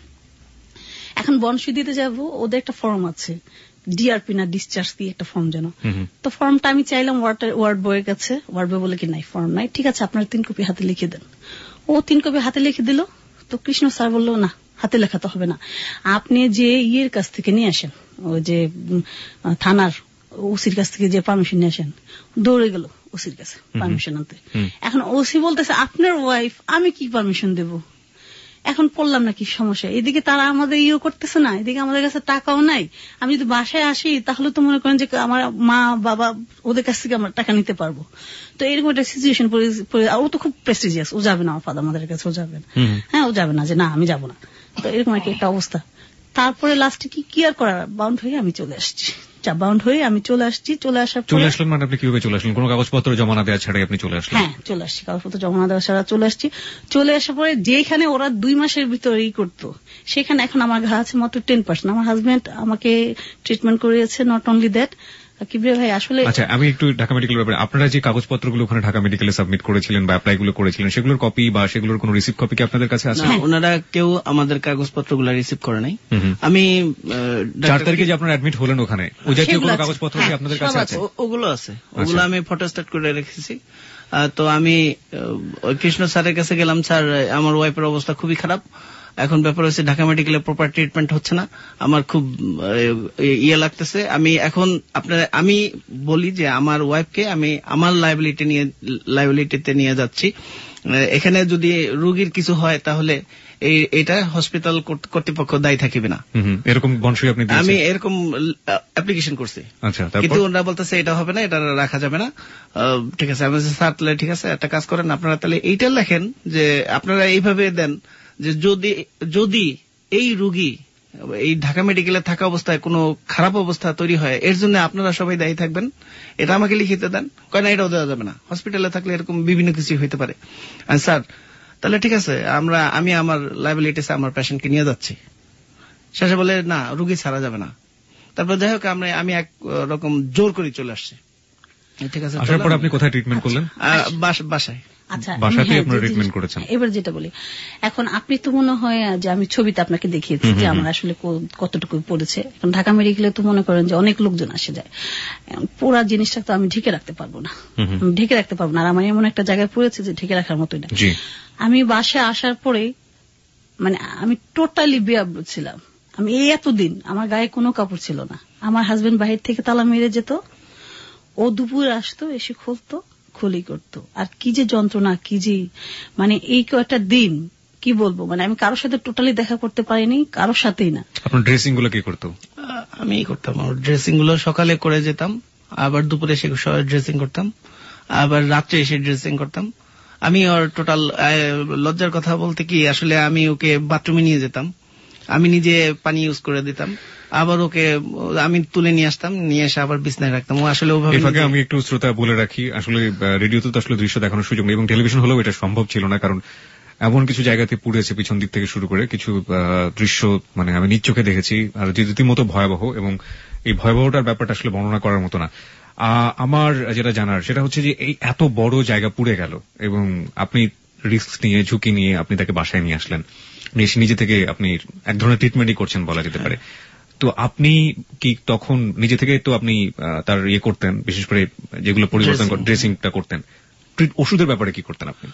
এখন বন্ড সই দিতে যাবো, ওদের একটা ফর্ম আছে ডিআরপি না ডিসচার্জ দিয়ে একটা ফর্ম যেন। তো ফর্মটা আমি চাইলাম ওয়ার্ড বয়ের কাছে, ওয়ার্ড বয় বলে কি নাই ফর্ম নাই, ঠিক আছে আপনার 3 কপি হাতে লিখে দেন। ও 3 কপি হাতে লিখে দিল। তো কৃষ্ণ স্যার বললো না হাতে লেখা তো হবে না, আপনি যে ইয়ের কাছ থেকে নিয়ে আসেন, ওই যে থানার ওসির কাছ থেকে যে পারমিশন নিয়ে আসেন। দৌড়ে গেল ওসির কাছে পারমিশন আনতে। এখন ওসি বলতেছে আপনার ওয়াইফ, আমি কি পারমিশন দেব? এখন পড়লাম না কি সমস্যা, এদিকে তারা আমাদের ইয়ে করতেছে না, এদিকে আমাদের কাছে টাকাও নাই। আমি যদি বাসায় আসি তাহলে তো মনে করেন যে আমার মা বাবা ওদের কাছ থেকে আমরা টাকা নিতে পারবো। তো এরকম একটা সিচুয়েশন, ও তো খুব প্রেস্টিজিয়াস, ও যাবে না আমার ফাদার মাদারের কাছে, ও যাবে না। হ্যাঁ ও যাবে না, যে না আমি যাবো না। তো এরকম একটা অবস্থা। তারপরে লাস্টে কি আর করার, বাউন্ড হয়ে আমি চলে আসছি। বাউন্ড হয়ে আমি চলে আসছি। চলে আসলেন মানে আপনি কিভাবে চলে আসলেন? কোনো কাগজপত্র জমা না দেওয়া ছাড়াই আপনি চলে আসলেন? হ্যাঁ চলে আসছি, কাগজপত্র জমা না দেওয়া ছাড়া চলে আসছি। চলে আসার পরে যেখানে ওরা 2 মাসের ভিতরেই করতো, সেখানে এখন আমার ঘা আছে মাত্র 10%। আমার হাজবেন্ড আমাকে ট্রিটমেন্ট করিয়েছে। নট অনলি দ্যাট, কিবরিয়া ভাই আসলে আচ্ছা আমি একটু ঢাকা মেডিকেলের ব্যাপারে, আপনারা যে কাগজপত্রগুলো ওখানে ঢাকা মেডিকেলে সাবমিট করেছিলেন বা অ্যাপ্লাই গুলো করেছিলেন, সেগুলোর কপি বা সেগুলোর কোনো রিসিভ কপি কি আপনাদের কাছে আছে? ওনারা কেউ আমাদের কাগজপত্রগুলো রিসিভ করে নাই। আমি 4 তারিখে যে আপনারা অ্যাডমিট হলেন ওখানে, ওই জাতীয় কোনো কাগজপত্র কি আপনাদের কাছে আছে? ওগুলো আছে, ওগুলো আমি ফটোস্ট্যাট করে রেখেছি। তো আমি কৃষ্ণ স্যারের কাছে গেলাম, স্যার আমার ওয়াইফের অবস্থা খুবই খারাপ, এখন ব্যাপার হচ্ছে ঢাকা মেডিকেলে প্রপার ট্রিটমেন্ট হচ্ছে না, আমার খুব ইয়ে লাগতেছে। আমি বলি যে আমার ওয়াইফকে আমি আমার লাইবিলিটিতে নিয়ে যাচ্ছি। এখানে যদি রোগীর কিছু হয় তাহলে এটা হসপিটাল কর্তৃপক্ষ দায়ী থাকিবে না। এরকম বনসই আপনি দিয়েছেন? আমি এরকম অ্যাপ্লিকেশন করছি, কিন্তু ওনারা বলতেছে এটা হবে না, এটা রাখা যাবে না। ঠিক আছে, আমি স্যার তাহলে ঠিক আছে একটা কাজ করেন, আপনারা তাহলে এইটা লেখেন যে আপনারা এইভাবে দেন যে যদি এই রোগী এই ঢাকা মেডিকেলে থাকা অবস্থায় কোনো খারাপ অবস্থা তৈরি হয়, এর জন্য আপনারা সবাই দায়ী থাকবেন, এটা আমাকে লিখিতে দেন। কয় না এটাও দেওয়া যাবে না, হসপিটালে থাকলে এরকম বিভিন্ন কিছু হইতে পারে। স্যার তাহলে ঠিক আছে, আমি আমার লাইবিলিটিসে আমার পেশেন্টকে নিয়ে যাচ্ছি। শেষে বলে না, রোগী ছাড়া যাবে না। তারপর যাই হোক আমি এক রকম জোর করে চলে আসছি। ঠিক আছে, আসার পর আপনি কোথায় ট্রিটমেন্ট করলেন? বাসায়। আচ্ছা বাসাতেই আপনারা ট্রিটমেন্ট করেছেন। এবার যেটা বলি, এখন আপনি তো মনে হয় যে আমি ছবিতে আপনাকে দেখিয়েছি যে আমার আসলে কতটুকু পড়েছে। এখন ঢাকা মেডিকেলে তো মনে করেন যে অনেক লোকজন আসে যায়, পুরা জিনিসটা তো আমি ঢেকে রাখতে পারবো না, আর আমার এমন একটা জায়গায় পড়েছে যে ঢেকে রাখার মতোই না। আমি বাসায় আসার পরে মানে আমি টোটালি বেয়াব্রু ছিলাম। আমি এতদিন আমার গায়ে কোনো কাপড় ছিল না। আমার হাজবেন্ড বাহির থেকে তালা মেরে যেত, ও দুপুর আসতো, এসে খুলতো, খুলি করতো। আর কি যে যন্ত্রণা, কি যে মানে এই কয়েকটা দিন কি বলবো, মানে আমি কারোর সাথে টোটালি দেখা করতে পারিনি, কারোর সাথেই না। আপনার ড্রেসিং গুলো কি করতো? আমি করতাম, ড্রেসিং গুলো সকালে করে যেতাম, আবার দুপুরে এসে ড্রেসিং করতাম, আবার রাত্রে এসে ড্রেসিং করতাম। আমি ওর টোটাল লজ্জার কথা বলতে কি, আসলে আমি ওকে বাথরুমে নিয়ে যেতাম, আমি নিজে পানি ইউজ করে দিতাম, আবার ওকে আমি তুলে নিয়ে আসতাম, নিয়ে এসে আবার বিছনায় রাখতাম। ও আসলে ওভাবে। আমি একটু শ্রোতা বলে রাখি, আসলে রেডিওতে তো আসলে দৃশ্য দেখানোর সুযোগ নেই এবং টেলিভিশন হলেও এটা সম্ভব ছিল না, কারণ এমন কিছু জায়গাতে পুড়েছে পিছন দিক থেকে শুরু করে কিছু দৃশ্য মানে আমি নিজ চোখে দেখেছি, আর রীতিমতো ভয়াবহ, এবং এই ভয়াবহটার ব্যাপারটা আসলে বর্ণনা করার মতো না। আমার যেটা জানার সেটা হচ্ছে যে এই এত বড় জায়গা পুড়ে গেল এবং আপনি রিস্ক নিয়ে, ঝুঁকি নিয়ে আপনি তাকে বাসায় নিয়ে আসলেন, নিজে থেকে আপনি এক ধরনের ট্রিটমেন্টই করছেন বলা যেতে পারে। তো আপনি কি তখন নিজে থেকে তো আপনি তার ইয়ে করতেন, বিশেষ করে যেগুলো পরিবর্তন ড্রেসিংটা করতেন, ওষুধের ব্যাপারে কি করতেন আপনি?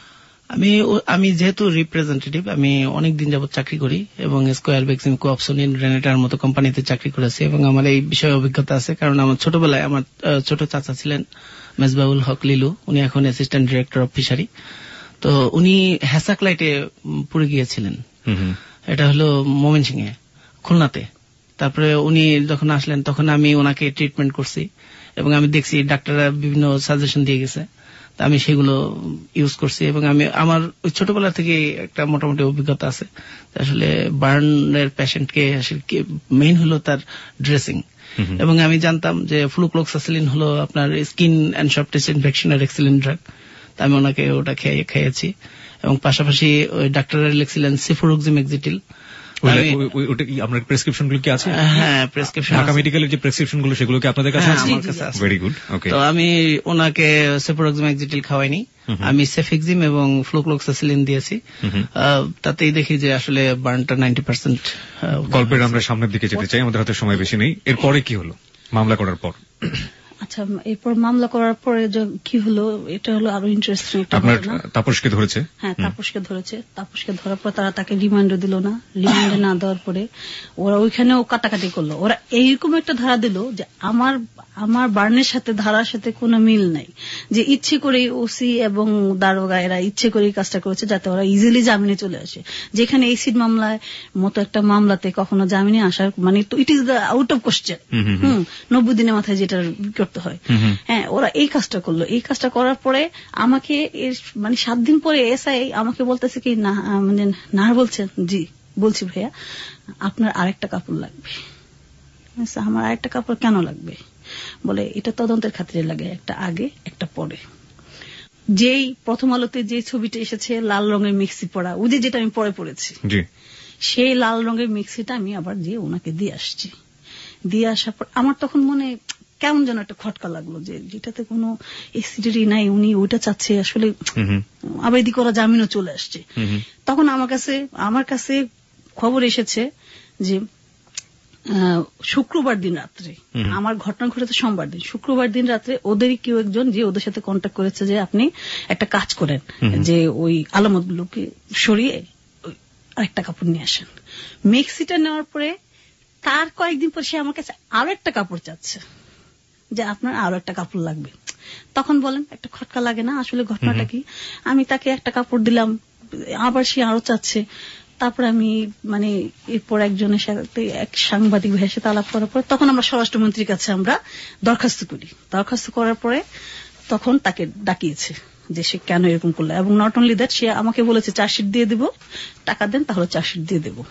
আমি যেহেতু রিপ্রেজেন্টেটিভ, আমি অনেকদিন যাবত চাকরি করি এবং স্কয়ার বেক্সিম কোঅপসোনিন রেনেটার মতো কোম্পানিতে চাকরি করেছি এবং আমার এই বিষয়ে অভিজ্ঞতা আছে। কারণ আমার ছোটবেলায় আমার ছোট চাচা ছিলেন মেজবাউল হক লিলু, উনি এখন অ্যাসিস্ট্যান্ট ডিরেক্টর অফ ফিশারি। তো উনি হ্যাসাকলাইটে পুড়ে গিয়েছিলেন, এটা হলো ময়মনসিংহে, খুলনাতে। তারপরে উনি যখন আসলেন তখন আমি ওনাকে ট্রিটমেন্ট করছি এবং আমি দেখছি ডাক্তাররা বিভিন্ন সাজেশন দিয়ে গেছে, আমি সেগুলো ইউজ করছি এবং আমি আমার ছোটবেলা থেকে একটা মোটামুটি অভিজ্ঞতা আছে। আসলে বার্নের পেশেন্টকে মেইন হলো তার ড্রেসিং, এবং আমি জানতাম যে ফ্লুক্লোক্সাসিলিন হলো আপনার স্কিন অ্যান্ড সফট টিস্যু ইনফেকশনের এক্সিলেন্ট ড্রাগ। আমি ওনাকে ওটা খেয়েছি এবং পাশাপাশি ওই ডাক্তাররা লিখছিলেন সিফোরোক্সিমেক্সিটিল, আপনার প্রেসক্রিপশন গুলো কি আছে? হ্যাঁ, প্রেসক্রিপশন, ঢাকা মেডিকেলের যে প্রেসক্রিপশন গুলো সেগুলো কি আপনাদের কাছে আছে? আমার কাছে আছে। Very good. ওকে, তো আমি ওনাকে সেফোরোক্সামেক্সিটিল খাওয়াইনি, আমি সেফিক্সিম এবং ফ্লুক্লোক্সাসিলিন দিয়েছি। তাতেই দেখি যে আসলে বার্নটা 90%। গল্পের আমরা সামনের দিকে যেতে চাই, আমাদের হাতে সময় বেশি নেই। এরপরে কি হলো মামলা করার পর? আচ্ছা, এরপর মামলা করার পরে কি হলো, এটা হলো আরো ইন্টারেস্টিং একটা আপনার ঘটনা। তাপসকে ধরেছে? হ্যাঁ, তাপসকে ধরেছে। তাপসকে ধরার পর তারা তাকে রিমান্ডও দিল না। রিমান্ডে না দেওয়ার পরে ওরা ওইখানেও কাটাকাটি করলো। ওরা এইরকম একটা ধারা দিল যে আমার বার্নের সাথে ধারার সাথে কোনো মিল নাই, যে ইচ্ছে করেই ওসি এবং দারোগা এরা ইচ্ছে করেই কাজটা করেছে যাতে ওরা ইজিলি জামিনে চলে আসে। যেখানে এসিড মামলায় মতো একটা মামলাতে কখনো জামিনে আসার মানে it is the out of question. 90 দিনের মাথায় যেটা করতে হয়। হ্যাঁ, ওরা এই কাজটা করলো। এই কাজটা করার পরে আমাকে মানে 7 দিন পরে এসআই আমাকে বলতেছে কি না, মানে না বলছেন, জি বলছি ভাইয়া আপনার আরেকটা কাপড় লাগবে। আমার আরেকটা কাপড় কেন লাগবে? বলে এটা তদন্তের খাতিরে লাগে, একটা আগে একটা পরে। যেই প্রথম আলোতে যে ছবিটা এসেছে লাল রঙের মিক্সি পরা, ওই যেটা আমি পরে পড়েছি, সেই লাল রঙের মিক্সিটা আমি আবার দিয়ে ওনাকে দিয়ে আসছি। দিয়ে আসার পর আমার তখন মনে কেমন যেন একটা খটকা লাগলো যে যেটাতে কোনো এক্সিডেন্টই নাই, উনি ওইটা চাচ্ছে আসলে আবেদী করা জামিনও চলে আসছে। তখন আমার কাছে খবর এসেছে যে শুক্রবার দিন রাত্রে, আমার ঘটনা ঘটেছে সোমবার দিন, শুক্রবার দিন রাত্রে ওদেরই কেউ একজন যে ওদের সাথে কন্ট্যাক্ট করেছে যে আপনি একটা কাজ করেন, যে ওই আলামতগুলোকে সরিয়ে আরেকটা কাপড় নিয়ে আসেন। মেক্সিটা নেওয়ার পরে তার কয়েকদিন পর সে আমার কাছে আরো একটা কাপড় চাচ্ছে যে আপনার আরো একটা কাপড় লাগবে। তখন বলেন একটা খটকা লাগে না? আসলে ঘটনাটা কি, আমি তাকে একটা কাপড় দিলাম, আবার সে আরো চাচ্ছে। তারপরে আমি মানে এরপর একজনের সাথে এক সাংবাদিক ভাইয়ের সাথে আলাপ করার পর তখন আমরা স্বরাষ্ট্রমন্ত্রীর কাছে আমরা দরখাস্ত করি। দরখাস্ত করার পরে তখন তাকে ডাকিয়েছে যে সে কেন এরকম করলো, এবং নট অনলি দ্যাট সে আমাকে বলেছে চার্জশিট দিয়ে দেবো, টাকা দেন তাহলে চার্জশিট দিয়ে দেবো।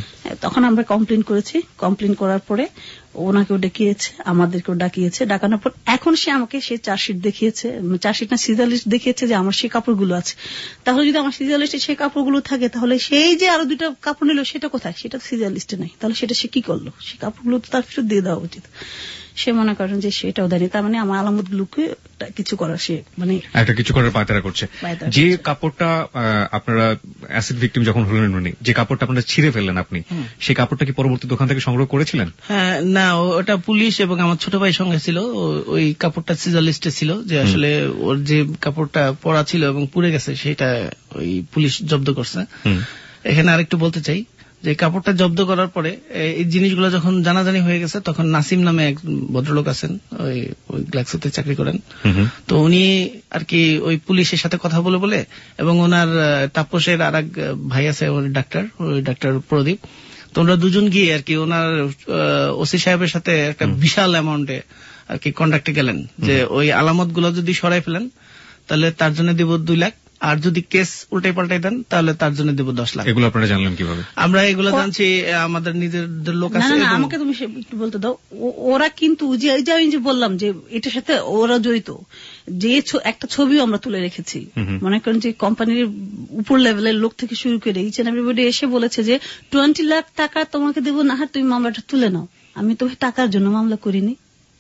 তখন আমরা কমপ্লেন করেছি। কমপ্লেন করার পরে ওনাকেও ডেকিয়েছে, আমাদেরকেও ডাকিয়েছে। ডাকানোর পর এখন সে আমাকে সে চার্জশিট দেখিয়েছে, চার্জশিট না সিজার লিস্ট দেখিয়েছে যে আমার সেই কাপড়গুলো আছে। তাহলে যদি আমার সিজার লিস্টে সেই কাপড়গুলো থাকে তাহলে সেই যে আরো 2টা কাপড় নিল সেটা কোথায়? সেটা সিজার লিস্টে নাই। তাহলে সেটা সে কি করলো? সে কাপড়গুলো তো তার ফেরত দিয়ে দেওয়া উচিত। সে মনে করেন যে সেটাও দেয়নি। তার মানে আমার আলামতগুলোকে কিছু করার সে মানে একটা কিছু করার পায়তারা করছে। যে কাপড়টা আপনারা অ্যাসিড ভিকটিম যখন হলেন উনি, যে কাপড়টা আপনারা ছিঁড়ে ফেললেন আপনি, সেই কাপড়টা কি পরবর্তী দোকান থেকে সংগ্রহ করেছিলেন? হ্যাঁ, না, ওটা পুলিশ এবং আমার ছোট ভাই সঙ্গে ছিল। ওই কাপড়টা সিজার লিস্টে ছিল যে আসলে ওর যে কাপড়টা পরা ছিল এবং পুড়ে গেছে সেটা ওই পুলিশ জব্দ করছে। এখানে আরেকটু বলতে চাই যে কাপড়টা জব্দ করার পরে এই জিনিসগুলো যখন জানাজানি হয়ে গেছে তখন নাসিম নামে এক ভদ্রলোক আছেন, ওই গ্ল্যাক্সোতে চাকরি করেন। তো উনি আর কি ওই পুলিশের সাথে কথা বলে এবং ওনার তাপসের আর এক ভাই আছে ডাক্তার, ওই ডাক্তার প্রদীপ। তো ওনারা দুজন গিয়ে আর কি ওনার ওসি সাহেবের সাথে একটা বিশাল অ্যামাউন্টে আর কি কন্ট্রাক্টে গেলেন যে ওই আলামত গুলো যদি সরাই ফেলেন তাহলে তার জন্য দিব 2 লাখ, আর যদি কেস উল্টাই পাল্টাই দেন তাহলে তার জন্য দেব 10 লাখ। এগুলো আপনারা জানলেন কিভাবে? আমরা এগুলো জানছি আমাদের নিজেদের লোক আছে। না, আমাকে তুমি একটু বলতে দাও। ওরা কিন্তু যে বললাম যে এটার সাথে ওরা জড়িত, যে একটা ছবিও আমরা তুলে রেখেছি। মনে করেন যে কোম্পানির উপর লেভেলের লোক থেকে শুরু করে ইচ এন্ড এভরিবডি এসে বলেছে যে 20 লাখ টাকা তোমাকে দেবো, না হয় তুমি মামলাটা তুলে নাও। আমি তো টাকার জন্য মামলা করিনি।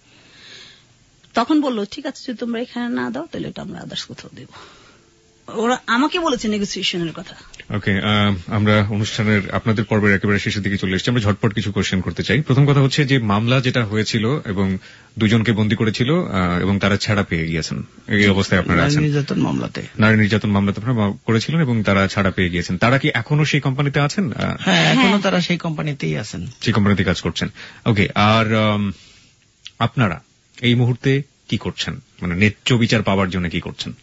তখন বললো ঠিক আছে যদি তোমরা এখানে না দাও তাহলে এটা আমরা আদার্স কোথাও দেবো। ওরা আমাকে বলেছে নেগোসিয়েশনের কথা। ওকে, আমরা অনুষ্ঠানের আপনাদের পর্বের একেবারে শেষের দিকে চলে এসেছি। আমরা ঝটপট কিছু কোশ্চেন করতে চাই। প্রথম কথা হচ্ছে যে মামলা যেটা হয়েছিল এবং 2 জনকে বন্দী করেছিল এবং তারা ছাড়া পেয়ে গিয়েছেন, এই অবস্থায় আপনারা আছেন। নারী নির্যাতন মামলাতে আপনারা করেছিলেন এবং তারা ছাড়া পেয়ে গিয়েছেন। তারা কি এখনো সেই কোম্পানিতে আছেন? হ্যাঁ, এখনো তারা সেই কোম্পানিতেই আছেন, সেই কোম্পানিতে কাজ করছেন। ওকে, আর আপনারা এই মুহূর্তে কি করছেন, মানে ন্যায্য বিচার পাওয়ার জন্য কি করছেন?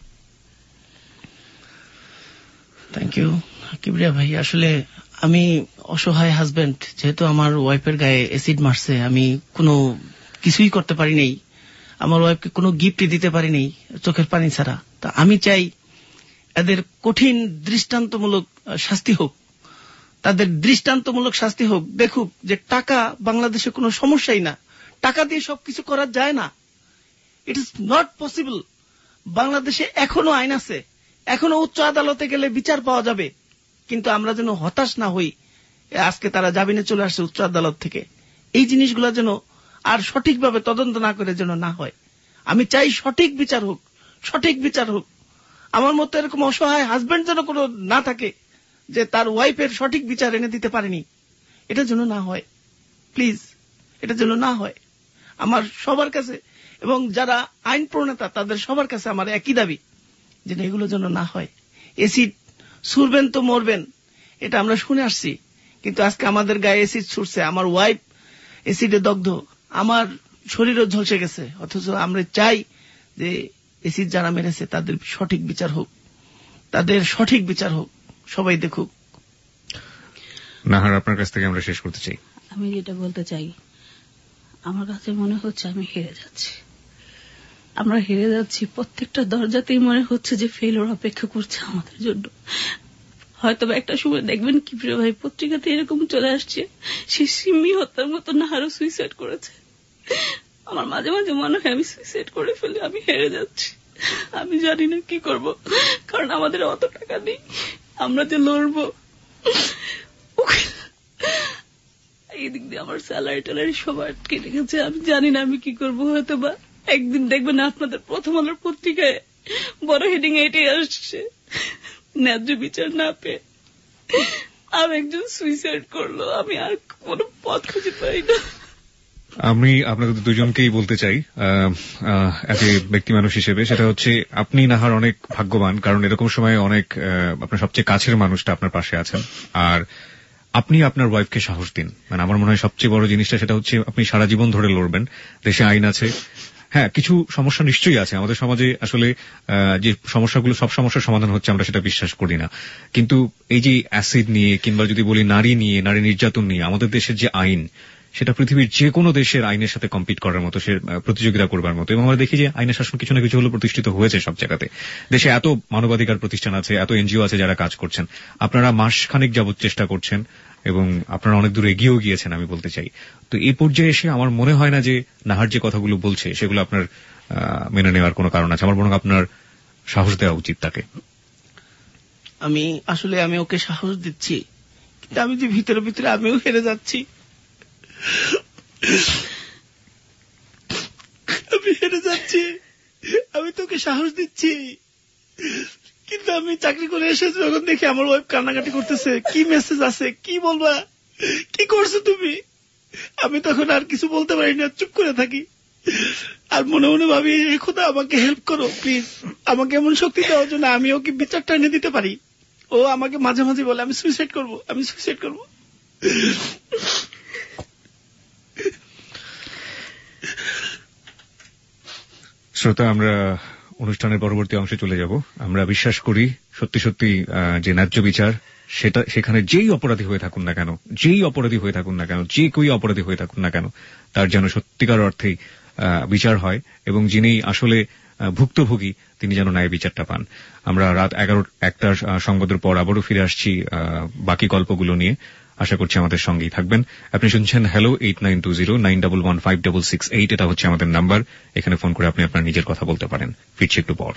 থ্যাংক ইউ কিবরিয়া ভাই। আসলে আমি অসহায় হাজবেন্ড, যেহেতু আমার ওয়াইফের গায়ে অ্যাসিড মারছে, আমি কোনো কিছুই করতে পারি নাই, আমার ওয়াইফকে কোনো গিফট দিতে পারি নাই চোখের পানি ছাড়া। তা আমি চাই এদের কঠিন দৃষ্টান্তমূলক শাস্তি হোক, তাদের দৃষ্টান্তমূলক শাস্তি হোক। দেখুক যে টাকা বাংলাদেশে কোনো সমস্যাই না, টাকা দিয়ে সবকিছু করা যায় না, ইট ইজ নট পসিবল। বাংলাদেশে এখনো আইন আছে, এখনো উচ্চ আদালতে গেলে বিচার পাওয়া যাবে, কিন্তু আমরা যেন হতাশ না হই আজকে তারা জামিনে চলে আসছে উচ্চ আদালত থেকে। এই জিনিসগুলো যেন আর সঠিকভাবে তদন্ত না করে যেন না হয়। আমি চাই সঠিক বিচার হোক, সঠিক বিচার হোক। আমার মতো এরকম অসহায় হাজবেন্ড যেন কোনো না থাকে যে তার ওয়াইফের সঠিক বিচার এনে দিতে পারেনি, এটা যেন না হয়। প্লিজ, এটা যেন না হয় আমার সবার কাছে, এবং যারা আইন প্রণেতা তাদের সবার কাছে আমার একই দাবি যে এগুলো যেন না হয়। এসিড ছুড়বেন তো মরবেন, এটা আমরা শুনে আসছি, কিন্তু আজকে আমাদের গায়ে এসিড ছুটছে, আমার ওয়াইফ এসিডে দগ্ধ, আমার শরীরও ঝলসে গেছে। অথচ আমরা চাই যে এসিড যারা মেরেছে তাদের সঠিক বিচার হোক, তাদের সঠিক বিচার হোক, সবাই দেখুক। নাহার, আপনার কাছ থেকে আমরা শেষ করতে চাই। আমি যেটা বলতে চাই, আমার কাছে মনে হচ্ছে আমি হেরে যাচ্ছি, আমরা হেরে যাচ্ছি। প্রত্যেকটা দরজাতেই মনে হচ্ছে যে ফেলোর অপেক্ষা করছে আমাদের জন্য। হয়তো একটা সময় দেখবেন কি প্রিয় ভাই, পত্রিকাতে এরকম চলে আসছে সে সিম্মি হত্যার মতো নাহারও সুইসাইড করেছে। আমার মাঝে মাঝে মনে হয় আমি সুইসাইড করে ফেলে, আমি হেরে যাচ্ছি। আমি জানি না কি করব, কারণ আমাদের অত টাকা নেই, আমরা যে লড়বো। এই দিক দিয়ে আমার স্যালারি ট্যালারি সব আটকে রেখেছে, আমি জানি না আমি কি করবো। হয়তো বা একদিন দেখবেন আপনাদের প্রথম আলোর পত্রিকায় বড় হেডিং এটাই আসছে, ন্যায্য বিচার না পেয়ে আর একজন সুইসাইড করলো। আমি আর কোনো পথ খুঁজে পাই না। আমি আপনাদের দুজনকেই বলতে চাই এজ এ ব্যক্তি মানুষ হিসেবে, সেটা হচ্ছে আপনি নাহার অনেক ভাগ্যবান, কারণ এরকম সময় অনেক আপনার সবচেয়ে কাছের মানুষটা আপনার পাশে আছেন। আর আপনি আপনার ওয়াইফকে সাহস দিন। মানে আমার মনে হয় সবচেয়ে বড় জিনিসটা সেটা হচ্ছে আপনি সারা জীবন ধরে লড়বেন। দেশে আইন আছে, হ্যাঁ কিছু সমস্যা নিশ্চয়ই আছে আমাদের সমাজে, আসলে যে সমস্যাগুলো সব সমস্যার সমাধান হচ্ছে আমরা সেটা বিশ্বাস করি না, কিন্তু এই যে অ্যাসিড নিয়ে কিংবা যদি বলি নারী নিয়ে, নারী নির্যাতন নিয়ে আমাদের দেশের যে আইন, সেটা পৃথিবীর যে কোনো দেশের আইনের সাথে কম্পিট করার মতো, সে প্রতিযোগিতা করবার মতো। এবং আমরা দেখি যে আইনের শাসন কিছু না কিছু হলেও প্রতিষ্ঠিত হয়েছে সব জায়গাতে। দেশে এত মানবাধিকার প্রতিষ্ঠান আছে, এত এনজিও আছে যারা কাজ করছেন। আপনারা মাসখানেক যাবৎ চেষ্টা করছেন এবং আপনারা অনেক দূর এগিয়েও গিয়েছেন আমি বলতে চাই। তো এই পর্যায়ে এসে আমার মনে হয় না যে নাহার যে কথাগুলো বলছে সেগুলো আপনার মেনে নেওয়ার কোনো কারণ আছে। আমার বরং আপনার সাহস দেওয়া উচিত তাকে। আমি ওকে সাহস দিচ্ছি, কিন্তু আমি যে ভিতরে ভিতরে আমিও হেরে যাচ্ছি। আমি হেরে যাচ্ছি, আমি তোকে সাহস দিচ্ছি, কিন্তু আমি চাকরি করে এসেছি যখন দেখি আমার ওয়াইফ কান্নাকাটি করতেছে, কি মেসেজ আছে, কি বলবা, কি করছো তুমি, আমি তখন আর কিছু বলতে পারি না, চুপ করে থাকি। আর মনে মনে ভাবি, হে খোদা আমাকে হেল্প করো প্লিজ, আমাকে এমন শক্তি দেওয়ার জন্য আমি ওকে বিচারটা এনে দিতে পারি। ও আমাকে মাঝে মাঝে বলে আমি সুইসাইড করবো, আমি সুইসাইড করবো। শ্রোতা, আমরা অনুষ্ঠানের পরবর্তী অংশে চলে যাব। আমরা বিশ্বাস করি সত্যি সত্যি যে ন্যায্য বিচার, সেটা সেখানে যেই অপরাধী হয়ে থাকুন না কেন, যে কেই অপরাধী হয়ে থাকুন না কেন, তার যেন সত্যিকার অর্থেই বিচার হয় এবং যিনি আসলে ভুক্তভোগী তিনি যেন ন্যায় বিচারটা পান। আমরা রাত 11টার সংবাদের পর আবারও ফিরে আসছি বাকি গল্পগুলো নিয়ে। আশা করছি আমাদের সঙ্গেই থাকবেন। আপনি শুনছেন হ্যালো 8920915668, এটা হচ্ছে আমাদের নাম্বার। এখানে ফোন করে আপনি আপনার নিজের কথা বলতে পারেন। ফিরছি একটু পর।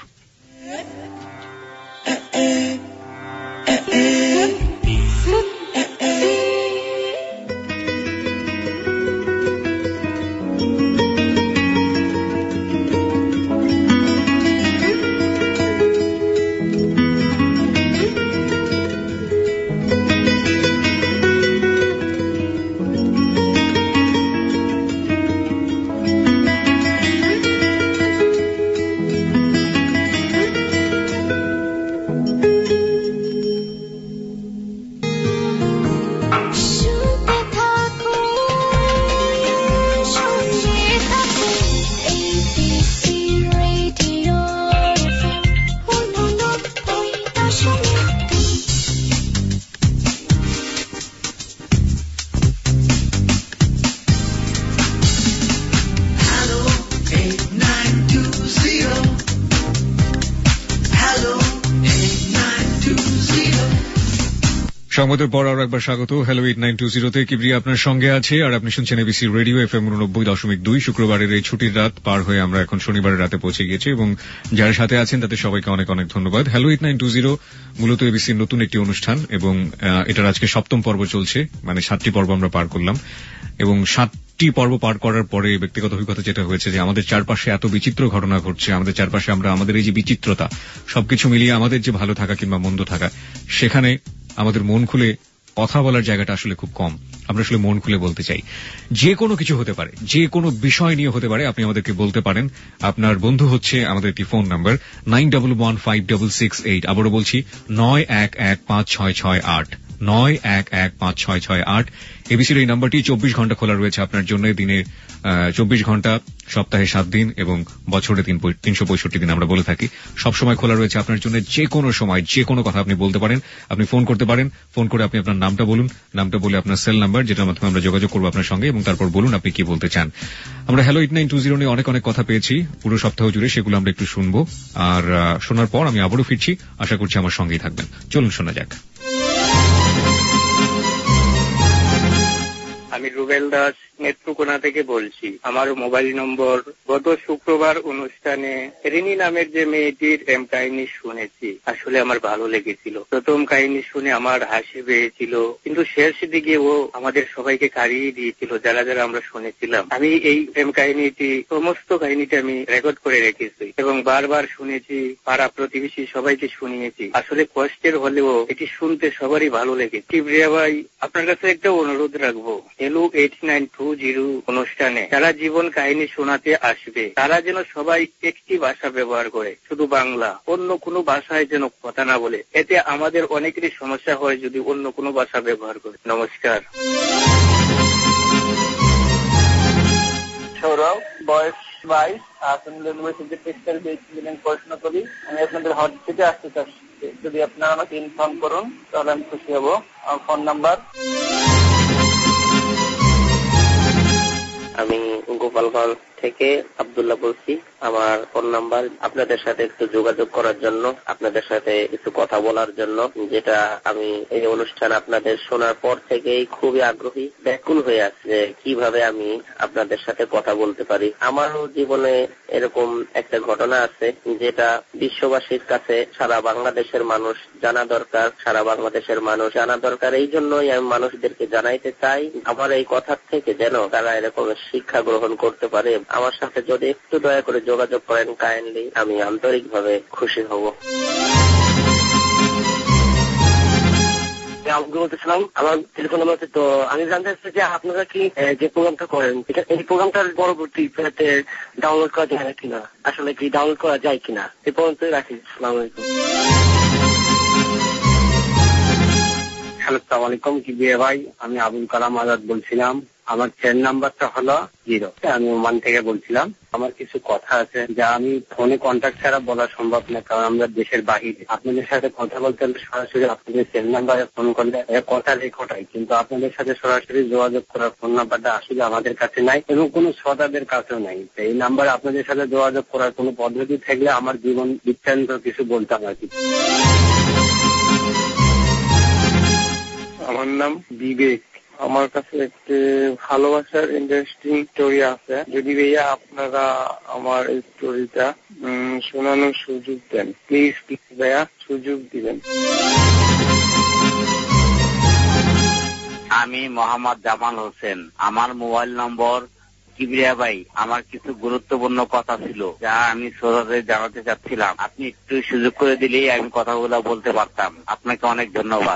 সংবাদের পর আরো একবার স্বাগত। হ্যালো 8920 তে কিবরিয়া আপনার সঙ্গে আছে, আর আপনি শুনছেন এবিসি রেডিও FM 90.2। শুক্রবারের এই ছুটির রাত পার হয়ে আমরা এখন শনিবারের রাতে পৌঁছে গেছি, এবং যারা সাথে আছেন তাদের সবাইকে অনেক অনেক ধন্যবাদ। হ্যালো 8920 মূলত এবিসির নতুন একটি অনুষ্ঠান, এবং এটার আজকে 7ম পর্ব চলছে, মানে 7টি পর্ব আমরা পার করলাম। এবং 7টি পর্ব পার করার পরে ব্যক্তিগত অভিজ্ঞতা যেটা হয়েছে যে আমাদের চারপাশে এত বিচিত্র ঘটনা ঘটছে, আমাদের চারপাশে আমরা আমাদের এই যে বিচিত্রতা সবকিছু মিলিয়ে আমাদের যে ভালো থাকা কিংবা মন্দ থাকা, সেখানে আমাদের মন খুলে কথা বলার জায়গাটা আসলে খুব কম। আমরা আসলে মন খুলে বলতে চাই। যে কোনো কিছু হতে পারে, যে কোনো বিষয় নিয়ে হতে পারে, আপনি আমাদেরকে বলতে পারেন। আপনার বন্ধু হচ্ছে আমাদের একটি ফোন নাম্বার 91156668। আবারও বলছি 91156668, 91156668। এবিসির এই নাম্বারটি 24 ঘন্টা খোলা রয়েছে আপনার জন্য। দিনে 24 ঘন্টা, সপ্তাহে 7 দিন এবং বছরে 365 দিন আমরা বলে থাকি। সবসময় খোলা রয়েছে আপনার জন্য। যে কোনো সময় যে কোনো কথা আপনি বলতে পারেন, আপনি ফোন করতে পারেন। ফোন করে আপনি আপনার নামটা বলুন, নামটা বলে আপনার সেল নাম্বার, যেটার মাধ্যমে আমরা যোগাযোগ করবো আপনার সঙ্গে, এবং তারপর বলুন আপনি কি বলতে চান। আমরা হ্যালো 8920 নিয়ে অনেক অনেক কথা পেয়েছি পুরো সপ্তাহ জুড়ে, সেগুলো আমরা একটু শুনবো। আর শোনার পর আমি আবারও ফিরছি, আশা করছি আমার সঙ্গেই থাকবেন। চলুন শোনা যাক। আমি রুবেল দাস নেত্রকোনা থেকে বলছি। আমার মোবাইল নম্বর, গত শুক্রবার অনুষ্ঠানে রিনি নামের যে মেয়েটির প্রেম কাহিনী শুনেছি, আসলে আমার ভালো লেগেছিল। প্রথম কাহিনী শুনে আমার হাসি পেয়েছিল, কিন্তু শেষ দিকে ও আমাদের সবাইকে কারিয়ে দিয়েছিল যারা যারা আমরা শুনেছিলাম। আমি এই প্রেম কাহিনীটি, সমস্ত কাহিনীটি আমি রেকর্ড করে রেখেছি এবং বারবার শুনেছি, পাড়া প্রতিবেশী সবাইকে শুনিয়েছি। আসলে কষ্টের হলেও এটি শুনতে সবারই ভালো লেগেছে। কিবরিয়া ভাই, আপনার কাছে একটা অনুরোধ রাখবো, হ্যালো 8920 অনুষ্ঠানে যারা জীবন কাহিনী শোনাতে আসবে তারা যেন সবাই একটি ভাষা ব্যবহার করে, শুধু বাংলা, অন্য কোনো ভাষায় যেন কথা না বলে। এতে আমাদের অনেকেরই সমস্যা হয় যদি অন্য কোনো ভাষা ব্যবহার করে। নমস্কার। সৌরভ, বয়স 22, আসন্ন ইউনিভার্সিটি টেক্সটাইল ইঞ্জিনিয়ারিং পড়াশোনা করি। আমি আপনাদের হট থেকে আসতে চাচ্ছি, যদি আপনারা আমাকে ইনফর্ম করুন তাহলে আমি খুশি হব। আমার ফোন নাম্বার, আমি গোপালগঞ্জ থেকে আব্দুল্লাহ বলছি। আমার ফোন নাম্বার, আপনাদের সাথে একটু যোগাযোগ করার জন্য, আপনাদের সাথে একটু কথা বলার জন্য, যেটা আমি এই অনুষ্ঠান আপনাদের শোনার পর থেকেই খুবই আগ্রহী, ব্যাকুল হয়ে আছে যে কিভাবে আমি আপনাদের সাথে কথা বলতে পারি। আমারও জীবনে এরকম একটা ঘটনা আছে যেটা বিশ্ববাসীর কাছে, সারা বাংলাদেশের মানুষ জানা দরকার, সারা বাংলাদেশের মানুষ জানা দরকার। এই জন্যই আমি মানুষদেরকে জানাইতে চাই আমার এই কথার থেকে যেন তারা এরকম শিক্ষা গ্রহণ করতে পারে। আমার সাথে যদি একটু দয়া করে যোগাযোগ করেন কাইন্ডলি, আমি আন্তরিকভাবে খুশি হব। বলতেছিলাম আমার টেলিফোন নাম্বার আছে। তো আমি জানতে চাচ্ছি যে আপনারা কি যে প্রোগ্রামটা করেন, এই প্রোগ্রামটার পরবর্তী ডাউনলোড করা যায় না কিনা, আসলে কি ডাউনলোড করা যায় কিনা, এ পর্যন্ত রাখি। আসসালামু আলাইকুম। হ্যালো, আসসালামু আলাইকুম কিবরিয়া ভাই, আমি আবুল কালাম আজাদ বলছিলাম। আমার চেন নাম্বারটা হলো 0। আমি ওমান থেকে বলছিলাম। আমার কিছু কথা আছে যা আমি ফোনে কন্ট্যাক্ট ছাড়া বলা সম্ভব না, কারণ আমরা দেশের বাহিরে। আপনাদের সাথে কথা বলতে হলে সরাসরি আপনাদের সেল নাম্বারে ফোন করলে কথা রেকর্ড, কিন্তু আপনাদের সাথে সরাসরি যোগাযোগ করার ফোন নাম্বারটা আসলে আমাদের কাছে নাই এবং কোনো শ্রোতাদের কাছেও নাই। এই নাম্বারে আপনাদের সাথে যোগাযোগ করার কোনো পদ্ধতি থাকলে আমার জীবন বৃত্তান্ত কিছু বলতাম আর কি। আমার নাম বিবেক। আমার কাছে একটি ভালোবাসার ইন্টারেস্টিং স্টোরি আছে। যদি ভাইয়া আপনারা আমার এই স্টোরিটা শোনানোর সুযোগ দেন, প্লিজ ভাইয়া সুযোগ দিবেন। আমি মোহাম্মদ জামাল হোসেন। আমার মোবাইল নম্বর, কিবরিয়া ভাই, আমার কিছু গুরুত্বপূর্ণ কথা ছিল যা আমি শ্রোতাদের জানাতে চাচ্ছিলাম। আপনি একটু সুযোগ করে দিলেই আমি কথাগুলো বলতে পারতাম। আপনাকে অনেক ধন্যবাদ।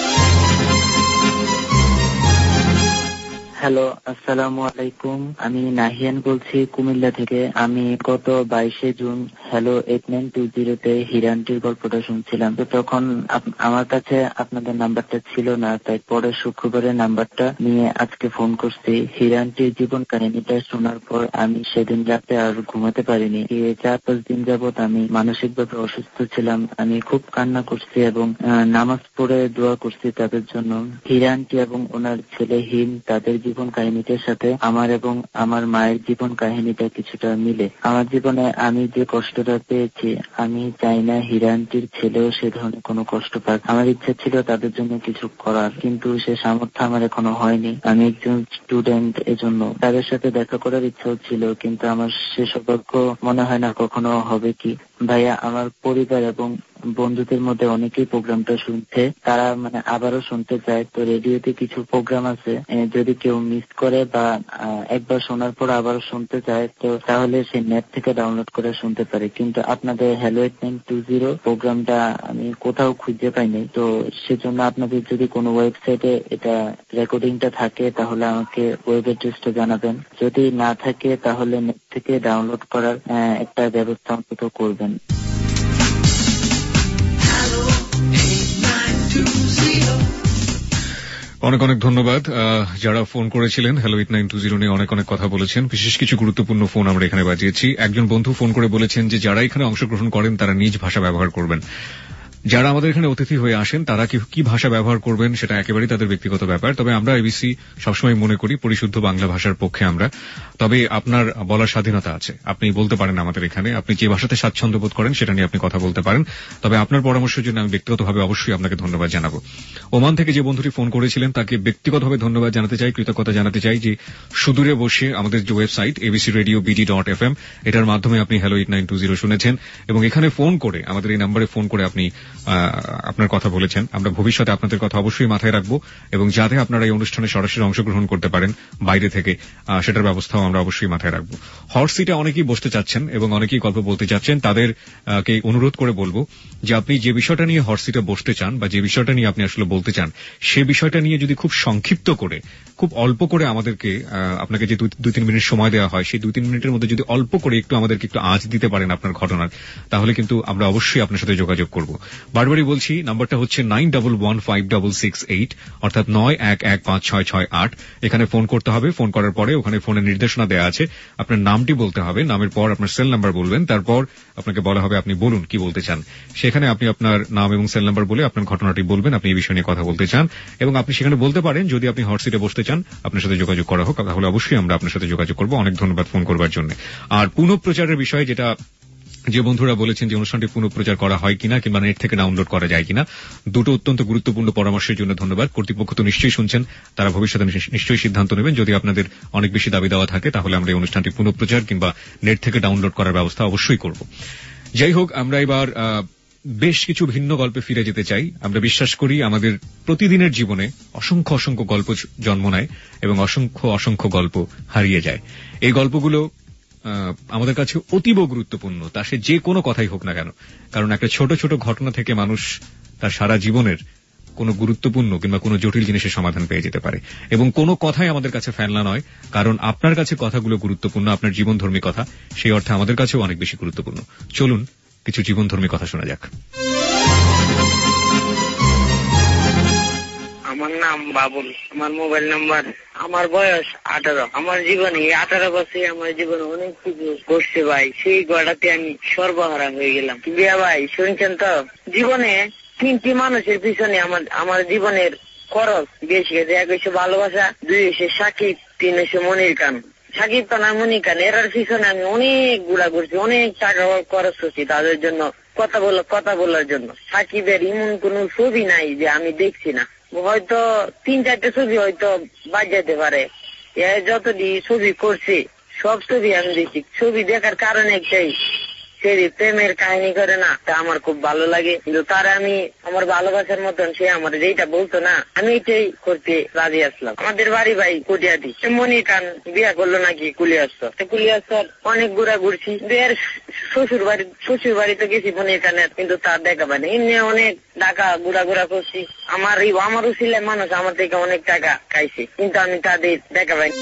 হ্যালো, আসসালামু আলাইকুম। আমি নাহিয়ান বলছি কুমিল্লা থেকে। আমি গত 22শে জুন হ্যালো 8920-তে হিরান্টির গল্পটা শুনছিলাম। তো তখন আমার কাছে আপনাদের নাম্বারটা ছিল না, তাই পরের শুক্রবারের নাম্বারটা নিয়ে আজকে ফোন করছি। হিরান্টির জীবন কাহিনীটা শোনার পর আমি সেদিন রাতে আর ঘুমাতে পারিনি। 4-5 দিন যাবৎ আমি মানসিকভাবে অসুস্থ ছিলাম। আমি খুব কান্না করছি এবং নামাজ পড়ে দোয়া করছি তাদের জন্য। হিরান্টি এবং ওনার ছেলে হিম, তাদের জীবন কাহিনীটার সাথে আমার এবং আমার মায়ের জীবন কাহিনীটা কিছুটা মিলে। আমার জীবনে আমি যে কষ্টটা পেয়েছি, আমি চাই না হীরা আন্টির ছেলেও সে ধরনের কোনো কষ্ট পাক। আমার ইচ্ছা ছিল তাদের জন্য কিছু করার, কিন্তু সে সামর্থ্য আমার এখনো হয়নি। আমি একজন স্টুডেন্ট, এজন্য তাদের সাথে দেখা করার ইচ্ছাও ছিল, কিন্তু আমার সে সৌভাগ্য মনে হয় না কখনো হবে। কি ভাইয়া, আমার পরিবার এবং বন্ধুদের মধ্যে অনেকেই প্রোগ্রামটা শুনছে, তারা মানে আবারও শুনতে চায়। তো রেডিওতে কিছু প্রোগ্রাম আছে, যদি কেউ মিস করে বা একবার শোনার পর আবারও শুনতে চায়, তো তাহলে সে নেট থেকে ডাউনলোড করে শুনতে পারে। কিন্তু আপনাদের হ্যালো 8920 প্রোগ্রামটা আমি কোথাও খুঁজে পাইনি। তো সেজন্য আপনাদের যদি কোনো ওয়েবসাইটে এটা রেকর্ডিংটা থাকে তাহলে আমাকে ওয়েব অ্যাড্রেসটা জানাবেন। যদি না থাকে তাহলে নেট থেকে ডাউনলোড করার একটা ব্যবস্থা অন্তত করবেন। অনেক অনেক ধন্যবাদ যারা ফোন করেছিলেন। হ্যালো 8920 নিয়ে অনেক অনেক কথা বলেছেন, বিশেষ কিছু গুরুত্বপূর্ণ ফোন আমরা এখানে বাজিয়েছি। একজন বন্ধু ফোন করে বলেছেন যে যারা এখানে অংশগ্রহণ করেন তারা নিজ ভাষা ব্যবহার করবেন। যারা আমাদের এখানে অতিথি হয়ে আসেন তারা কি ভাষা ব্যবহার করবেন সেটা একেবারেই তাদের ব্যক্তিগত ব্যাপার। তবে আমরা এবিসি সবসময় মনে করি পরিশুদ্ধ বাংলা ভাষার পক্ষে আমরা। তবে আপনার বলার স্বাধীনতা আছে, আপনি বলতে পারেন আমাদের এখানে আপনি যে ভাষাতে স্বাচ্ছন্দ্য বোধ করেন সেটা নিয়ে আপনি কথা বলতে পারেন। তবে আপনার পরামর্শের জন্য আমি ব্যক্তিগতভাবে অবশ্যই আপনাকে ধন্যবাদ জানাবো। ওমান থেকে যে বন্ধুটি ফোন করেছিলেন তাকে ব্যক্তিগতভাবে ধন্যবাদ জানাতে চাই, কৃতজ্ঞতা জানাতে চাই যে সুদূরে বসে আমাদের যে ওয়েবসাইট abcradiobd.fm এটার মাধ্যমে আপনি হ্যালো 8920 শুনেছেন এবং এখানে ফোন করে আমাদের এই নম্বরে ফোন করে আপনি আপনার কথা বলেছেন। আমরা ভবিষ্যতে আপনাদের কথা অবশ্যই মাথায় রাখবো এবং যাতে আপনারা এই অনুষ্ঠানে সরাসরি অংশগ্রহণ করতে পারেন বাইরে থেকে, সেটার ব্যবস্থাও আমরা অবশ্যই মাথায় রাখবো। হট সিটে অনেকেই বসতে চাচ্ছেন এবং অনেকেই গল্প বলতে চাচ্ছেন, তাদেরকে অনুরোধ করে বলবো যে আপনি যে বিষয়টা নিয়ে হট সিটে বসতে চান বা যে বিষয়টা নিয়ে আপনি আসলে বলতে চান সে বিষয়টা নিয়ে যদি খুব সংক্ষিপ্ত করে, খুব অল্প করে আমাদেরকে, আপনাকে যে 2-3 মিনিট সময় দেওয়া হয় সেই 2-3 মিনিটের মধ্যে যদি অল্প করে একটু আমাদেরকে একটু আঁচ দিতে পারেন আপনার ঘটনার, তাহলে কিন্তু আমরা অবশ্যই আপনার সাথে যোগাযোগ করব। বারবারই বলছি, নাম্বারটা হচ্ছে 91156668, অর্থাৎ 91156668। এখানে ফোন করতে হবে। ফোন করার পরে ওখানে ফোনের নির্দেশনা দেওয়া আছে, আপনার নামটি বলতে হবে, নামের পর আপনার সেল নাম্বার বলবেন, তারপর আপনাকে বলা হবে আপনি বলুন কি বলতে চান। সেখানে আপনি আপনার নাম এবং সেল নাম্বার বলে আপনার ঘটনাটি বলবেন, আপনি এই বিষয় নিয়ে কথা বলতে চান এবং আপনি সেখানে বলতে পারেন যদি আপনি হট সিটে বসতে চান আপনার সাথে যোগাযোগ করা হোক, তাহলে অবশ্যই আমরা আপনার সাথে যোগাযোগ করব। অনেক ধন্যবাদ ফোন করবার জন্য। আর পুনঃপ্রচারের বিষয়ে যেটা যে বন্ধুরা বলেছেন যে অনুষ্ঠানটি পুনঃপ্রচার করা হয় কিনা কিংবা নেট থেকে ডাউনলোড করা যায় কিনা, দুটো অত্যন্ত গুরুত্বপূর্ণ পরামর্শের জন্য ধন্যবাদ। কর্তৃপক্ষ তো নিশ্চয়ই শুনছেন, তারা ভবিষ্যতে নিশ্চয়ই সিদ্ধান্ত নেবেন। যদি আপনাদের অনেক বেশি দাবি দেওয়া থাকে তাহলে আমরা এই অনুষ্ঠানটি পুনঃপ্রচার কিংবা নেট থেকে ডাউনলোড করার ব্যবস্থা অবশ্যই করব। যাই হোক, আমরা এবার বেশ কিছু ভিন্ন গল্পে ফিরে যেতে চাই। আমরা বিশ্বাস করি আমাদের প্রতিদিনের জীবনে অসংখ্য অসংখ্য গল্প জন্ম নেয় এবং অসংখ্য অসংখ্য গল্প হারিয়ে যায়। এই গল্পগুলো আমাদের কাছে অতীব গুরুত্বপূর্ণ, তা সে যে কোনো কথাই হোক না কেন, কারণ একটা ছোট ছোট ঘটনা থেকে মানুষ তার সারা জীবনের কোনো গুরুত্বপূর্ণ কিংবা কোনো জটিল জিনিসের সমাধান পেয়ে যেতে পারে। এবং কোনো কথাই আমাদের কাছে ফেলনা নয়, কারণ আপনার কাছে কথাগুলো গুরুত্বপূর্ণ, আপনার জীবনধর্মী কথা, সেই অর্থে আমাদের কাছেও অনেক বেশি গুরুত্বপূর্ণ। চলুন কিছু জীবনধর্মী কথা শোনা যাক। আমার নাম বাবুল, আমার মোবাইল নাম্বার, আমার বয়স 18। আমার জীবনে 18 বছরে আমার জীবনে অনেক কিছু ঘটছে ভাই, সেই গড়াতে আমি সর্বহারা হয়ে গেলাম। বিয়া ভাই শুনছেন তো, জীবনে 3টি মানুষের পিছনে আমার জীবনের খরচ বেশি গেছে। 1 হচ্ছে ভালোবাসা, 2 হচ্ছে সাকিব, 3 হচ্ছে মনির খান। সাকিব খান আর মনির খান এরার পিছনে আমি অনেক গুড়া করছি, অনেক টাকা খরচ করছি তাদের জন্য, কথা বলার জন্য। সাকিবের এমন কোন ছবি নাই যে আমি দেখছি না, হয়তো 3-4টা ছবি হয়তো বাদ যেতে পারে। যতটি ছবি করছি সব ছবি আমি দেখি। ছবি দেখার কারণে একটাই, সে প্রেমের কাহিনী করে না, তা আমার খুব ভালো লাগে। কিন্তু তার আমি আমার ভালোবাসার মতন সে আমার যেটা বলতো না, আমি এটাই করতে রাজি আসলাম। আমাদের বাড়ি ভাই কুটিয়াদি, মনির খান বিয়া করলো নাকি কুলিয়াস্তর। কুলিয়াস্তর অনেক ঘুরা ঘুরছি, শ্বশুর বাড়িতে গেছি মনির খানের, কিন্তু তার দেখা পাইনি। এমনি অনেক টাকা ঘুরা করছি, আমারও ছিলেন মানুষ আমার থেকে অনেক টাকা খাইছে, কিন্তু আমি তাদের দেখা পাইনি।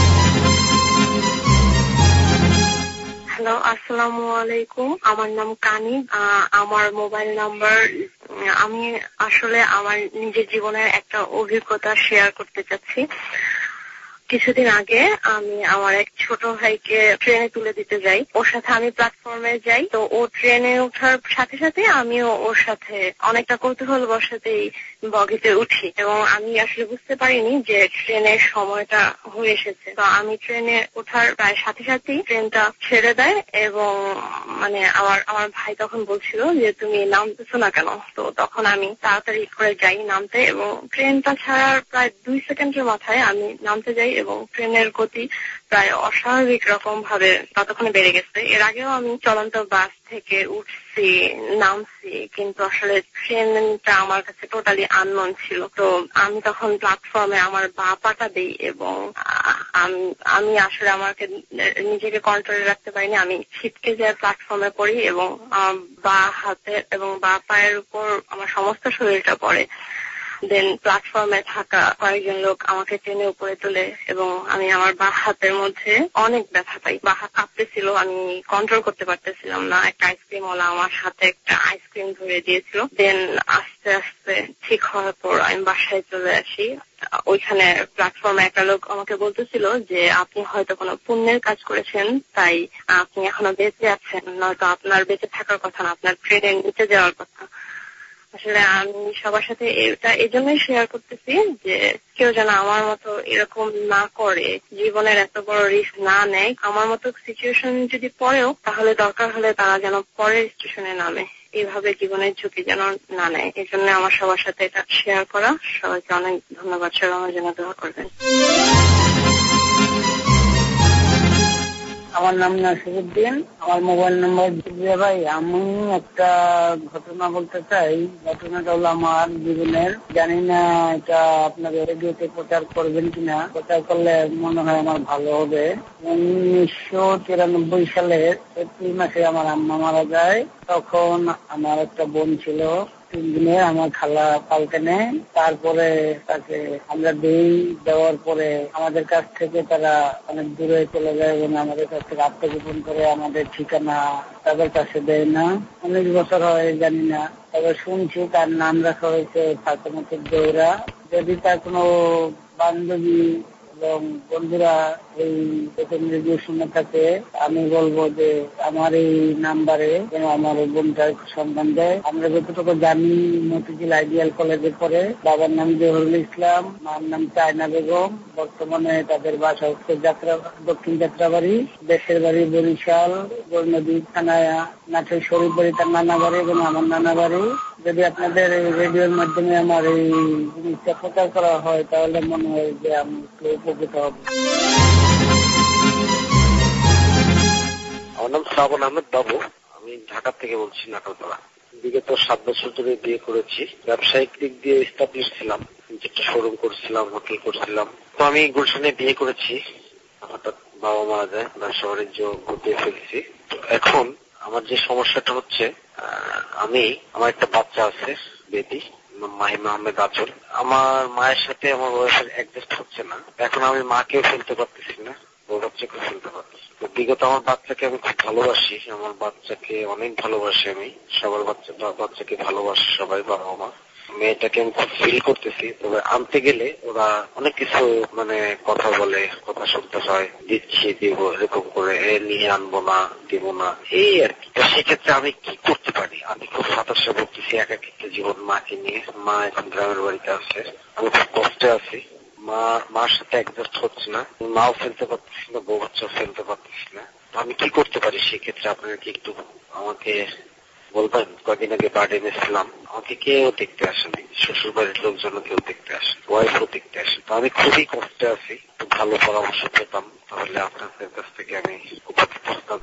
হ্যালো, আসসালামু আলাইকুম। আমার নাম কানি। আমার মোবাইল নাম্বার, আমি আসলে আমার নিজের জীবনের একটা অভিজ্ঞতা শেয়ার করতে চাচ্ছি। কিছুদিন আগে আমি আমার এক ছোট ভাইকে ট্রেনে তুলে দিতে যাই, ওর সাথে আমি প্ল্যাটফর্মে যাই। তো ও ট্রেনে ওঠার সাথে সাথে আমিও ওর সাথে অনেকটা কৌতূহল বশতেই বগিতে উঠি, এবং আমি আসলে বুঝতে পারিনি যে ট্রেনের সময়টা হয়ে এসেছে। তো আমি ট্রেনে ওঠার প্রায় সাথে সাথেই ট্রেনটা ছেড়ে দেয়, এবং মানে আমার ভাই তখন বলছিল যে তুমি নামতেছো না কেন। তো তখন আমি তাড়াতাড়ি করে যাই নামতে, এবং ট্রেনটা ছাড়ার প্রায় 2 সেকেন্ডের মাথায় আমি নামতে যাই, এবং ট্রেনের গতি প্রায় অস্বাভাবিক রকম ভাবে ততক্ষণে বেড়ে গেছে। এর আগেও আমি চলন্ত বাস থেকে উঠছি, নামছি, কিন্তু আসলে ট্রেনটা আমার কাছে টোটালি আননোন ছিল। তো আমি তখন প্ল্যাটফর্মে আমার বাঁ পাটা দিই, এবং আমি আসলে আমাকে নিজেকে কন্ট্রোলে রাখতে পারিনি, আমি ছিটকে যায় প্ল্যাটফর্মে পড়ি, এবং বাঁ হাতে এবং বাঁ পায়ের উপর আমার সমস্ত শরীরটা পড়ে। দেন প্ল্যাটফর্মে থাকা কয়েকজন লোক আমাকে টেনে উপরে তোলে, এবং আমি আমার বাঁ হাতের মধ্যে অনেক ব্যথা পাই। বাঁ হাত কাঁপতেছিল, আমি কন্ট্রোল করতে পারতেছিলাম না। একটা আইসক্রিম ওলা আমার হাতে একটা আইসক্রিম ধরে দিয়েছিল। দেন আস্তে আস্তে ঠিক হওয়ার পর আমি বাসায় চলে আসি। ওইখানে প্ল্যাটফর্মে একটা লোক আমাকে বলতেছিল যে আপনি হয়তো কোনো পুণ্যের কাজ করেছেন, তাই আপনি এখনো বেঁচে আছেন, নয়তো আপনার বেঁচে থাকার কথা না, আপনার ট্রেনে নিচে যাওয়ার কথা। আসলে আমি সবার সাথে এটা এজন্যই শেয়ার করতেছি যে কেউ যেন আমার মতো এরকম না করে, জীবনের এত বড় রিস্ক না নেয়। আমার মতো সিচুয়েশন যদি পড়েও, তাহলে দরকার হলে তারা যেন পরের স্টেশনে নামে, এইভাবে জীবনের ঝুঁকি যেন না নেয়। এই জন্য আমার সবার সাথে এটা শেয়ার করা। সবাইকে অনেক ধন্যবাদ। সবাই আমার জন্য দোয়া করবেন। আমার নাম নাসিরউদ্দিন, আমার মোবাইল নাম্বার। ভাই, আমি একটা ঘটনা বলতে চাই। ঘটনাটা হলো আমার জীবনের, জানি না এটা আপনাদের রেডিওতে প্রচার করবেন কিনা। প্রচার করলে মনে হয় আমার ভালো হবে। 1993 সালের এপ্রিল মাসে আমার আম্মা মারা যায়। তখন আমার একটা বোন ছিল 3 দিনে, আমার খালা পাল্টে নেয়। তারপরে তাকে আমরা দেওয়ার পরে আমাদের কাছ থেকে তারা অনেক দূরে চলে যায়, এবং আমাদের কাছ থেকে আত্মগোপন করে, আমাদের ঠিকানা তাদের কাছে দেয় না। অনেক বছর হয়, জানি না। তবে শুনছি তার নাম রাখা হয়েছে ফাতেমাতুর জোহরা। যদি তার কোনো বান্ধবী এবং বন্ধুরা এই রেডিও শুনে থাকে, আমি বলবো যে আমার এই নাম্বারে যেন আমার বোনটার সন্ধান দেয়। আমরা যতটুকু জানি মতিঝিল আইডিয়াল কলেজে পড়ে। বাবার নাম জহুরুল ইসলাম, মার নাম চায়না বেগম। বর্তমানে তাদের বাসা হচ্ছে দক্ষিণ যাত্রাবাড়ি, দেশের বাড়ি বরিশাল, গৌরনদী থানায় নাটোর শরীফ বাড়ি তার নানা বাড়ি, এবং আমার নানা বাড়ি। যদি আপনাদের এই রেডিওর মাধ্যমে আমার এই জিনিসটা প্রচার করা হয়, তাহলে মনে হয় যে আমি একটু উপকৃত হব। আমার নাম শ্রাবণ আহমেদ বাবু, আমি ঢাকা থেকে বলছি, নাটোরতলা। বিগত 7 বছর ধরে বিয়ে করেছি। ব্যবসায়িক দিক দিয়ে এস্টাবলিশ ছিলাম, একটা শোরুম করছিলাম, হোটেল করছিলাম। তো আমি গুলশানে বিয়ে করেছি, হঠাৎ বাবা মারা যায়, ব্যবসা বাণিজ্য ঘটিয়ে ফেলছি। এখন আমার যে সমস্যাটা হচ্ছে, আমার একটা বাচ্চা আছে, বেবি, মাহিমা আহমেদ আচল। আমার মায়ের সাথে আমার ওয়াইফের অ্যাডজাস্ট হচ্ছে না। এখন আমি মাকেও ফেলতে পারতেছি না, ওর বাচ্চাকেও ফেলতে পারতেছি। তো বিগত আমার বাচ্চাকে আমি খুব ভালোবাসি, আমার বাচ্চাকে অনেক ভালোবাসি আমি। সবার বাচ্চাকে ভালোবাসি সবাই, বাবা মা। মেয়েটাকে আমি খুব ফিল করতেছি। তবে আনতে গেলে ওরা অনেক কিছু কথা বলে, কথা শুনতে হয়, দিচ্ছি দিব এরকম করে, নিয়ে আনবো না, দিব না, এই আর কি। তো সেক্ষেত্রে আমি কি করতে পারি? আমি খুব হতাশা ভুগতেছি একাকিত্ব জীবন মাকে নিয়ে। মা এখন গ্রামের বাড়িতে আছে, আমি খুব কষ্টে আছি। মার সাথে অ্যাডজাস্ট হচ্ছে না, মাও ফেলতে পারতেছি না, বউ বাচ্চাও ফেলতে পারতেছি না। আমি কি করতে পারি সেক্ষেত্রে? আপনারা কি একটু আমাকে বলবেন? কদিন আগে বার্থডে এনেছিলাম, আমাকে কেউ দেখতে আসেনি, শ্বশুর বাড়ির লোকজন কেউ দেখতে আসে, ওয়াইফও দেখতে আসে। তো আমি খুবই কষ্টে আছি, একটু ভালো পরামর্শ পেতাম তাহলে আপনাদের কাছ থেকে আমি উপকৃত হতাম।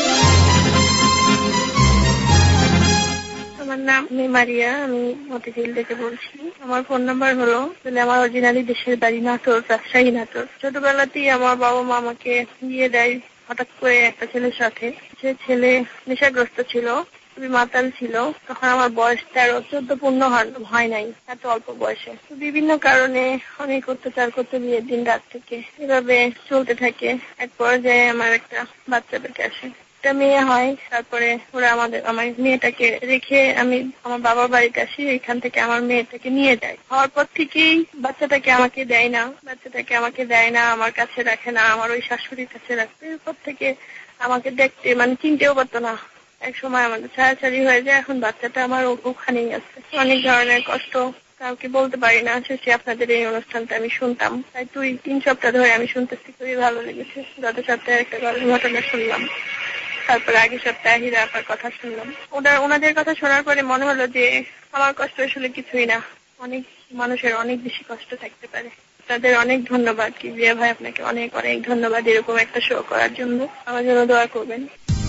আমার নাম মারিয়া, আমি মতিঝিল থেকে বলছি। আমার ফোন নাম্বার হলো, আমার অরিজিনালি দেশের বাড়ি নাটোর, রাজশাহী নাটোর। ছোটবেলাতেই আমার বাবা মা আমাকে বিয়ে দেয় হঠাৎ করে একটা ছেলের সাথে। সে ছেলে নেশাগ্রস্ত ছিল, খুবই মাতাল ছিল। তখন আমার বয়স 13-14 পূর্ণ হয় নাই, এত অল্প বয়সে। তো বিভিন্ন কারণে অনেক অত্যাচার করতে বিয়ে দিন রাত থেকে, এভাবে চলতে থাকে। এক পর্যায়ে আমার একটা বাচ্চা বেঁচে আসে। একটা মেয়ে হয়, তারপরে ওরা আমার মেয়েটাকে রেখে আমি আমার বাবার বাড়িতে আসি, এখান থেকে আমার মেয়েটাকে নিয়ে যায়। হওয়ার পর থেকেই বাচ্চাটাকে আমাকে দেয় না, আমার কাছে রাখে না, আমার ওই শাশুড়ির কাছে রাখতে। এরপর থেকে আমাকে দেখতে চিনতেও পারতো না। এক সময় আমাদের ছাড়াছাড়ি হয়ে যায়, এখন বাচ্চাটা আমার ওখানেই আছে। অনেক ধরনের কষ্ট, কাউকে বলতে পারি না। শেষে আপনাদের এই অনুষ্ঠানটা আমি শুনতাম, তাই 2-3 সপ্তাহ ধরে আমি শুনতেছি, খুবই ভালো লেগেছে। গত সপ্তাহে একটা ঘটনা শুনলাম, তারপরে আগের সপ্তাহে হীরা আপার কথা শুনলাম। ওনাদের কথা শোনার পরে মনে হলো যে আমার কষ্ট আসলে কিছুই না, অনেক মানুষের অনেক বেশি কষ্ট থাকতে পারে। তাদের অনেক ধন্যবাদ কিবরিয়া ভাই, আপনাকে অনেক অনেক ধন্যবাদ এরকম একটা শো করার জন্য। আমার জন্য দোয়া করবেন।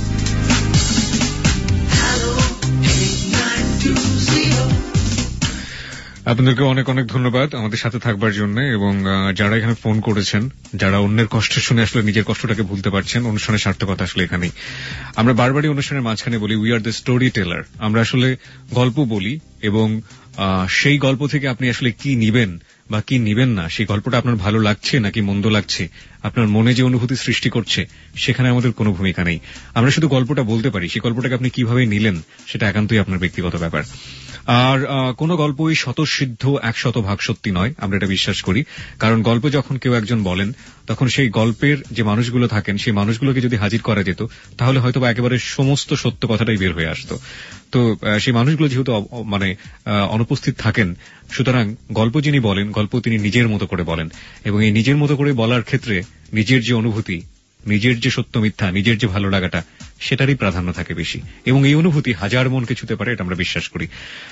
আপনাদেরকে অনেক অনেক ধন্যবাদ আমাদের সাথে থাকবার জন্য, এবং যারা এখানে ফোন করেছেন, যারা অন্যের কষ্ট শুনে আসলে নিজের কষ্টটাকে ভুলতে পারছেন। অনুষ্ঠানের সার্থকতা আসলে এখানেই। আমরা বারবারই অনুষ্ঠানের মাঝখানে বলি, we are the storyteller. আমরা আসলে গল্প বলি, এবং সেই গল্প থেকে আপনি আসলে কি নিবেন বা কি নিবেন না, সেই গল্পটা আপনার ভালো লাগছে নাকি মন্দ লাগছে, আপনার মনে যে অনুভূতি সৃষ্টি করছে, সেখানে আমাদের কোনো ভূমিকা নেই। আমরা শুধু গল্পটা বলতে পারি, সেই গল্পটাকে আপনি কিভাবে নিলেন সেটা একান্তই আপনার ব্যক্তিগত ব্যাপার। আর কোন গল্পই শতসিদ্ধ 100% সত্যি নয়, আমরা এটা বিশ্বাস করি। কারণ গল্প যখন কেউ একজন বলেন, তখন সেই গল্পের যে মানুষগুলো থাকেন, সেই মানুষগুলোকে যদি হাজির করা যেত, তাহলে হয়তো বা একেবারে সমস্ত সত্য কথাটাই বের হয়ে আসতো। তো সেই মানুষগুলো যেহেতু অনুপস্থিত থাকেন, সুতরাং গল্প যিনি বলেন, গল্প তিনি নিজের মতো করে বলেন, এবং এই নিজের মতো করে বলার ক্ষেত্রে নিজের যে অনুভূতি, নিজের যে সত্য মিথ্যা, নিজের যে ভালো লাগাটা, সেটারই প্রাধান্য থাকে বেশি, এবং এই অনুভূতি হাজার মনকে ছুঁতে পারে, এটা আমরা বিশ্বাস করি।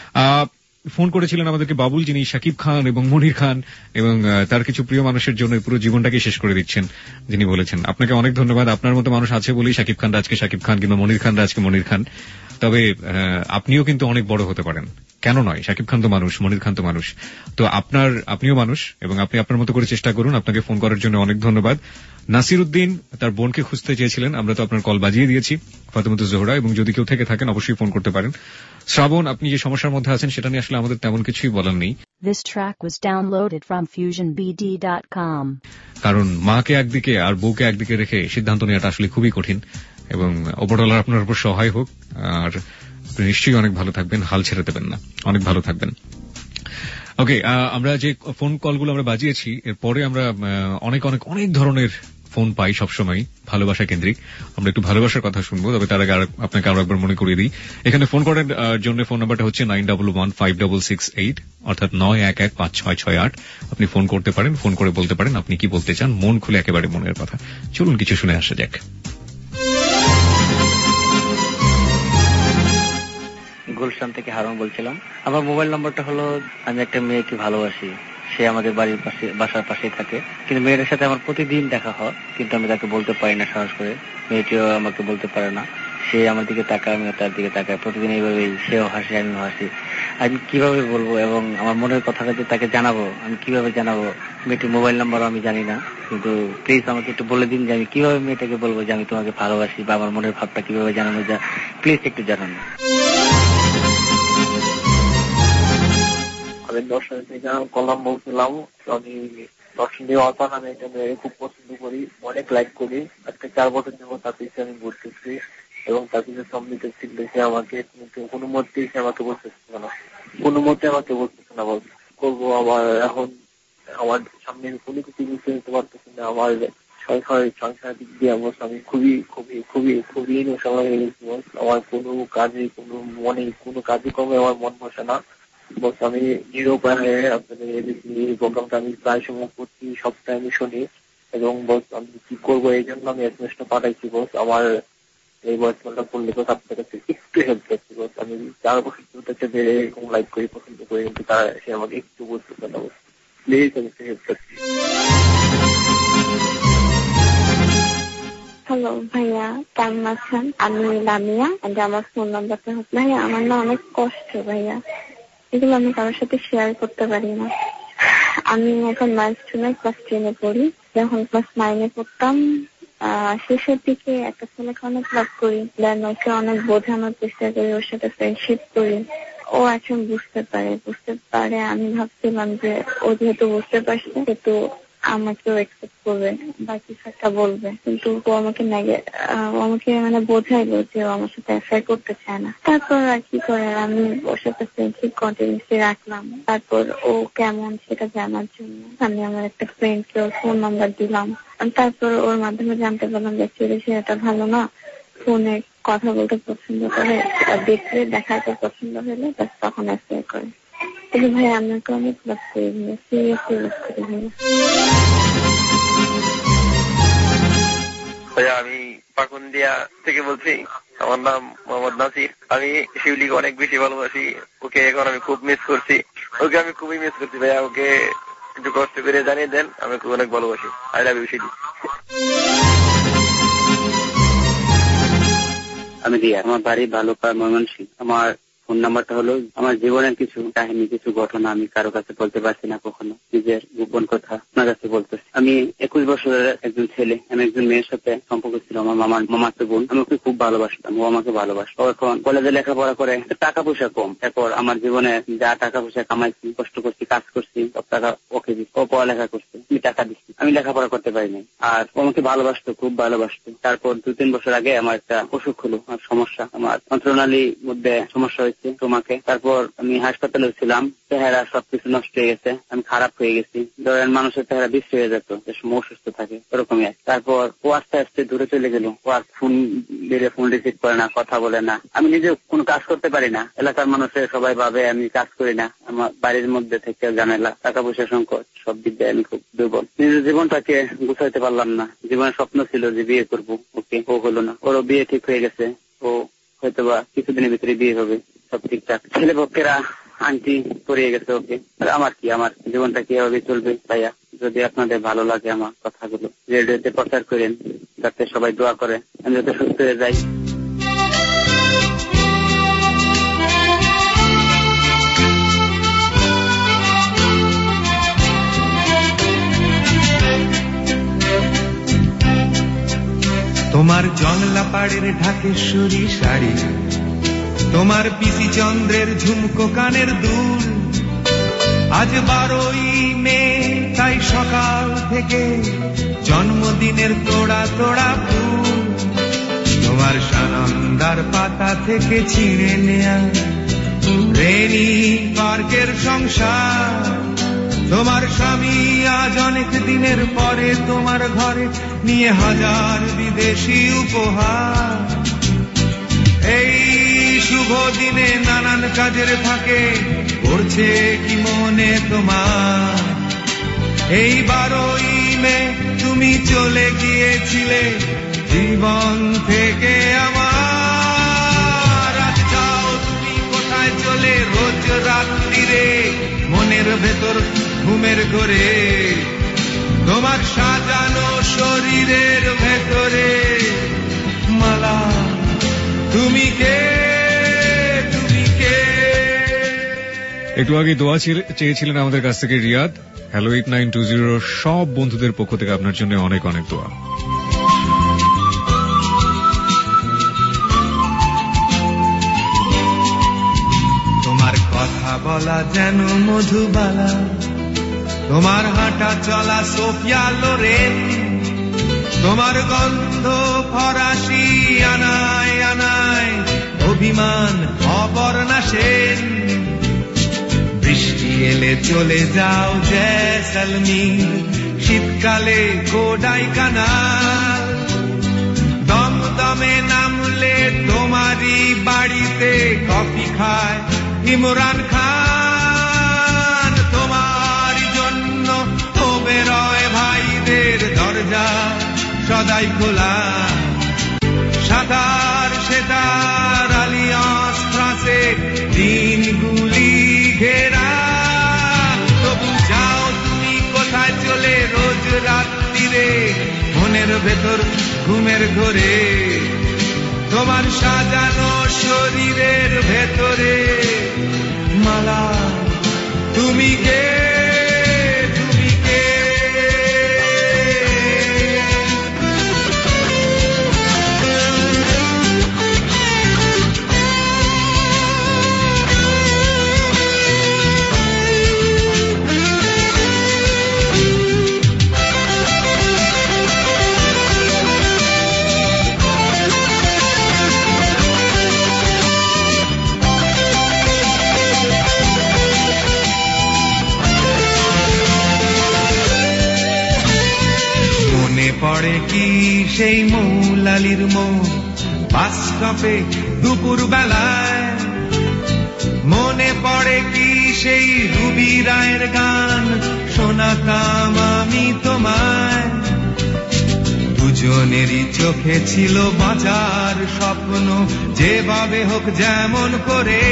ফোন করেছিলেন আমাদেরকে বাবুল, যিনি শাকিব খান এবং মনির খান এবং তার কিছু প্রিয় মানুষের জন্য পুরো জীবনটাকে শেষ করে দিচ্ছেন, যিনি বলেছেন। আপনাকে অনেক ধন্যবাদ। আপনার মতো মানুষ আছে বলেই শাকিব খান আজকে শাকিব খান, কিংবা মনির খান আজকে মনির খান। তবে আপনিও কিন্তু অনেক বড় হতে পারেন, কেন নয়? শাকিব খান তো মানুষ, মনির খান তো মানুষ। তো আপনিও মানুষ, এবং আপনি আপনার মতো করে চেষ্টা করুন। আপনাকে ফোন করার জন্য অনেক ধন্যবাদ। নাসির উদ্দিন তার বোনকে খুঁজতে চেয়েছিলেন, আমরা তো আপনার কল বাজিয়ে দিয়েছি, ফাতেমাতুজ জোহরা, এবং যদি কেউ থেকে থাকেন অবশ্যই ফোন করতে পারেন। শ্রাবণ, আপনি যে সমস্যার মধ্যে আছেন সেটা নিয়ে আসলে আমাদের তেমন কিছুই বলার নেই। This track was downloaded from FusionBD.com. কারণ মাকে একদিকে আর বউকে একদিকে রেখে সিদ্ধান্ত নেওয়াটা আসলে খুবই কঠিন, এবং ওপরওয়ালা আপনার উপর সহায় হোক। আর আপনি নিশ্চয়ই অনেক ভালো থাকবেন, হাল ছেড়ে দেবেন না, অনেক ভালো থাকবেন। ওকে, আমরা যে ফোন কলগুলো আমরা বাজিয়েছি, এরপরে আমরা অনেক অনেক অনেক ধরনের ফোন পাই সবসময় ভালোবাসা কেন্দ্রিক। আমরা একটু ভালোবাসার কথা শুনবো, তবে তার আগে আপনাকে আরো একবার মনে করিয়ে দিই, এখানে ফোন করার জন্য ফোন নাম্বারটা হচ্ছে 91156668, অর্থাৎ 91156668। আপনি ফোন করতে পারেন, ফোন করে বলতে পারেন আপনি কি বলতে চান, মন খুলে একেবারে মনের কথা। চলুন কিছু শুনে আসা যাক। গুলশান থেকে হারুন বলছিলাম। আমার মোবাইল নম্বরটা হলো, আমি একটা মেয়েকে ভালোবাসি, সে আমাদের বাড়ির পাশে, বাসার পাশেই থাকে, কিন্তু মেয়েটার সাথে আমার প্রতিদিন দেখা হয়, কিন্তু আমি তাকে বলতে পারি না সাহস করে, মেয়েটিও আমাকে বলতে পারে না। সে আমার দিকে তাকায়, আমি তার দিকে তাকায়, প্রতিদিন এইভাবেই, সেও হাসি আমিও হাসি। আমি কিভাবে বলবো এবং আমার মনের কথাটা যে তাকে জানাবো, আমি কিভাবে জানাবো? মেয়েটির মোবাইল নাম্বারও আমি জানি না, কিন্তু প্লিজ আমাকে একটু বলে দিন যে আমি কিভাবে মেয়েটাকে বলবো যে আমি তোমাকে ভালোবাসি, বা আমার মনের ভাবটা কিভাবে জানানো যায়, প্লিজ একটু জানান। আমি দর্শন থেকে কলাম বলছিলাম। আমি দর্শন দিয়ে অর্পণ, আমি একটা মেয়ে খুব পছন্দ করি, অনেক লাইক করি। আজকে 4 বছর যাব তার পিছিয়ে আমি ঘুরতেছি, এবং তার পিছিয়ে সম্মিলিত শিখতেছি আমাকে, কিন্তু কোনো মতেই সে আমাকে বলতেছে না, কোনো মতে আমাকে বলতেছে না। করবো আমার এখন, আমার সামনে কোনো কিছু বুঝতে নিতে পারতেছি না। আমার সংসার দিক দিয়ে আমি খুবই খুবই খুবই খুবই সময় হয়ে গেছি। আমার কোনো কাজে, কোনো মনে, কোনো কাজে কমে আমার মন বসে না। বস আমি নিরুপায় আপনাদের এই প্রোগ্রামটা আমি প্রায় সময় প্রতি সপ্তাহে আমি শুনি, এবং বস আমি কি করবো এই জন্য আমি এসএমএসটা পাঠাইছি। বস আমার এই বয়সটা করলে বস আপনার কাছে একটু হেল্প করছি। বস আমি 4 বছর এরকম লাইক করি, পছন্দ করি, কিন্তু তারা সে আমাকে একটু বলতেছে না। বস প্লিজ আমি একটু হেল্প করছি। হ্যালো ভাইয়া, কেমন আছেন? আমি লামিয়া, আমার ফোন নাম্বারটা হচ্ছে, ভাইয়া আমার না অনেক কষ্ট ভাইয়া, এগুলো আমি কারোর সাথে শেয়ার করতে পারি না। আমি এখন মাইলস্টোনে ক্লাস 10-এ পড়ি। যখন ক্লাস 9-এ পড়তাম, শেষের দিকে একটা ছেলেকে অনেক লাভ করি, দেন ওকে অনেক বোঝানোর চেষ্টা করি, ওর সাথে ফ্রেন্ডশিপ করি। ও এখন বুঝতে পারে। আমি ভাবছিলাম যে ও যেহেতু বুঝতে পারছে, কিন্তু আমাকেও অ্যাকসেপ্ট করবে বা কিছু একটা বলবে, কিন্তু ও আমাকে মানে বোঝাইলো যে ও আমার সাথে অ্যাফেয়ার করতে চায় না। তারপর আর কি করে আমি ওর সাথে ফ্রেন্ডশিপ কন্টিনিউসলি রাখলাম। তারপর ও কেমন সেটা জানার জন্য আমি আমার একটা ফ্রেন্ডকে ওর ফোন নাম্বার দিলাম। তারপর ওর মাধ্যমে জানতে পারলাম যে সে এটা ভালো না, ফোনে কথা বলতে পছন্দ করে, দেখলে দেখাতে পছন্দ হলে তখন অ্যাফেয়ার করে। কিন্তু ভাই আপনাকে অনেক লাভ করে দিল, সিরিয়াসলি লাভ করে দিল। আমি পাকুন্দিয়া থেকে বলছি, আমার নাম মোহাম্মদ নাসির। আমি শিউলিকে অনেক বেশি ভালোবাসি, ওকে এখন আমি খুব মিস করছি, ওকে আমি খুবই মিস করছি ভাইয়া। ওকে একটু কষ্ট করে জানিয়ে দেন আমি ওকে অনেক ভালোবাসি। I love you Shiuli. আমি রিয়া, আমার বাড়ি ভালুকা ময়মনসিংহ। আমার ফোন নাম্বারটা হলো, আমার জীবনের কিছু কাহিনী, কিছু ঘটনা আমি কারো কাছে বলতে পারছি না কখনো, নিজের গোপন কথা আপনার কাছে বলতেছি। আমি 21 বছরের একজন ছেলে, আমি একজন মেয়ের সাথে সম্পর্ক ছিল, আমার মামাতো বোন। আমি ওকে খুব ভালোবাসতাম, ও আমাকে ভালোবাসত। ও এখন কলেজে লেখাপড়া করে, টাকা পয়সা কম। এরপর আমার জীবনে যা টাকা পয়সা কামাইছি, কষ্ট করছি, কাজ করছি, সব টাকা ওকে দিচ্ছি। ও পড়ালেখা করছে, আমি টাকা দিচ্ছি, আমি লেখাপড়া করতে পারিনি। আর ও আমাকে ভালোবাসতো, খুব ভালোবাসতো। তারপর 2-3 বছর আগে আমার একটা অসুখ হলো, আমার সমস্যা, আমার অন্ত্রনালীর মধ্যে সমস্যা হয়েছে তোমাকে। তারপর আমি হাসপাতালে ছিলাম, চেহারা সবকিছু নষ্ট হয়ে গেছে, আমি খারাপ হয়ে গেছি। ধরেন মানুষের চেহারা বিশ্রী হয়ে যেত যে সময় অসুস্থ থাকে, ওরকমই। তারপর ও আস্তে আস্তে দূরে চলে গেল। ও আর ফোন রিসিভ করে না, কথা বলে না। আমি নিজে কোনো কাজ করতে পারি না, এলাকার মানুষের সবাই ভাবে আমি কাজ করি না। আমার বাড়ির মধ্যে থেকে ঝামেলা, টাকা পয়সা সংকট, সব দিক দিয়ে আমি খুব দুর্বল। নিজের জীবনটাকে গুছাইতে পারলাম না। জীবনের স্বপ্ন ছিল যে বিয়ে করবো, ওকে, ও হলো না। ওরও বিয়ে ঠিক হয়ে গেছে, ও হয়তোবা কিছুদিনের ভিতরে বিয়ে হবে, সব ঠিকঠাক। ছেলে পক্ষেরা আন্টি পড়িয়ে গেছে ওকে। আমার কি, আমার জীবনটা কিভাবে চলবে ভাইয়া? যদি আপনাদের ভালো লাগে আমার কথাগুলো রেডিওতে প্রচার করেন, যাতে সবাই দোয়া করে আমি যাতে সুস্থ হয়ে যাই। তোমার জংলা পাড়ের ঢাকেশ্বরী শাড়ি, তোমার পিসি চন্দ্রের ঝুমকো কানের দুল, আজ 12ই মে, তাই সকাল থেকে জন্মদিনের তোড়া তোড়া ফুল। তোমার সানন্দার পাতা থেকে ছিঁড়ে নেয়া রেনি পার্কের সংসার, তোমার স্বামী আজ অনেক দিনের পরে তোমার ঘরে নিয়ে হাজার বিদেশি উপহার। এই শুভ দিনে নানান কাজের ফাঁকে করছে কি মনে তোমার? এই 12ই মে তুমি চলে গিয়েছিলে জীবন থেকে আমার। আজ যাও তুমি কোথায় চলে রোজ রাত্রিরে, মনের ভেতর ঘুমের ঘরে, তোমার সাজানো শরীরের ভেতরে মালা। তুমি কে, তুমি কে? একটু আগে দোয়া চেয়েছিলেন আমাদের কাছ থেকে রিয়াদ। হ্যালো 8920 সব বন্ধুদের পক্ষ থেকে আপনার জন্য অনেক অনেক দোয়া। তোমার কথা বলা যেন মধুবালা, তোমার হাঁটা চলা সোফিয়া লোরেন, তোমার গন্ধ ফরাসি আনায় আনায় অভিমান অপর্ণা সেন। বৃষ্টি এলে চলে যাও জয়সলমীর, শীতকালে কোডাই কানাল, দমদমে নামলে তোমারই বাড়িতে কফি খায় ইমরান খান। তোমার জন্য ও বেরোয় ভাইদের দরজা সদাই খোলা, সাঁতার সেতার আলিয়াস ফ্রাঁসে দিনগুলি ঘেরা। তবু যাও তুমি কোথায় চলে রোজ রাত্রিরে, মনের ভেতর ঘুমের ঘরে, তোমার সাজানো শরীরের ভেতরে মালা। তুমি কে, তুমি কে? পড়ে কি সেই মৌলালির মন বাস স্টপে দুপুর বেলায়, মনে পড়ে কি সেই রুবি রায়ের গান শোনাতাম আমি তোমায়। দুজনেরই চোখে ছিল বাঁচার স্বপ্ন, যেভাবে হোক যেমন করে,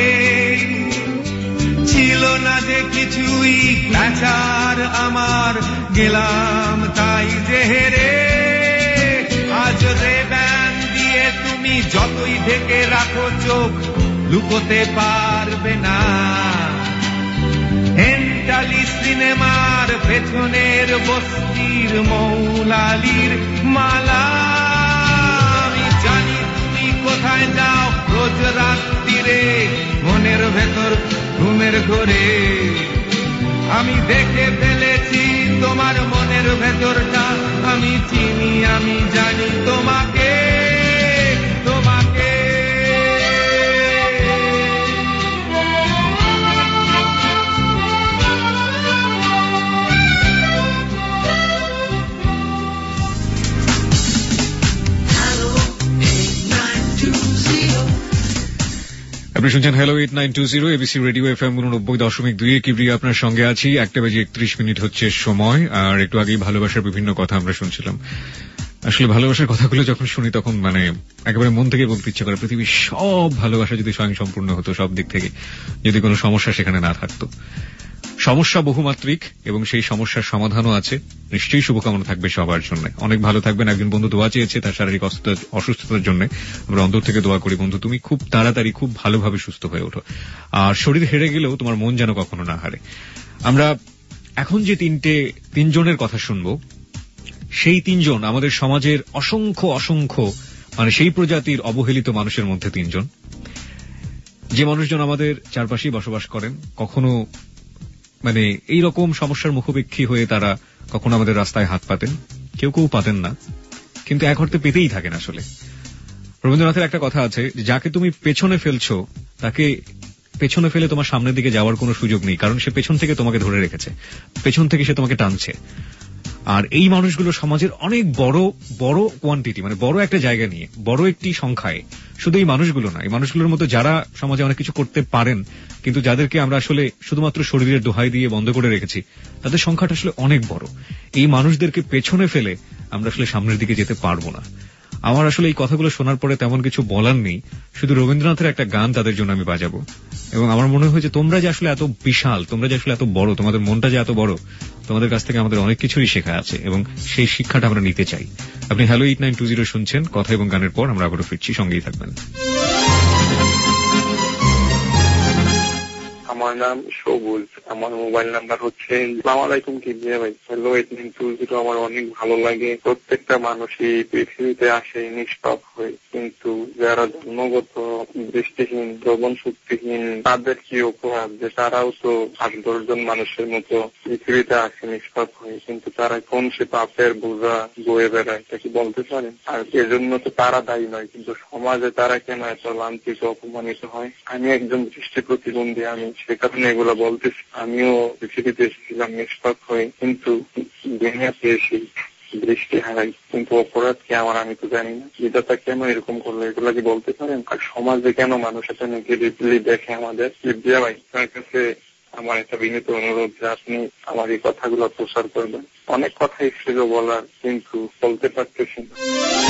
ছিল না যে কিছুই বেচার আমার, গেলাম তাই যে হেরে। আজ রে ব্যান দিয়ে তুমি যতই ঢেকে রাখো চোখ, লুকোতে পারবে না হেন্টালি সিনেমার পেছনের বস্তির মৌলালির মালা। আমি জানি তুমি কোথায় যাও রোজ রাত্রিরে, মনের ভেতর ঘুমের ঘোরে। আমি দেখে ফেলেছি তোমার মনের ভেতরটা, আমি চিনি আমি জানি তোমাকে, তোমাকে। আপনি শুনছেন hello 8920 ABC radio FM 89.2 Kibria আপনার সঙ্গে আছি। 1:31 হচ্ছে সময়। আর একটু আগেই ভালোবাসার বিভিন্ন কথা আমরা শুনছিলাম। আসলে ভালোবাসার কথাগুলো যখন শুনি তখন মানে একেবারে মন থেকে বলতে ইচ্ছে করে, পৃথিবীর সব ভালোবাসা যদি স্বয়ংসম্পূর্ণ হতো, সব দিক থেকে যদি কোনো সমস্যা সেখানে না থাকতো। সমস্যা বহুমাত্রিক এবং সেই সমস্যার সমাধানও আছে। নিশ্চয়ই শুভকামনা থাকবে সবার জন্য। অনেক ভালো থাকবেন। একজন বন্ধু দোয়া চেয়েছে তার শারীরিক অসুস্থতার জন্য। আমরা অন্তর থেকে দোয়া করি বন্ধু তুমি খুব তাড়াতাড়ি খুব ভালোভাবে সুস্থ হয়ে ওঠো। আর শরীর হেরে গেলেও তোমার মন যেন কখনো না হারে। আমরা এখন যে তিনজনের কথা শুনবো, সেই তিনজন আমাদের সমাজের অসংখ্য অসংখ্য মানে সেই প্রজাতির অবহেলিত মানুষের মধ্যে তিনজন, যে মানুষজন আমাদের চারপাশেই বসবাস করেন। কখনো মানে এইরকম সমস্যার মুখোমুখি হয়ে তারা কখনো আমাদের রাস্তায় হাত পাতেন, কেউ কেউ পাতেন না, কিন্তু এক অর্থে পেতেই থাকেন। আসলে রবীন্দ্রনাথের একটা কথা আছে, যাকে তুমি পেছনে ফেলছো তাকে পেছনে ফেলে তোমার সামনের দিকে যাওয়ার কোনো সুযোগ নেই, কারণ সে পেছন থেকে তোমাকে ধরে রেখেছে, পেছন থেকে সে তোমাকে টানছে। আর এই মানুষগুলো সমাজের অনেক বড় বড় কোয়ান্টিটি, মানে বড় একটা জায়গা নিয়ে, বড় একটি সংখ্যায়। শুধু এই মানুষগুলো না, এই মানুষগুলোর মতো যারা সমাজে অনেক কিছু করতে পারেন কিন্তু যাদেরকে আমরা আসলে শুধুমাত্র শরীরের দোহাই দিয়ে বন্ধ করে রেখেছি, তাদের সংখ্যাটা আসলে অনেক বড়। এই মানুষদেরকে পেছনে ফেলে আমরা আসলে সামনের দিকে যেতে পারবো না। আমার আসলে এই কথাগুলো শোনার পরে তেমন কিছু বলার নেই, শুধু রবীন্দ্রনাথের একটা গান তাদের জন্য আমি বাজাবো। এবং আমার মনে হয় যে তোমরা যে আসলে এত বিশাল, তোমরা যে আসলে এত বড়, তোমাদের মনটা যে এত বড়, তোমাদের কাছ থেকে আমাদের অনেক কিছুই শেখা আছে এবং সেই শিক্ষাটা আমরা নিতে চাই। আপনি হ্যালো 8920 শুনছেন। কথা এবং গানের পর আমরা আবারও ফিরছি, সঙ্গেই থাকবেন। আমার নাম সবুজ, আমার মোবাইল নাম্বার হচ্ছে। আসসালামু আলাইকুম কিবরিয়া ভাই, হ্যালো 8920 আমার অনেক ভালো লাগে। প্রত্যেকটা মানুষই পৃথিবীতে আসে নিষ্পাপ হয়ে, কিন্তু যারা জন্মগত দৃষ্টিহীন, শ্রবণ শক্তিহীন, তাদের কি অপরাধ যে তারাও তো 8-10 জন মানুষের মতো পৃথিবীতে আসে নিষ্পাপ হয়ে, কিন্তু তারা কোন সে পাপের বোঝা বয়ে বেড়ায়, এটা কি বলতে পারেন? আর এজন্য তো তারা দায়ী নয়, কিন্তু সমাজে তারা কেন এত লাঞ্ছিত অপমানিত হয়? আমি একজন দৃষ্টি প্রতিবন্ধী, আমি সে কারণে এগুলো বলতেছি। আমিও পৃথিবীতে এসেছিলাম নিষ্পাপ হয়ে, কিন্তু দুনিয়াতে এসে দৃষ্টি হারাই, কিন্তু অপরাধ কি আমার আমি তো জানি না। বিধাতা কেন এরকম করলো, এগুলা কি বলতে পারেন? আর সমাজে কেন মানুষ এটা নেগেটিভলি দেখে আমাদের? কিবরিয়া ভাই, আপনার কাছে আমার একটা বিনীত অনুরোধ যে আপনি আমার এই কথাগুলো প্রচার করবেন। অনেক কথাই ছিল বলার, কিন্তু বলতে পারতেছি না।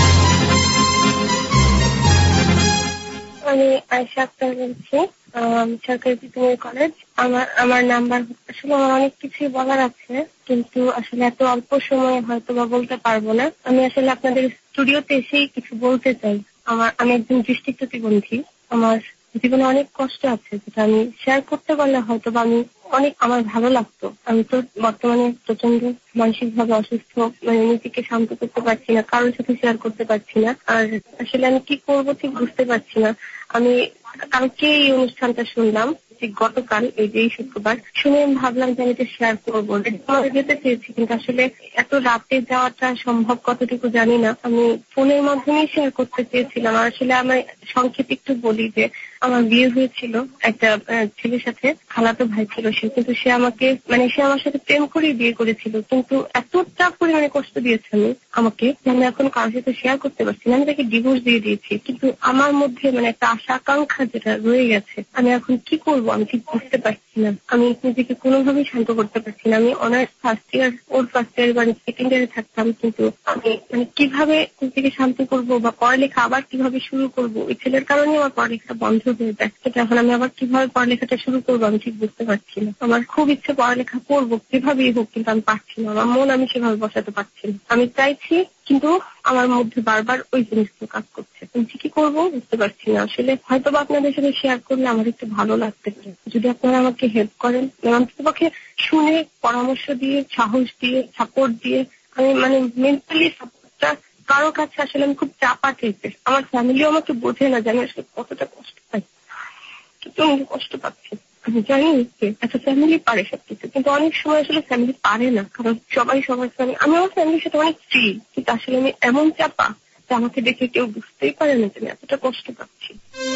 আমি আয়েশা আক্তার বলছি, সরকারি প্রাথমিক কলেজ। আমার নাম্বার আসলে আমার অনেক কিছুই বলার আছে, কিন্তু আসলে এত অল্প সময়ে হয়তো বা বলতে পারবো না। আমি আসলে আপনাদের স্টুডিওতে এসেই কিছু বলতে চাই। আমি একজন দৃষ্টি প্রতিবন্ধী, আমার জীবনে অনেক কষ্ট আছে যেটা আমি শেয়ার করতে পারলে হয়তো বা আমার ভালো লাগতো। আমি তো বর্তমানে প্রচন্ড মানসিক ভাবে অসুস্থ, মানে নিজেকে শান্ত করতে পারছি না, কারোর সাথে শেয়ার করতে পারছি না। আর আসলে আমি কি করবো ঠিক বুঝতে পারছি না। আমি কালকে এই অনুষ্ঠানটা শুনলাম, গতকাল এই যে শুক্রবার শুনে আমি ভাবলাম যে আমি এটা শেয়ার করবো, যেতে চেয়েছি, কিন্তু আসলে এত রাতে যাওয়াটা সম্ভব কতটুকু জানি না। আমি ফোনের মাধ্যমেই শেয়ার করতে চেয়েছিলাম। আর আসলে আমার সংক্ষেপে একটু বলি যে আমার বিয়ে হয়েছিল একটা ছেলের সাথে, খালাতো ভাই ছিল সে, কিন্তু সে আমাকে সে আমার সাথে প্রেম করেই বিয়ে করেছিল, কিন্তু এতটা পরিমাণে কষ্ট দিয়েছে আমাকে যে আমি এখন কারোর সাথে শেয়ার করতে পারছি না। আমি তাকে ডিভোর্স দিয়ে দিয়েছি, কিন্তু আমার মধ্যে একটা আশা আকাঙ্ক্ষা যেটা রয়ে গেছে, আমি এখন কি করব আমি ঠিক বুঝতে পারছি না। আমি নিজেকে কোনোভাবেই শান্ত করতে পারছি না। আমি অনার্স ফার্স্ট ইয়ার, ওর ফার্স্ট ইয়ার সেকেন্ড ইয়ারে থাকতাম, কিন্তু আমি কিভাবে নিজেকে শান্ত করব বা পড়ালেখা আবার কিভাবে শুরু করব, ওই ছেলের কারণে আমার পড়ালেখা বন্ধ হয়ে যায়। সেটা এখন আমি আবার কিভাবে পড়ালেখাটা শুরু করবো আমি ঠিক বুঝতে পারছি না। আমার খুব ইচ্ছে পড়ালেখা করবো যেভাবেই হোক, কিন্তু আমি পারছি না, আমার মন আমি সেভাবে বসাতে পারছি না। আমি চাইছি কিন্তু আমার মধ্যে বারবার ওই জিনিসগুলো কাজ করছে। আমি কি করবো বুঝতে পারছি না। আসলে হয়তো বা আপনাদের সাথে শেয়ার করলে আমার একটু ভালো লাগতে পারে, যদি আপনারা আমাকে হেল্প করেন, অন্ততপক্ষে শুনে পরামর্শ দিয়ে, সাহস দিয়ে, সাপোর্ট দিয়ে, আমি মেন্টালি সাপোর্টটা কারোর কাছে আসলে আমি খুব চাপা টাইপের। আমার ফ্যামিলিও আমাকে বোঝে না যে আমি আসলে কতটা কষ্ট পাই, কিন্তু আমি কষ্ট পাচ্ছি। আমি জানি যে একটা ফ্যামিলি পারে সবকিছু, কিন্তু অনেক সময় আসলে ফ্যামিলি পারে না, কারণ সবাই সবার ফ্যামিলি। আমি আমার ফ্যামিলির সাথে অনেক ফ্রি, কিন্তু আসলে আমি এমন চাপা যে আমাকে দেখে কেউ বুঝতেই পারে না যে আমি এতটা কষ্ট পাচ্ছি।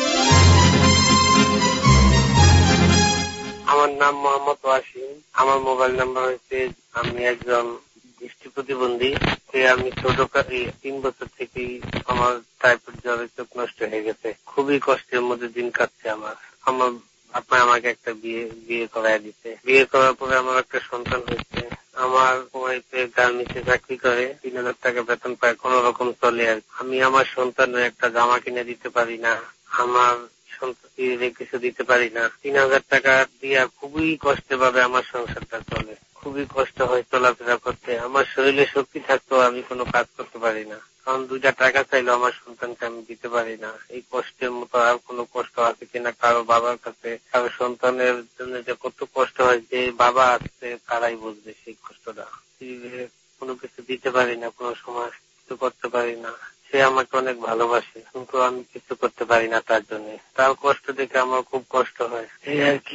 আমার নাম মোহাম্মদ ওয়াসিম। আমার মোবাইল নাম্বার হচ্ছে, আমি একজন দৃষ্টি প্রতিবন্ধী। আমি ছোট 3 বছর থেকেই আমার টাইফয়েড জ্বরে চোখ নষ্ট হয়ে গেছে। খুবই কষ্টের মধ্যে দিন কাটছে আমার। আপনার আমাকে একটা বিয়ে করায় দিতে। বিয়ে করার পরে আমার একটা সন্তান হয়েছে। আমার ওয়াইফে গার্মেন্টসে চাকরি করে, 3000 টাকা বেতন পায়, কোন রকম চলে। আর আমি আমার সন্তানের একটা জামা কিনে দিতে পারি না, আমার সন্তানকে কিছু দিতে পারি না। 3000 টাকা দিয়ে খুবই কষ্টে ভাবে আমার সংসারটা চলে। খুবই কষ্ট হয় চলাফেরা করতে। আমার শরীরে শক্তি থাকতেও আমি কোনো কাজ করতে পারি না, কারণ 2টা টাকা চাইলেও আমার সন্তানকে আমি দিতে পারি না। এই কষ্টের মতো আর কোনো কষ্ট আছে কিনা কারো বাবার কাছে, কারো সন্তানের জন্য যে কত কষ্ট হয়, যে বাবা আছে তারাই বুঝবে সেই কষ্টটা। কোনো কিছু দিতে পারি না, কোনো সময় কিছু করতে পারি না। সে আমাকে অনেক ভালোবাসে, কিন্তু আমি কিছু করতে পারি না তার জন্য। তার কষ্ট দেখে আমার খুব কষ্ট হয়, এই আর কি।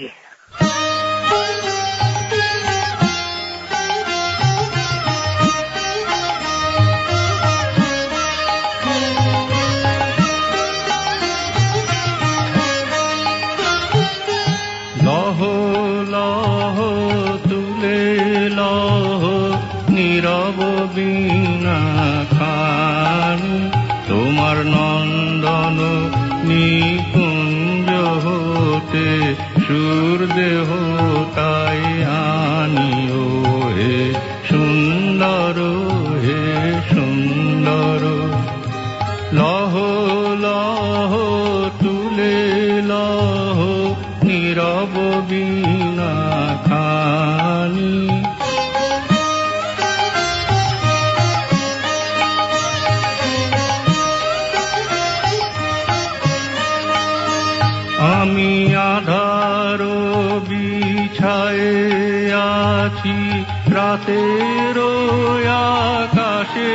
লহ লহ তুলে লহ নীরব বীণা খানি, তোমার নন্দন নিকুঞ্জ হতে সুর দেহ তাই আনিও। হে সুন্দর, হে সুন্দর, লহ লহ তুলে লহ নীরব বীণা খানি। আমি আধার বিছায়ে আছি রাতের আকাশে,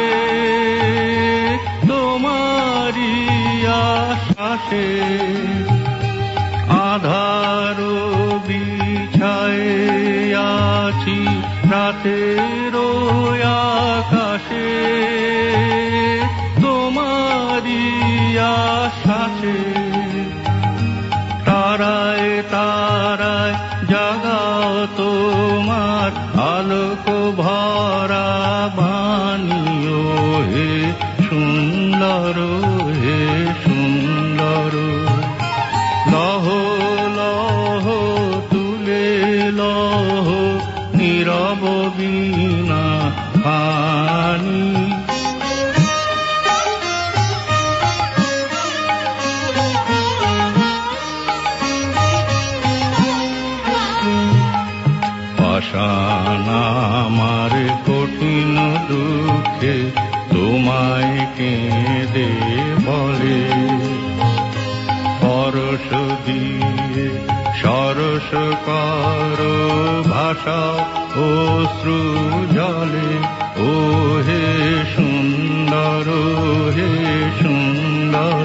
তোমারি আশ্বাসে। আধার বিছায়ে আছি রাতের আকাশে, তোমারি আশ্বাসে। তারায় তারায় জাগাও তোমার আলোক ভরা বাণীও। হে সুন্দর, হে সুন্দর, লহ লহ তুলে লহ নীরব বীণা খানি। পাষাণ আমার কঠিন দুঃখে তোমায় কেঁদে বলে, পরশ দিয়ে সরস কর ভাষা অশ্রু জলে। ও হে সুন্দর, হে সুন্দর,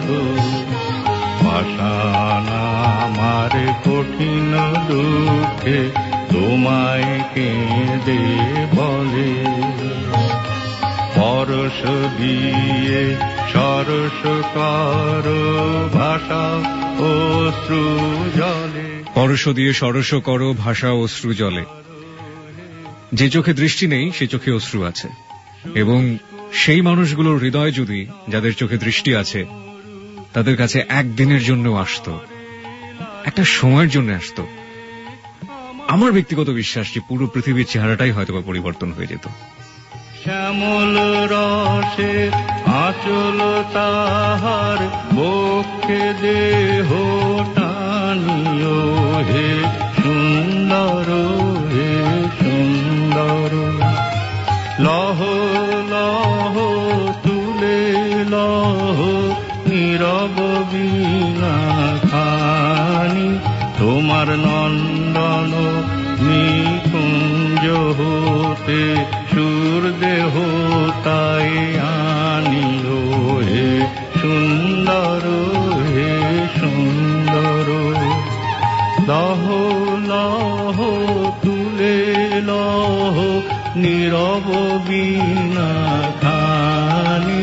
পাষাণ আমার কঠিন দুঃখে তোমায় কেঁদে বলে, পরশ রস দিয়ে সরস করো ভাষা অশ্রু জলে। পরশ দিয়ে সরস করো ভাষা অশ্রু জলে। যে চোখে দৃষ্টি নেই সে চোখে অশ্রু আছে, এবং সেই মানুষগুলোর হৃদয় যদি যাদের চোখে দৃষ্টি আছে তাদের কাছে একদিনের জন্য আসতো, একটা সময়ের জন্য আসতো, আমার ব্যক্তিগত বিশ্বাস যে পুরো পৃথিবীর চেহারাটাই হয়তো পরিবর্তন হয়ে যেত। শ্যামল রসে আঁচল তাহার বক্ষে দেহ টানিও হে সুন্দর, হে সুন্দর। লহ লহ তুলে লহ নীরব বীণা খানি, তোমার নন্দন নিকুঞ্জ হতে সুর দেহ তাই আনিও হে সুন্দর, হে সুন্দর। লহ লহ তুলে লহ নীরব বীণা খানি।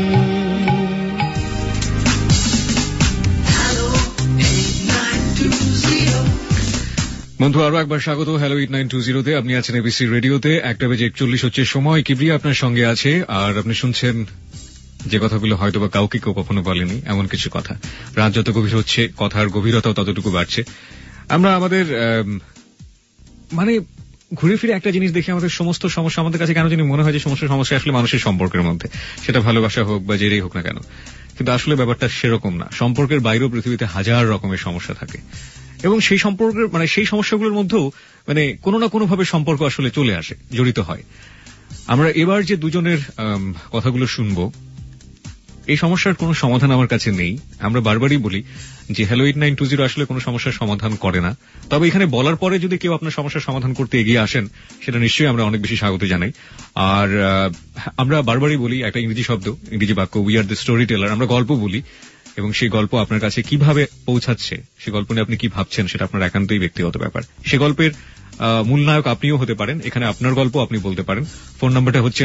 বন্ধু আরো একবার স্বাগত হ্যালো 8920-তে। আপনি আছেন এবিসি রেডিওতে। 1:41 হচ্ছে সময়। কিবরিয়া আপনার সঙ্গে আছে, আর আপনি শুনছেন যে কথাগুলো হয়তো বা কাউকে কেউ কখনো বলেনি, এমন কিছু কথা। রাত যত গভীর হচ্ছে কথার গভীরতাও ততটুকু বাড়ছে। আমরা আমাদের মানে ঘুরে ফিরে একটা জিনিস দেখি, আমাদের সমস্ত সমস্যা আমাদের কাছে কেন জানি মনে হয় যে সমস্ত সমস্যা আসলে মানুষের সম্পর্কের মধ্যে, সেটা ভালোবাসা হোক বা যেটাই হোক না কেন। কিন্তু আসলে ব্যাপারটা সেরকম না। সম্পর্কের বাইরেও পৃথিবীতে হাজার রকমের সমস্যা থাকে, এবং সেই সম্পর্কের মানে সেই সমস্যাগুলোর মধ্যেও মানে কোনো না কোনো ভাবে সম্পর্ক আসলে চলে আসে, জড়িত হয়। আমরা এবার যে দুজনের কথাগুলো শুনবো, এই সমস্যার কোনো সমাধান আমার কাছে নেই। আমরা বারবারই বলি যে হ্যালো 8920 আসলে কোনো সমস্যার সমাধান করে না। তবে এখানে বলার পরে যদি কেউ আপনার সমস্যার সমাধান করতে এগিয়ে আসেন, সেটা নিশ্চয়ই আমরা অনেক বেশি স্বাগত জানাই। আর আমরা বারবারই বলি একটা ইংরেজি শব্দ, ইংরেজি বাক্য, we are the storyteller. আমরা গল্প বলি, এবং সেই গল্প আপনার কাছে কিভাবে পৌঁছাচ্ছে, সে গল্প নিয়ে আপনি কি ভাবছেন, সেটা আপনার একান্তই ব্যক্তিগত ব্যাপার। সে গল্পের মূল নায়ক আপনিও হতে পারেন। এখানে আপনার গল্প আপনি বলতে পারেন। ফোন নাম্বারটা হচ্ছে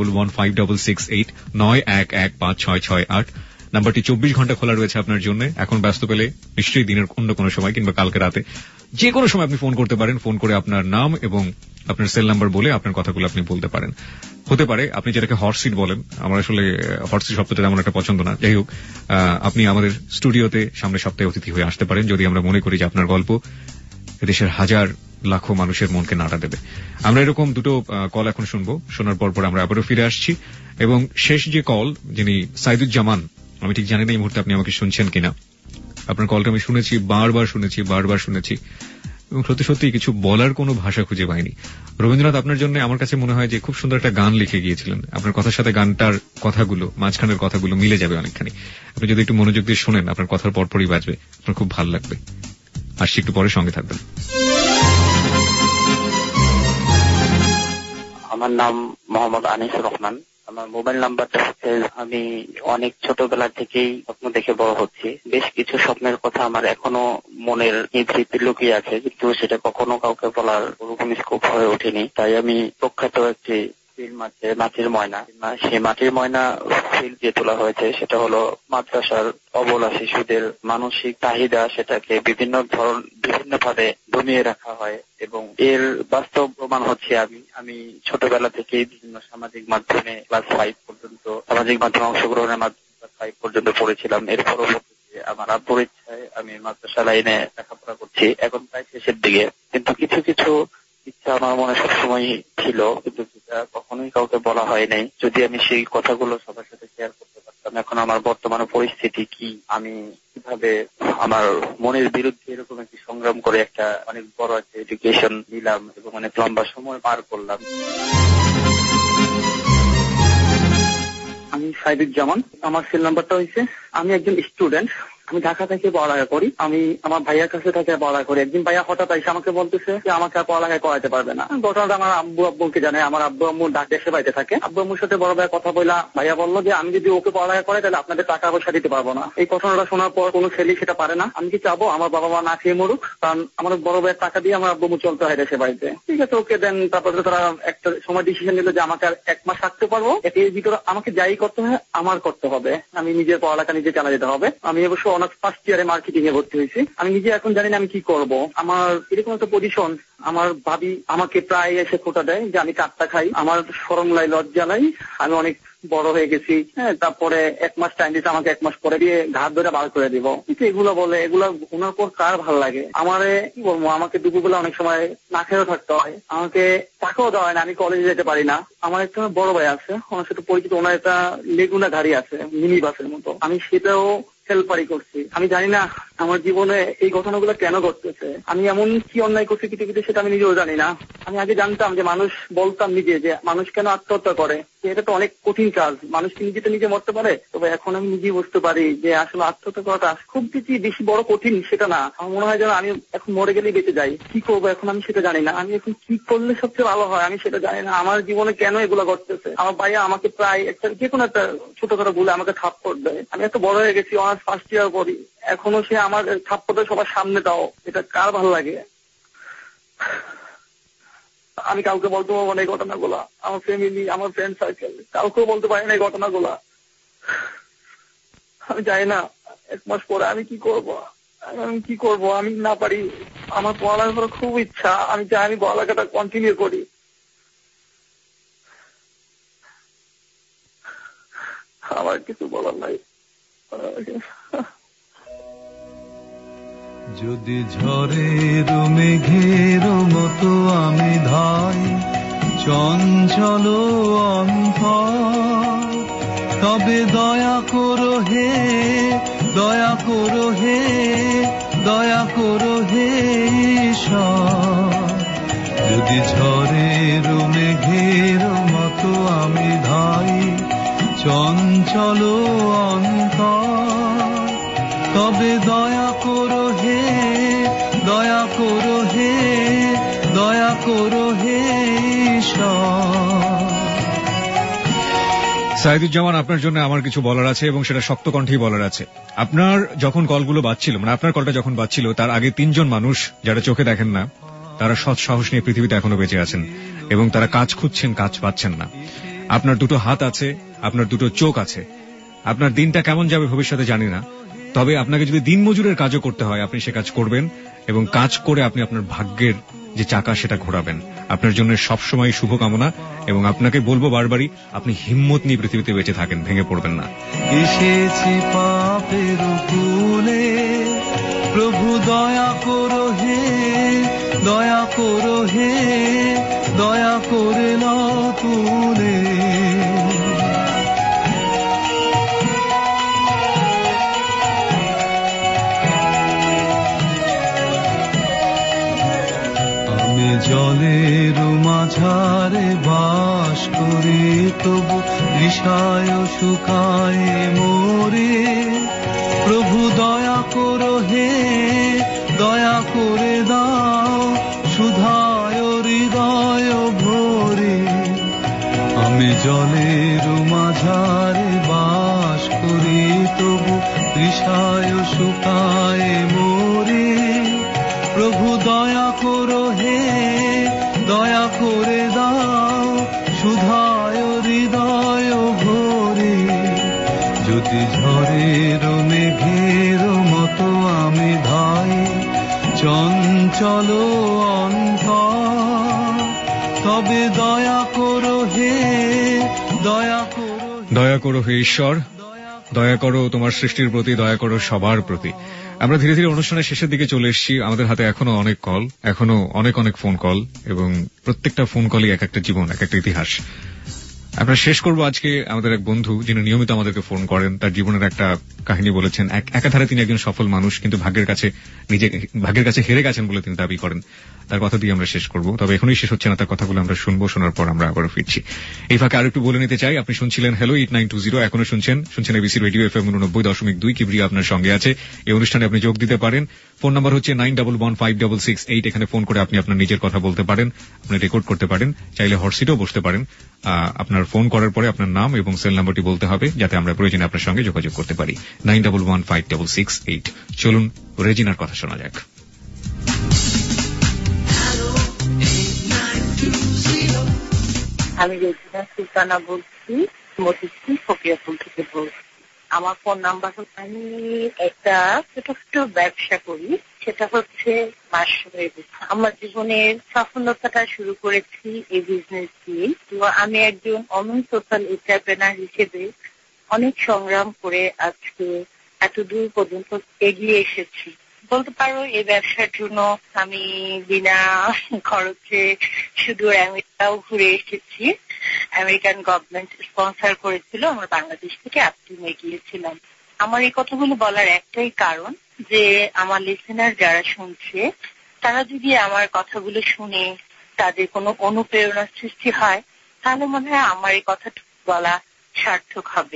91156689115668। নাম্বারটি 24 ঘন্টা খোলা রয়েছে আপনার জন্য। এখন ব্যস্ত পেলে নিশ্চয়ই দিনের অন্য কোনো সময় কিংবা কালকে রাতে যে কোনো সময় আপনি ফোন করতে পারেন। ফোন করে আপনার নাম এবং আপনার সেল নাম্বার বলে আপনার কথাগুলো আপনি বলতে পারেন। হতে পারে আপনি যেটাকে হট সিট বলেন, আমার আসলে হট সিট শব্দটা তেমন একটা পছন্দ না। যাই হোক, আপনি আমাদের স্টুডিওতে সামনের সপ্তাহে অতিথি হয়ে আসতে পারেন যদি আমরা মনে করি যে আপনার গল্প দেশের হাজার লাখো মানুষের মনকে নাড়া দেবে। আমরা এরকম দুটো কল এখন শুনবো। শোনার পর আমরা আবারও ফিরে আসছি, এবং শেষ যে কল, যিনি সাইদুজ্জামান, আমি ঠিক জানি না এই মুহূর্তে আপনি আমাকে শুনছেন কিনা। আপনার কলটা আমি শুনেছি, বারবার শুনেছি, এবং সত্যি সত্যি কিছু বলার কোনো ভাষা খুঁজে পাইনি। রবীন্দ্রনাথ আপনার জন্য আমার কাছে মনে হয় যে খুব সুন্দর একটা গান লিখে গিয়েছিলেন। আপনার কথার সাথে গানটার কথাগুলো, মাঝখানের কথাগুলো মিলে যাবে অনেকখানি। আপনি যদি একটু মনোযোগ দিয়ে শোনেন, আপনার কথার পরপরই বাজবে, আপনার খুব ভালো লাগবে। আসছি, একটু পরে সঙ্গে থাকবেন। আমার নাম মোহাম্মদ আনিসুর রহমান। আমার মোবাইল নাম্বারটা হচ্ছে, আমি অনেক ছোটবেলা থেকেই স্বপ্ন দেখে বড় হচ্ছি। বেশ কিছু স্বপ্নের কথা আমার এখনো মনের নিভৃতে লুকিয়ে আছে, কিন্তু সেটা কখনো কাউকে বলার ওরকম স্কোপ হয়ে ওঠেনি। তাই আমি প্রখ্যাত একটি ফিল্ম আছে মাটির ময়না, সেই মাটির ময়না ফিল্ম যে তোলা হয়েছে সেটা হলো মাদ্রাসার অবলা শিশুদের মানসিক চাহিদা, সেটাকে বিভিন্ন ভাবে দমিয়ে রাখা হয়, এবং এর বাস্তব প্রমাণ হচ্ছে আমি ছোটবেলা থেকেই বিভিন্ন সামাজিক মাধ্যমে ক্লাস 5 পর্যন্ত সামাজিক মাধ্যমে অংশগ্রহণের মাধ্যমে ক্লাস 5 পর্যন্ত পড়েছিলাম। এর পরবর্তীতে আমার আব্বুর ইচ্ছায় আমি মাদ্রাসা লাইনে লেখাপড়া করছি, এখন প্রায় শেষের দিকে। কিন্তু কিছু কিছু ইচ্ছা আমার মনে সবসময় ছিল, কিন্তু সেটা কখনোই কাউকে বলা হয় নাই। যদি আমি সেই কথাগুলো সবার সাথে শেয়ার করতে পারতাম। এখন আমার বর্তমানে পরিস্থিতি কি, আমি কিভাবে আমার মনের বিরুদ্ধে এরকম একটি সংগ্রাম করে একটা অনেক বড় একটা এডুকেশন নিলাম এবং অনেক লম্বা সময় পার করলাম। আমি সাইদুজ্জামান। আমার সেল নাম্বারটা হয়েছে, আমি একজন স্টুডেন্ট, আমি ঢাকা থেকে পড়ালেখা করি, আমি আমার ভাইয়ার কাছে থেকে পড়ালেখা করি। একদিন ভাইয়া হঠাৎ এসে আমাকে বলতেছে যে আমাকে আর পড়ালেখা করাতে পারবে না। ঘটনাটা আমার আব্বুকে জানে। আমার আব্বু আম্মু দেশে বাড়িতে থাকে। আব্বু আম্মুর সাথে বড় ভাইয়া কথা বলা, ভাইয়া বললো যে আমি যদি ওকে পড়ালেখা করে তাহলে আপনাদের টাকা পয়সা দিতে পারবো না। এই ঘটনাটা শোনার পর কোনো ছেলে সেটা পারে না। আমি কি চাবো আমার বাবা মা না খেয়ে মরুক? কারণ আমার বড় ভাইয়ের টাকা দিয়ে আমার আব্বু আম্মু চলতে হয় দেশে বাড়িতে। ঠিক আছে, ওকে দেন। তারপরে তারা একটা সময় ডিসিশন নিল যে আমাকে আর 1 মাস রাখতে পারবো, এর ভিতরে আমাকে যাই করতে হয় আমার করতে হবে। আমি নিজের পড়ালেখা নিজে চালা যেতে হবে। আমি অবশ্য অনার্স ফার্স্ট ইয়ারে মার্কেটিং এ ভর্তি হয়েছি। আমি নিজে এখন জানি না আমি কি করব। আমার এরকম একটা পজিশন, আমার ভাবি আমাকে প্রায় এসে খোঁটা দেয় যে আমি কাটটা খাই, আমার শরম লাই, লজ্জা লাই, আমি অনেক বড় হয়ে গেছি। হ্যাঁ, তারপরে 1 মাস টাইম দিতে, আমাকে 1 মাস পরে দিয়ে ঘাট ধরে বার করে দিব। কিন্তু এগুলো বলে, এগুলো ওনার পর কার ভাল লাগে? আমারে কি বলবো, আমাকে দুপুরবেলা অনেক সময় না খেয়েও থাকতে হয়, আমাকে টাকাও দেওয়া হয় না, আমি কলেজে যেতে পারি না। আমার একটা বড় ভাই আছে, ওনার সাথে পরিচিত, ওনার একটা লেগুনা গাড়ি আছে মিনি বাসের মতো, আমি সেটাও হেল্পারি করছি। আমি জানি না আমার জীবনে এই ঘটনাগুলো কেন ঘটতেছে, আমি এমন কি অন্যায় করছি পৃথিবীতে সেটা আমি নিজেও জানি না। আমি আগে জানতাম যে মানুষ, বলতাম নিজে যে মানুষ কেন আত্মহত্যা করে, এটা তো অনেক কঠিন কাজ, মানুষ কি নিজে তো নিজে মরতে পারে? তবে এখন আমি নিজেই বুঝতে পারি যে আসলে আত্মহত্যা করাটা খুব বেশি বড় কঠিন সেটা না। আমার মনে হয় যেন আমি এখন মরে গেলেই বেঁচে যাই। কি করবো এখন আমি সেটা জানি না। আমি এখন কি করলে সবচেয়ে ভালো হয় আমি সেটা জানি না। আমার জীবনে কেন এগুলো ঘটতেছে? আমার ভাইয়া আমাকে প্রায় যে কোনো একটা ছোটখাটো ভুলে আমাকে থাপ্পড় দেয়। আমি এত বড় হয়ে গেছি, অনার্স ফার্স্ট ইয়ার করি, এখনো সে আমার থাপ্পড়টা সবার সামনে দাও, এটা কার ভালো লাগে? আমি কাউকে বলতে পারবো না এই ঘটনাগুলা, আমার ফ্যামিলি, আমার ফ্রেন্ড সার্কেল, কাউকেও বলতে পারি না এই ঘটনাগুলা। আমি জানি না 1 মাস পরে আমি কি করব, আমি না পারি। আমার পড়ালেখা করার খুব ইচ্ছা, আমি চাই আমি পড়ালেখাটা কন্টিনিউ করি। আমার কিছু বলার নাই। যদি ঝড়ের মেঘের মতো আমি ধাই চঞ্চল অন্তর, তবে দয়া করো হে, দয়া করো হে, দয়া করো হে ঈশ্বর। যদি ঝড়ের মেঘের মতো আমি ধাই চঞ্চল অন্তর, তবে দয়া করো হে, দয়া করো হে, দয়া করো হে ঈশ্বর। সাইদুজ্জামান, আপনার জন্য আমার কিছু বলার আছে এবং সেটা শক্ত কণ্ঠেই বলার আছে। আপনার যখন কলগুলো বাজছিল, মানে আপনার কলটা যখন বাজছিল, তার আগে 3 জন মানুষ যারা চোখে দেখেন না, তারা সৎ সাহস নিয়ে পৃথিবীতে এখনো বেঁচে আছেন এবং তারা কাজ খুঁজছেন, কাজ পাচ্ছেন না। আপনার 2টো হাত আছে, আপনার 2টো চোখ আছে। আপনার দিনটা কেমন যাবে ভবিষ্যতে জানি না, তবে আপনাকে যদি দিনমজুরের কাজও করতে হয় আপনি সে কাজ করবেন এবং কাজ করে আপনি আপনার ভাগ্যের যে চাকা সেটা ঘোরাবেন। আপনার জন্য সবসময় শুভকামনা এবং আপনাকে বলবো বারবারই, আপনি হিম্মত নিয়ে পৃথিবীতে বেঁচে থাকেন, ভেঙে পড়বেন না। এসেছি পাপের কুলে, প্রভু দয়া করো হে, দয়া করো হে, দয়া করে নাও তুলে। জলের মাঝারে বাস করে তবু বিষয় শুকায় মোরে, প্রভু দয়া করো হে, দয়া করে দাও সুধায় হৃদয় ভরে। আমি জলের মাঝারে বাস করি তবু বিষয় শুকায় মোরে, প্রভু দয়া করো হে, দয়া করে দাও সুধায় হৃদয় ভরে। যদি ঝড়ের মেঘের মতো আমি ধাই চঞ্চল অন্তর, তবে দয়া করো হে, দয়া করো, দয়া করো হে ঈশ্বর, দয়া করো তোমার সৃষ্টির প্রতি, দয়া করো সবার প্রতি। আমরা ধীরে ধীরে অনুষ্ঠানের শেষের দিকে চলে এসেছি। আমাদের হাতে এখনো অনেক কল, এখনো অনেক ফোন কল এবং প্রত্যেকটা ফোন কলই এক একটা জীবন, এক একটা ইতিহাস। আমরা শেষ করবো আজকে আমাদের এক বন্ধু যিনি নিয়মিত আমাদেরকে ফোন করেন, তার জীবনের একটা কাহিনী বলেছেন। একাধারে তিনি একজন সফল মানুষ, কিন্তু ভাগ্যের কাছে হেরে গেছেন বলে তিনি দাবি করেন। তার কথা দিয়ে আমরা শেষ করবো, তবে এখনই শেষ হচ্ছে না, তার কথাগুলো আমরা শুনবো, শোনার পর আমরা আবারও ফিরছি। এই ফাঁকে আরেকটু বলে নিতে চাই, আপনি শুনছিলেন হ্যালো 8920, এখনো শুনছেন এবিসি রেডিও FM 90.2। কিবরিয়া আপনার সঙ্গে আছে। এই অনুষ্ঠানে আপনি যোগ দিতে পারেন। ফোন নাম্বার হচ্ছে 91156668। এখানে ফোন করে আপনি আপনার নিজের কথা বলতে পারেন, আপনি রেকর্ড করতে পারেন, চাইলে হট সিটেও বসতে পারেন। আপনার ফোন করার পরে আপনার নাম এবং সেল নাম্বারটি বলতে হবে, যাতে আমরা প্রয়োজনে আপনার সঙ্গে যোগাযোগ করতে পারি। 91156668। চলুন রেজিনার কথা শোনা যাক। আমি রেজিনা সুলতানা বলছি, মতিঝিল ফকিরাপুর থেকে বলছি। আমার ফোন নাম্বার হচ্ছে, আমি একটা ছোট ব্যবসা করি, সেটা হচ্ছে মাশরুমের বিজনেস। আমার জীবনের সফলতাটা শুরু করেছি এই বিজনেস দিয়ে। তো আমি একজন সোশ্যাল এন্টারপ্রেনার হিসেবে অনেক সংগ্রাম করে আজকে এত দূর পর্যন্ত এগিয়ে এসেছি। বলতে পারো এই ব্যবসার জন্য আমি বিনা খরচে শুধু আমেরিকাও ঘুরে এসেছি। আমেরিকান গভর্নমেন্ট স্পন্সর করেছিল, আমরা বাংলাদেশ থেকে আপটিমে গিয়েছিলাম। আমার এই কথাগুলো বলার একটাই কারণ যে আমার লিসেনার যারা শুনছে, তারা যদি আমার কথাগুলো শুনে তাদের কোনো অনুপ্রেরণার সৃষ্টি হয়, তাহলে মনে হয় আমার এই কথাটা বলা সার্থক হবে।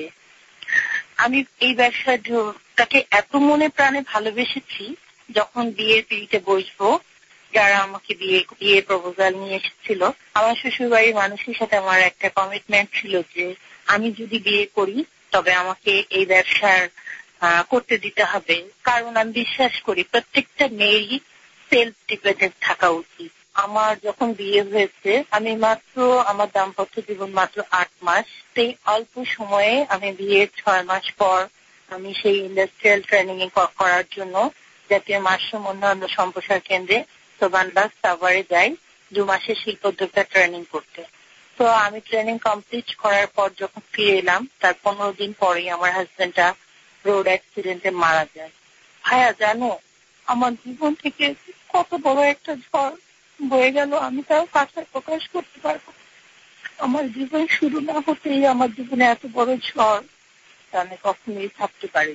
আমি এই ব্যবসাটাকে এত মনে প্রাণে ভালোবেসেছি, যখন বিয়ের পিড়িতে বসবো, যারা আমাকে বিয়ে প্রপোজাল নিয়ে এসেছিল, আমার শ্বশুর বাড়ির মানুষের সাথে আমার একটা কমিটমেন্ট ছিল যে আমি যদি বিয়ে করি তবে আমাকে এই ব্যবসার করতে দিতে হবে। কারণ আমি বিশ্বাস করি প্রত্যেকটা মেয়েরই সেলফ ডিপেন্ডেন্ট থাকা উচিত। আমার যখন বিয়ে হয়েছে, আমি আমার দাম্পত্য জীবন মাত্র 8 মাস। সেই অল্প সময়ে আমি বিয়ের 6 মাস পর আমি সেই ইন্ডাস্ট্রিয়াল ট্রেনিং করার জন্য জাতীয় মাশরুম উন্নয়ন সম্প্রসার কেন্দ্রে সোবানবাগ সাভারে যাই 2 মাসের শিল্পোদ্যোক্তা ট্রেনিং করতে। তো আমি ট্রেনিং কমপ্লিট করার পর যখন ফিরে এলাম, তার 15 দিন পরেই আমার হাজবেন্ডটা রোড অ্যাক্সিডেন্টে মারা যায়। ভাইয়া জানো, আমার জীবন থেকে কত বড় একটা ঝড় বয়ে গেল, আমি তাও ভাষায় প্রকাশ করতে পারবো। আমার জীবন শুরু না হতেই আমার জীবনে এত বড় ঝড় আমি কখনোই ভাবতে পারি।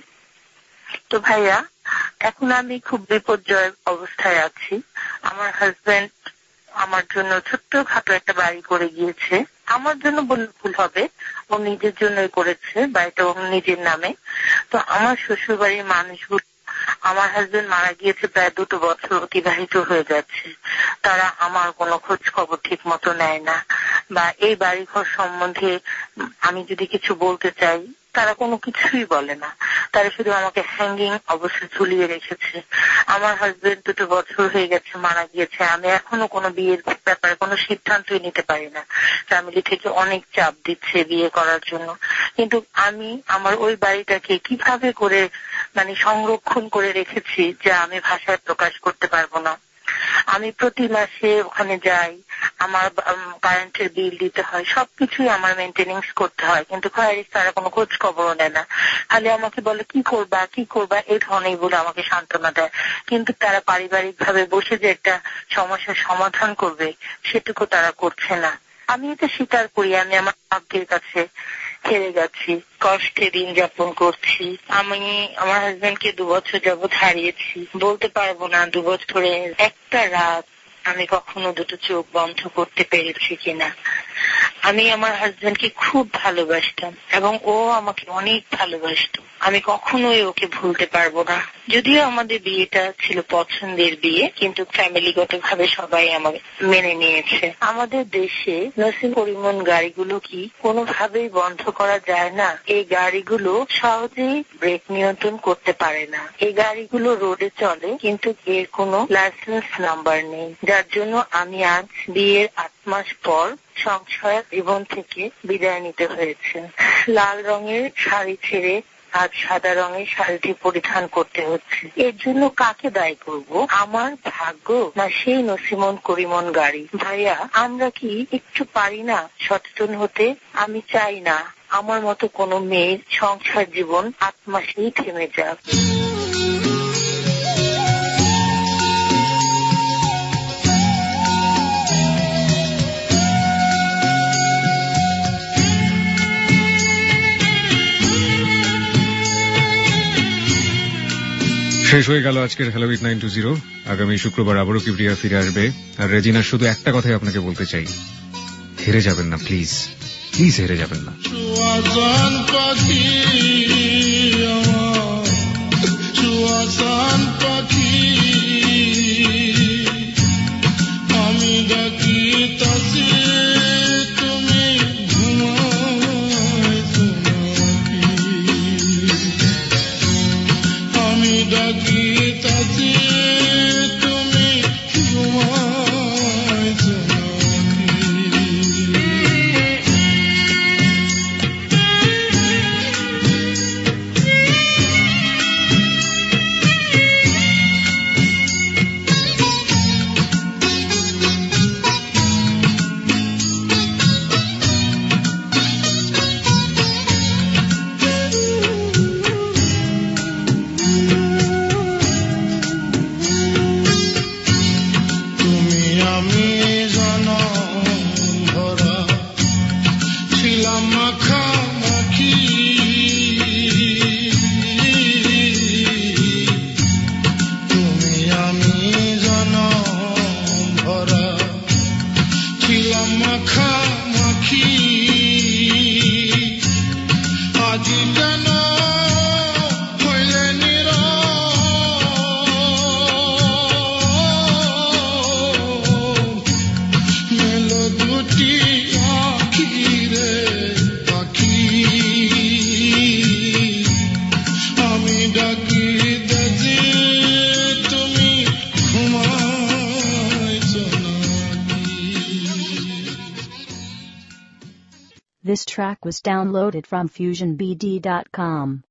তো ভাইয়া, এখন আমি খুব বিপর্যয় অবস্থায় আছি। আমার হাজবেন্ড আমার জন্য ছোট্টখাটো একটা বাড়ি করে গিয়েছে। আমার জন্য বললে ভুল হবে, ও নিজের জন্যই করেছে, বাড়িটা ওর নিজের নামে। তো আমার শ্বশুর বাড়ির মানুষগুলো, আমার হাজবেন্ড মারা গিয়েছে প্রায় 2 বছর অতিবাহিত হয়ে যাচ্ছে, তারা আমার কোনো খোঁজ খবর ঠিক মতো নেয় না, বা এই বাড়িঘর সম্বন্ধে আমি যদি কিছু বলতে চাই তারা কোনো কিছুই বলে না। তারা শুধু আমাকে হ্যাঙ্গিং অবস্থায় ঝুলিয়ে রেখেছে। আমার হাজবেন্ড 2 বছর হয়ে গেছে মারা গিয়েছে, আমি এখনো কোনো বিয়ের ব্যাপারে কোনো সিদ্ধান্তই নিতে পারি না। ফ্যামিলি থেকে অনেক চাপ দিচ্ছে বিয়ে করার জন্য, কিন্তু আমি আমার ওই বাড়িটাকে কিভাবে করে সংরক্ষণ করে রেখেছি যা আমি ভাষায় প্রকাশ করতে পারবো না। আমি প্রতি মাসে ওখানে যাই, আমার কারেন্টের বিল দিতে হয়, সবকিছুই আমার মেনটেনেন্স করতে হয়, কিন্তু তারা কোনো খোঁজ খবরও নেয় না। খালি আমাকে বলে কি করবা এই ধরনের বলে আমাকে সান্ত্বনা দেয়, কিন্তু তারা পারিবারিক ভাবে বসে যে একটা সমস্যার সমাধান করবে সেটুকু তারা করছে না। আমি এটা স্বীকার করি, আমি আমার ভাগ্যের কাছে হেরে গেছি, কষ্টে দিন যাপন করছি। আমি আমার হাজবেন্ডকে 2 বছর যাবৎ হারিয়েছি। বলতে পারবো না 2 বছরে একটা রাত আমি কখনো 2 চোখ বন্ধ করতে পেরেছি কিনা। আমি আমার হাজবেন্ডকে খুব ভালোবাসতাম এবং ও আমাকে অনেক ভালোবাসত। আমি কখনোই ওকে ভুলতে পারবো না। যদিও আমাদের বিয়েটা ছিল পছন্দের বিয়ে, কিন্তু ফ্যামিলিগত ভাবে সবাই আমাকে মেনে নিয়েছে। আমাদের দেশে নসিম পরিবহন গাড়িগুলো কি কোনোভাবেই বন্ধ করা যায় না? এই গাড়িগুলো সহজেই ব্রেক নিয়ন্ত্রণ করতে পারে না। এই গাড়িগুলো রোডে চলে, কিন্তু এর কোনো লাইসেন্স নাম্বার নেই, যার জন্য আমি আজ বিয়ের 8 মাস পর সংসার জীবন থেকে বিদায় নিতে হয়েছে। লাল রঙের শাড়ি ছেড়ে আজ সাদা রঙের শাড়িটি পরিধান করতে হচ্ছে। এর জন্য কাকে দায়ী করব? আমার ভাগ্য না সেই নসিমন করিমন গাড়ি? ভাইয়া, আমরা কি একটু পারি না সচেতন হতে? আমি চাই না আমার মতো কোনো মেয়ের সংসার জীবন 8 মাসেই থেমে যাক। শেষ হয়ে গেল আজকের হ্যালো 8920। আগামী শুক্রবার আবারও কিবরিয়া ফিরে আসবে। আর রেজিনার শুধু একটা কথাই আপনাকে বলতে চাই, হেরে যাবেন না, প্লিজ প্লিজ হেরে যাবেন না। আমি ডাকি তাসি তুমি ঘুমাইছো নাকি, আমি ডাকি তাসি তুমি ঘুমাইছো This track was downloaded from FusionBD.com.